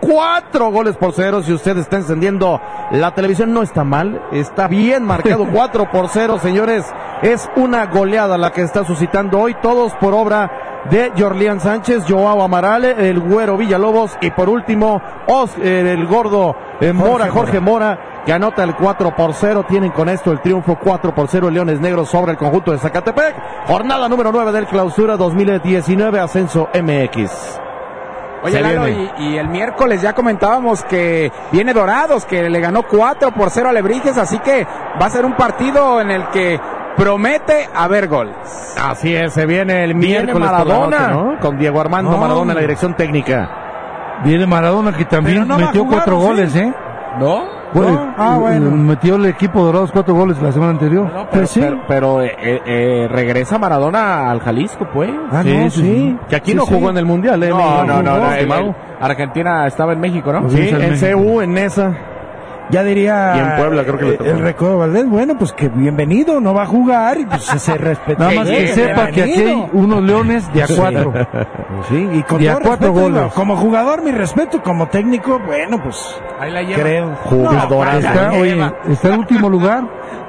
4-0. Si usted está encendiendo la televisión, no está mal, está bien marcado. 4-0, señores, es una goleada la que está suscitando hoy, todos por obra de Jorlián Sánchez, Joao Amaral, el Güero Villalobos y por último el gordo Mora, Jorge Mora, que anota el 4-0. Tienen con esto el triunfo 4-0 Leones Negros sobre el conjunto de Zacatepec. Jornada número 9 del Clausura 2019, Ascenso MX. Oye, Lalo, y el miércoles ya comentábamos que viene Dorados, que le ganó 4-0 a Alebrijes, así que va a ser un partido en el que promete haber goles. Así es, se viene el miércoles Maradona, ¿no? Con Diego Armando Maradona en la dirección técnica. Viene Maradona, que también metió 4 goles, ¿eh? ¿No? Bueno. Metió el equipo Dorados 4 goles la semana anterior. No, pero regresa Maradona al Jalisco, pues. Sí. Que aquí no jugó en el Mundial, ¿eh? No. Argentina estaba en México, ¿no? Sí, en CU, en Nesa. Ya diría y en Puebla creo que le tocó. El Recodo Valdés, bueno, pues que bienvenido, no va a jugar y pues se respeta. Nada más que sepa que aquí hay unos Leones de A4. Sí, y con de todo A4 respeto, goles. Como jugador, mi respeto, como técnico, bueno, pues ahí la lleva. Creo. Jugador. Está en último lugar.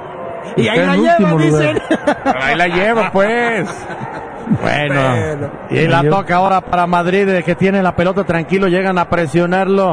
Y ahí la lleva, dicen. Ahí la lleva, pues. Bueno. Y la toca ahora para Madrid, que tiene la pelota tranquilo, llegan a presionarlo.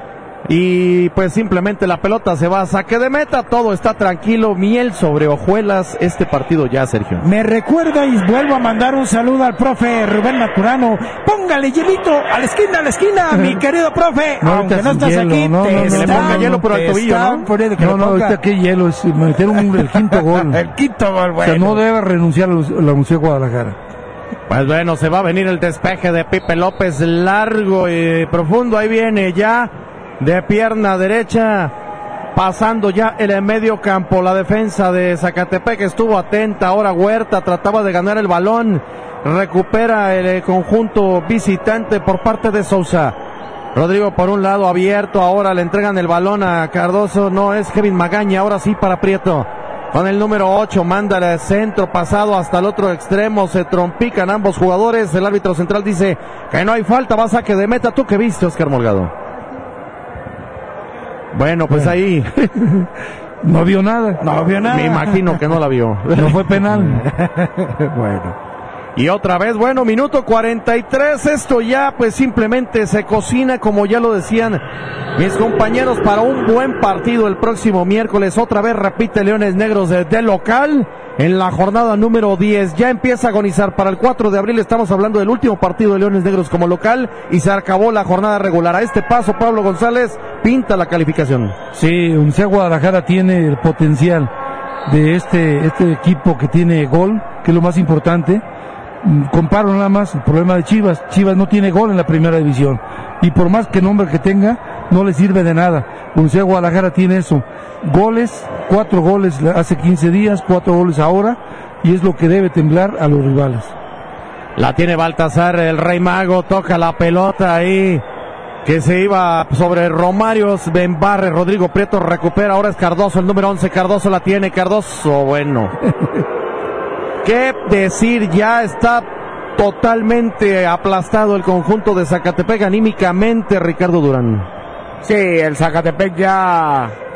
Y pues simplemente la pelota se va a saque de meta, todo está tranquilo, miel sobre hojuelas este partido ya, Sergio. Me recuerda y vuelvo a mandar un saludo al profe Rubén Maturano. Póngale hielito a la esquina, mi querido profe. No, aunque no estás hielo, aquí, le ponga hielo por el tobillo, ¿no? No, ahorita qué hielo, es meter el quinto gol. El quinto gol, bueno. O sea, no debe renunciar a la Universidad de Guadalajara. Pues bueno, se va a venir el despeje de Pipe López, largo y profundo, ahí viene ya. De pierna derecha, pasando ya en el medio campo, la defensa de Zacatepec estuvo atenta, ahora Huerta trataba de ganar el balón, recupera el conjunto visitante por parte de Sousa. Rodrigo por un lado abierto, ahora le entregan el balón a Cardoso, no es Kevin Magaña, ahora sí para Prieto. Con el número 8, manda el centro pasado hasta el otro extremo, se trompican ambos jugadores, el árbitro central dice que no hay falta, va a saque de meta. ¿Tú qué viste, Oscar Morgado? Bueno, pues ahí no vio nada. Me imagino que no la vio. No fue penal. Bueno. Y otra vez, bueno, minuto 43, esto ya pues simplemente se cocina, como ya lo decían mis compañeros, para un buen partido el próximo miércoles. Otra vez repite Leones Negros de local en la jornada número 10. Ya empieza a agonizar para el 4 de abril. Estamos hablando del último partido de Leones Negros como local y se acabó la jornada regular. A este paso, Pablo González pinta la calificación. Sí, Universidad de Guadalajara tiene el potencial de este equipo que tiene gol, que es lo más importante. Comparo nada más el problema de Chivas. Chivas no tiene gol en la primera división y por más que nombre que tenga no le sirve de nada. Universidad de Guadalajara tiene eso, goles, 4 goles hace 15 días, 4 goles ahora, y es lo que debe temblar a los rivales. La tiene Baltasar, el Rey Mago, toca la pelota ahí que se iba sobre Romario Benbarre. Rodrigo Prieto recupera, ahora es Cardoso, el número 11, Cardoso la tiene, Cardoso, bueno. ¿Qué decir? Ya está totalmente aplastado el conjunto de Zacatepec anímicamente, Ricardo Durán. Sí, el Zacatepec ya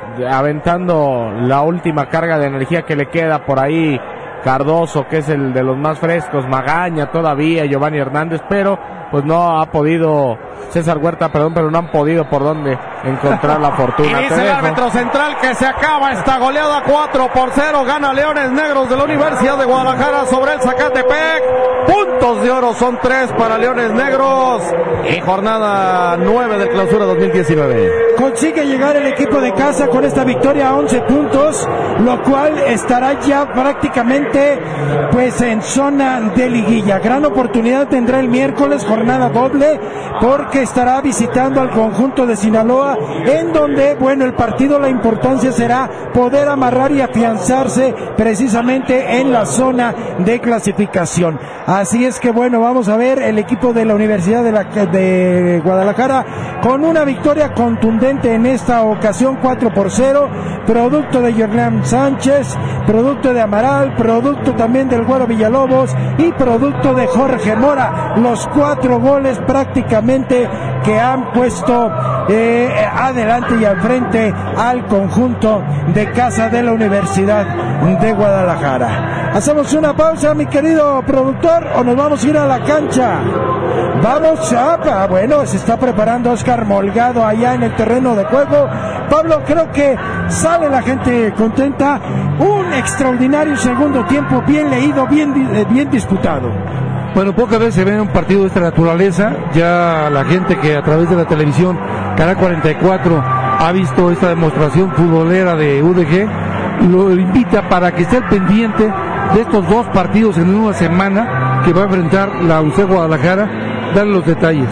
aventando la última carga de energía que le queda por ahí. Cardoso, que es el de los más frescos, Magaña todavía, Giovanni Hernández, pero pues no ha podido, César Huerta, perdón, pero no han podido por dónde encontrar la fortuna. Y dice el árbitro central que se acaba esta goleada 4-0, gana Leones Negros de la Universidad de Guadalajara sobre el Zacatepec. Puntos de oro son 3 para Leones Negros y jornada 9 del Clausura 2019. Consigue llegar el equipo de casa con esta victoria a 11 puntos, lo cual estará ya prácticamente pues en zona de liguilla. Gran oportunidad tendrá el miércoles, jornada doble, porque estará visitando al conjunto de Sinaloa, en donde, bueno, el partido, la importancia será poder amarrar y afianzarse precisamente en la zona de clasificación. Así es que, bueno, vamos a ver el equipo de la Universidad de Guadalajara con una victoria contundente en esta ocasión, 4-0, producto de Jorleán Sánchez, producto de Amaral, producto también del Güero Villalobos y producto de Jorge Mora, los 4 goles prácticamente que han puesto adelante y al frente al conjunto de casa de la Universidad de Guadalajara. Hacemos una pausa, mi querido productor, o nos vamos a ir a la cancha. Vamos a, bueno, se está preparando Oscar Molgado allá en el terreno de juego. Pablo, creo que sale la gente contenta. Un extraordinario segundo tiempo, bien leído, bien disputado. Bueno, pocas veces se ve un partido de esta naturaleza. Ya la gente que a través de la televisión, Canal 44, ha visto esta demostración futbolera de UDG, lo invita para que esté al pendiente de estos 2 partidos en una semana que va a enfrentar la UC Guadalajara. Darle los detalles.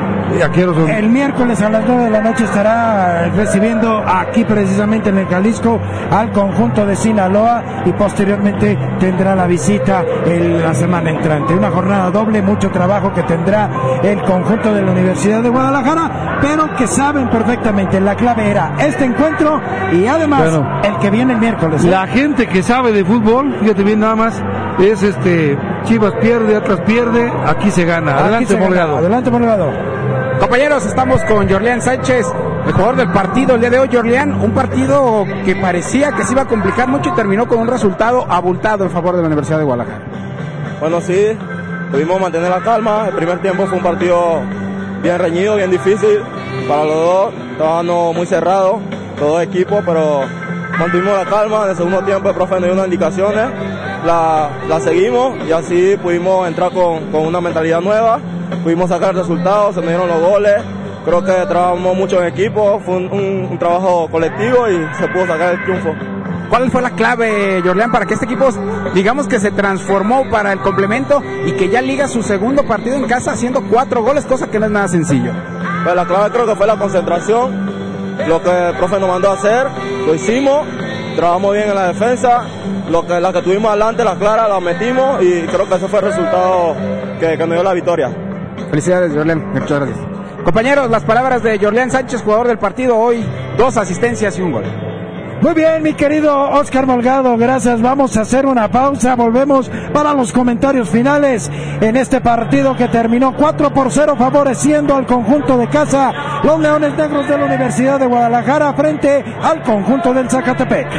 El miércoles a las 9 de la noche estará recibiendo aquí precisamente en el Jalisco al conjunto de Sinaloa y posteriormente tendrá la visita la semana entrante. Una jornada doble, mucho trabajo que tendrá el conjunto de la Universidad de Guadalajara, pero que saben perfectamente, la clave era este encuentro y además el que viene el miércoles. La gente que sabe de fútbol, fíjate bien nada más, es Chivas pierde, Atlas pierde, aquí se gana. Adelante, Molgado. Adelante, Molgado. Compañeros, estamos con Jorleán Sánchez, el jugador del partido el día de hoy. Jorleán, un partido que parecía que se iba a complicar mucho y terminó con un resultado abultado en favor de la Universidad de Guadalajara. Bueno, sí, pudimos mantener la calma. El primer tiempo fue un partido bien reñido, bien difícil para los dos, estábamos muy cerrados, los dos equipos, pero mantuvimos la calma. En el segundo tiempo el profe nos dio unas indicaciones, la seguimos y así pudimos entrar con una mentalidad nueva. Pudimos sacar resultados, se me dieron los goles, creo que trabajamos mucho en equipo, fue un trabajo colectivo y se pudo sacar el triunfo. ¿Cuál fue la clave, Jorleán, para que este equipo, digamos que se transformó para el complemento y que ya liga su segundo partido en casa haciendo 4 goles, cosa que no es nada sencillo? Pues la clave creo que fue la concentración, lo que el profe nos mandó a hacer, lo hicimos, trabajamos bien en la defensa, la que tuvimos adelante, la clara, la metimos y creo que ese fue el resultado que nos dio la victoria. Felicidades, Jorleán, muchas gracias. Compañeros, las palabras de Jorleán Sánchez, jugador del partido hoy, 2 asistencias y 1 gol. Muy bien, mi querido Oscar Molgado, gracias. Vamos a hacer una pausa, volvemos para los comentarios finales en este partido que terminó 4-0 favoreciendo al conjunto de casa, los Leones Negros de la Universidad de Guadalajara frente al conjunto del Zacatepec.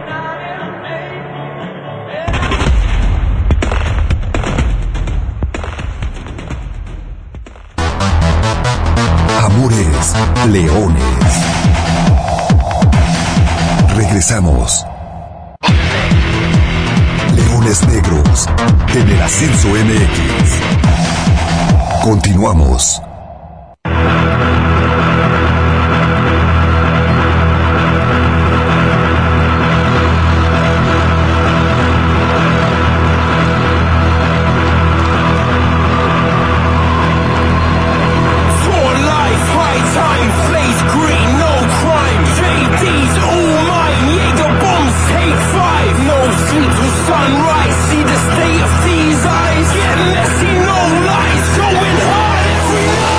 Amores Leones. Regresamos. Leones Negros en el Ascenso MX. Continuamos. Sunrise, see the state of these eyes. Get messy, no lies, going hard every night.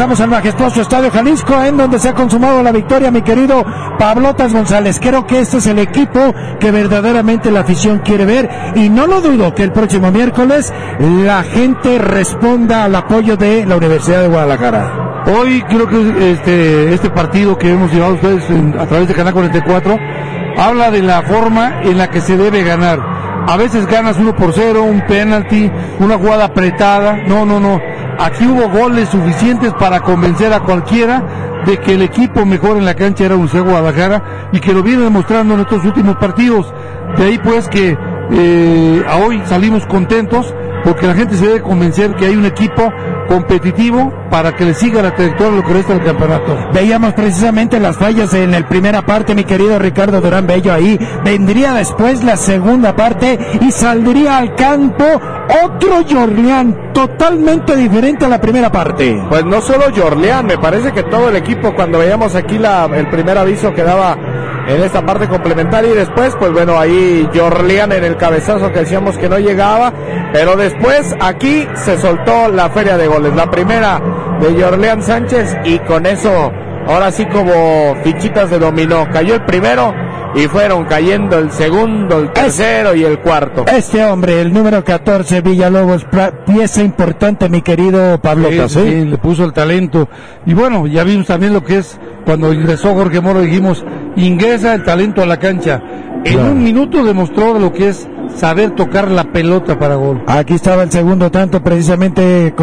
regresamos al majestuoso Estadio Jalisco, en donde se ha consumado la victoria, mi querido Pablotas González. Creo que este es el equipo que verdaderamente la afición quiere ver, y no lo dudo que el próximo miércoles la gente responda al apoyo de la Universidad de Guadalajara. Hoy creo que este partido que hemos llevado ustedes a través de Canal 44 habla de la forma en la que se debe ganar. A veces ganas 1-0, un penalti, una jugada apretada. No. Aquí hubo goles suficientes para convencer a cualquiera de que el equipo mejor en la cancha era Universidad de Guadalajara, y que lo viene demostrando en estos últimos partidos. De ahí pues que hoy salimos contentos, porque la gente se debe convencer que hay un equipo competitivo para que le siga la trayectoria lo que resta del campeonato. Veíamos precisamente las fallas en la primera parte, mi querido Ricardo Durán Bello. Ahí vendría después la segunda parte y saldría al campo otro Yorleán totalmente diferente a la primera parte. Pues no solo Yorleán, me parece que todo el equipo, cuando veíamos aquí el primer aviso que daba en esta parte complementaria, y después pues bueno, ahí Yorleán en el cabezazo que decíamos que no llegaba, pero después aquí se soltó la feria de goles, la primera de Yorleán Sánchez, y con eso ahora sí como fichitas de dominó, cayó el primero y fueron cayendo el segundo, el tercero y el cuarto. Este hombre, el número 14, Villalobos, pieza importante, mi querido Pablotas. Sí, le puso el talento. Y bueno, ya vimos también lo que es cuando ingresó Jorge Mora, dijimos, ingresa el talento a la cancha. En un minuto demostró lo que es saber tocar la pelota para gol. Aquí estaba el segundo tanto, precisamente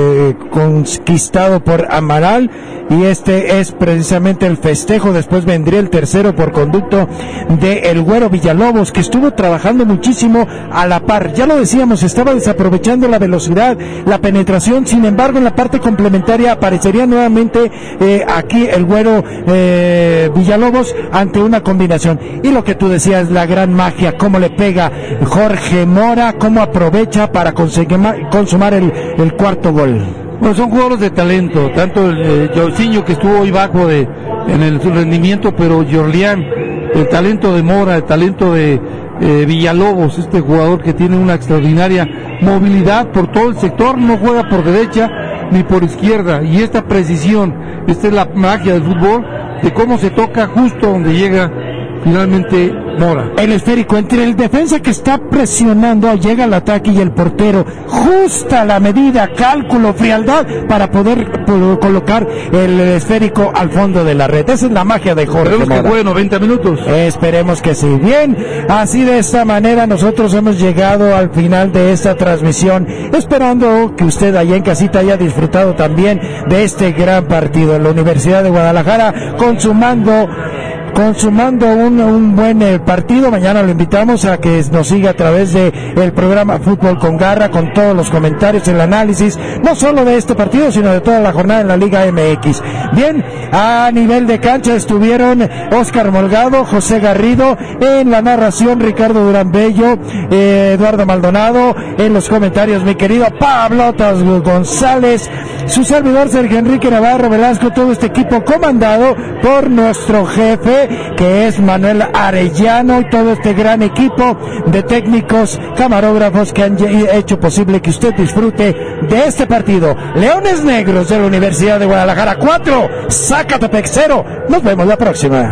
conquistado por Amaral, y este es precisamente el festejo. Después vendría el tercero por conducto de el Güero Villalobos, que estuvo trabajando muchísimo a la par. Ya lo decíamos, estaba desaprovechando la velocidad, la penetración. Sin embargo, en la parte complementaria aparecería nuevamente aquí el Güero Villalobos ante una combinación. Y lo que tú decías, la gran magia, cómo le pega Jorge Mora, cómo aprovecha para consumar el cuarto gol. Bueno, son jugadores de talento, tanto Jorginho, que estuvo hoy bajo en el rendimiento, pero Yorleán, el talento de Mora, el talento de Villalobos, este jugador que tiene una extraordinaria movilidad por todo el sector, no juega por derecha ni por izquierda, y esta precisión, esta es la magia del fútbol, de cómo se toca justo donde llega finalmente Mora. El esférico entre el defensa que está presionando, llega al ataque, y el portero, justa la medida, cálculo, frialdad para poder colocar el esférico al fondo de la red. Esa es la magia de Jorge Mora. Esperemos que juegue 90 minutos. Esperemos que sí. Bien, así de esta manera nosotros hemos llegado al final de esta transmisión, esperando que usted allá en casita haya disfrutado también de este gran partido. La Universidad de Guadalajara consumando un buen partido. Mañana lo invitamos a que nos siga a través de el programa Fútbol con Garra, con todos los comentarios, el análisis, no solo de este partido, sino de toda la jornada en la Liga MX. Bien, a nivel de cancha estuvieron Oscar Molgado, José Garrido, en la narración Ricardo Durán Bello, Eduardo Maldonado, en los comentarios mi querido Pablotas González, su servidor Sergio Enrique Navarro Velasco, todo este equipo comandado por nuestro jefe, que es Manuel Arellano, y todo este gran equipo de técnicos, camarógrafos que han hecho posible que usted disfrute de este partido. Leones Negros de la Universidad de Guadalajara 4, Zacatepec 0. Nos vemos la próxima.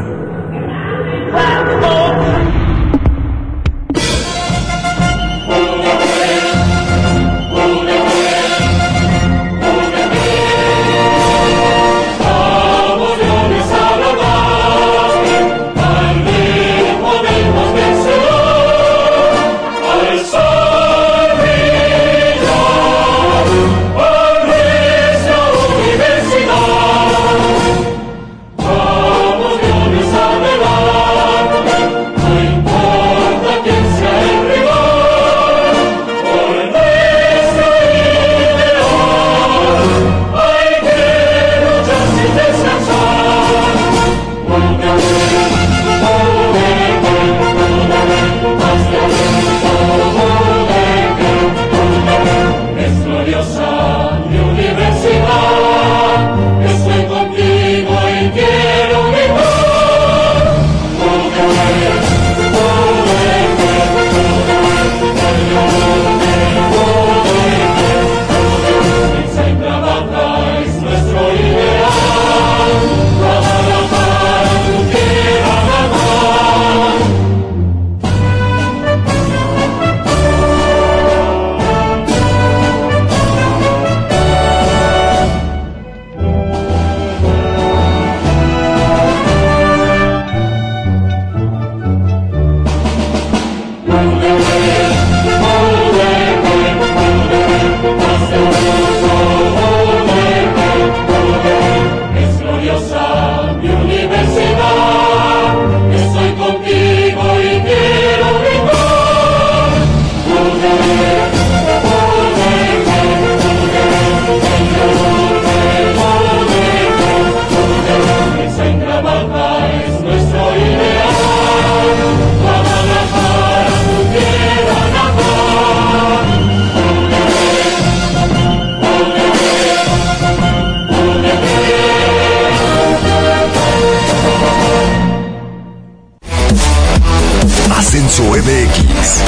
Ascenso MX.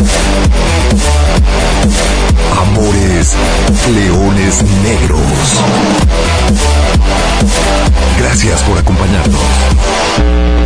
Amores Leones Negros. Gracias por acompañarnos.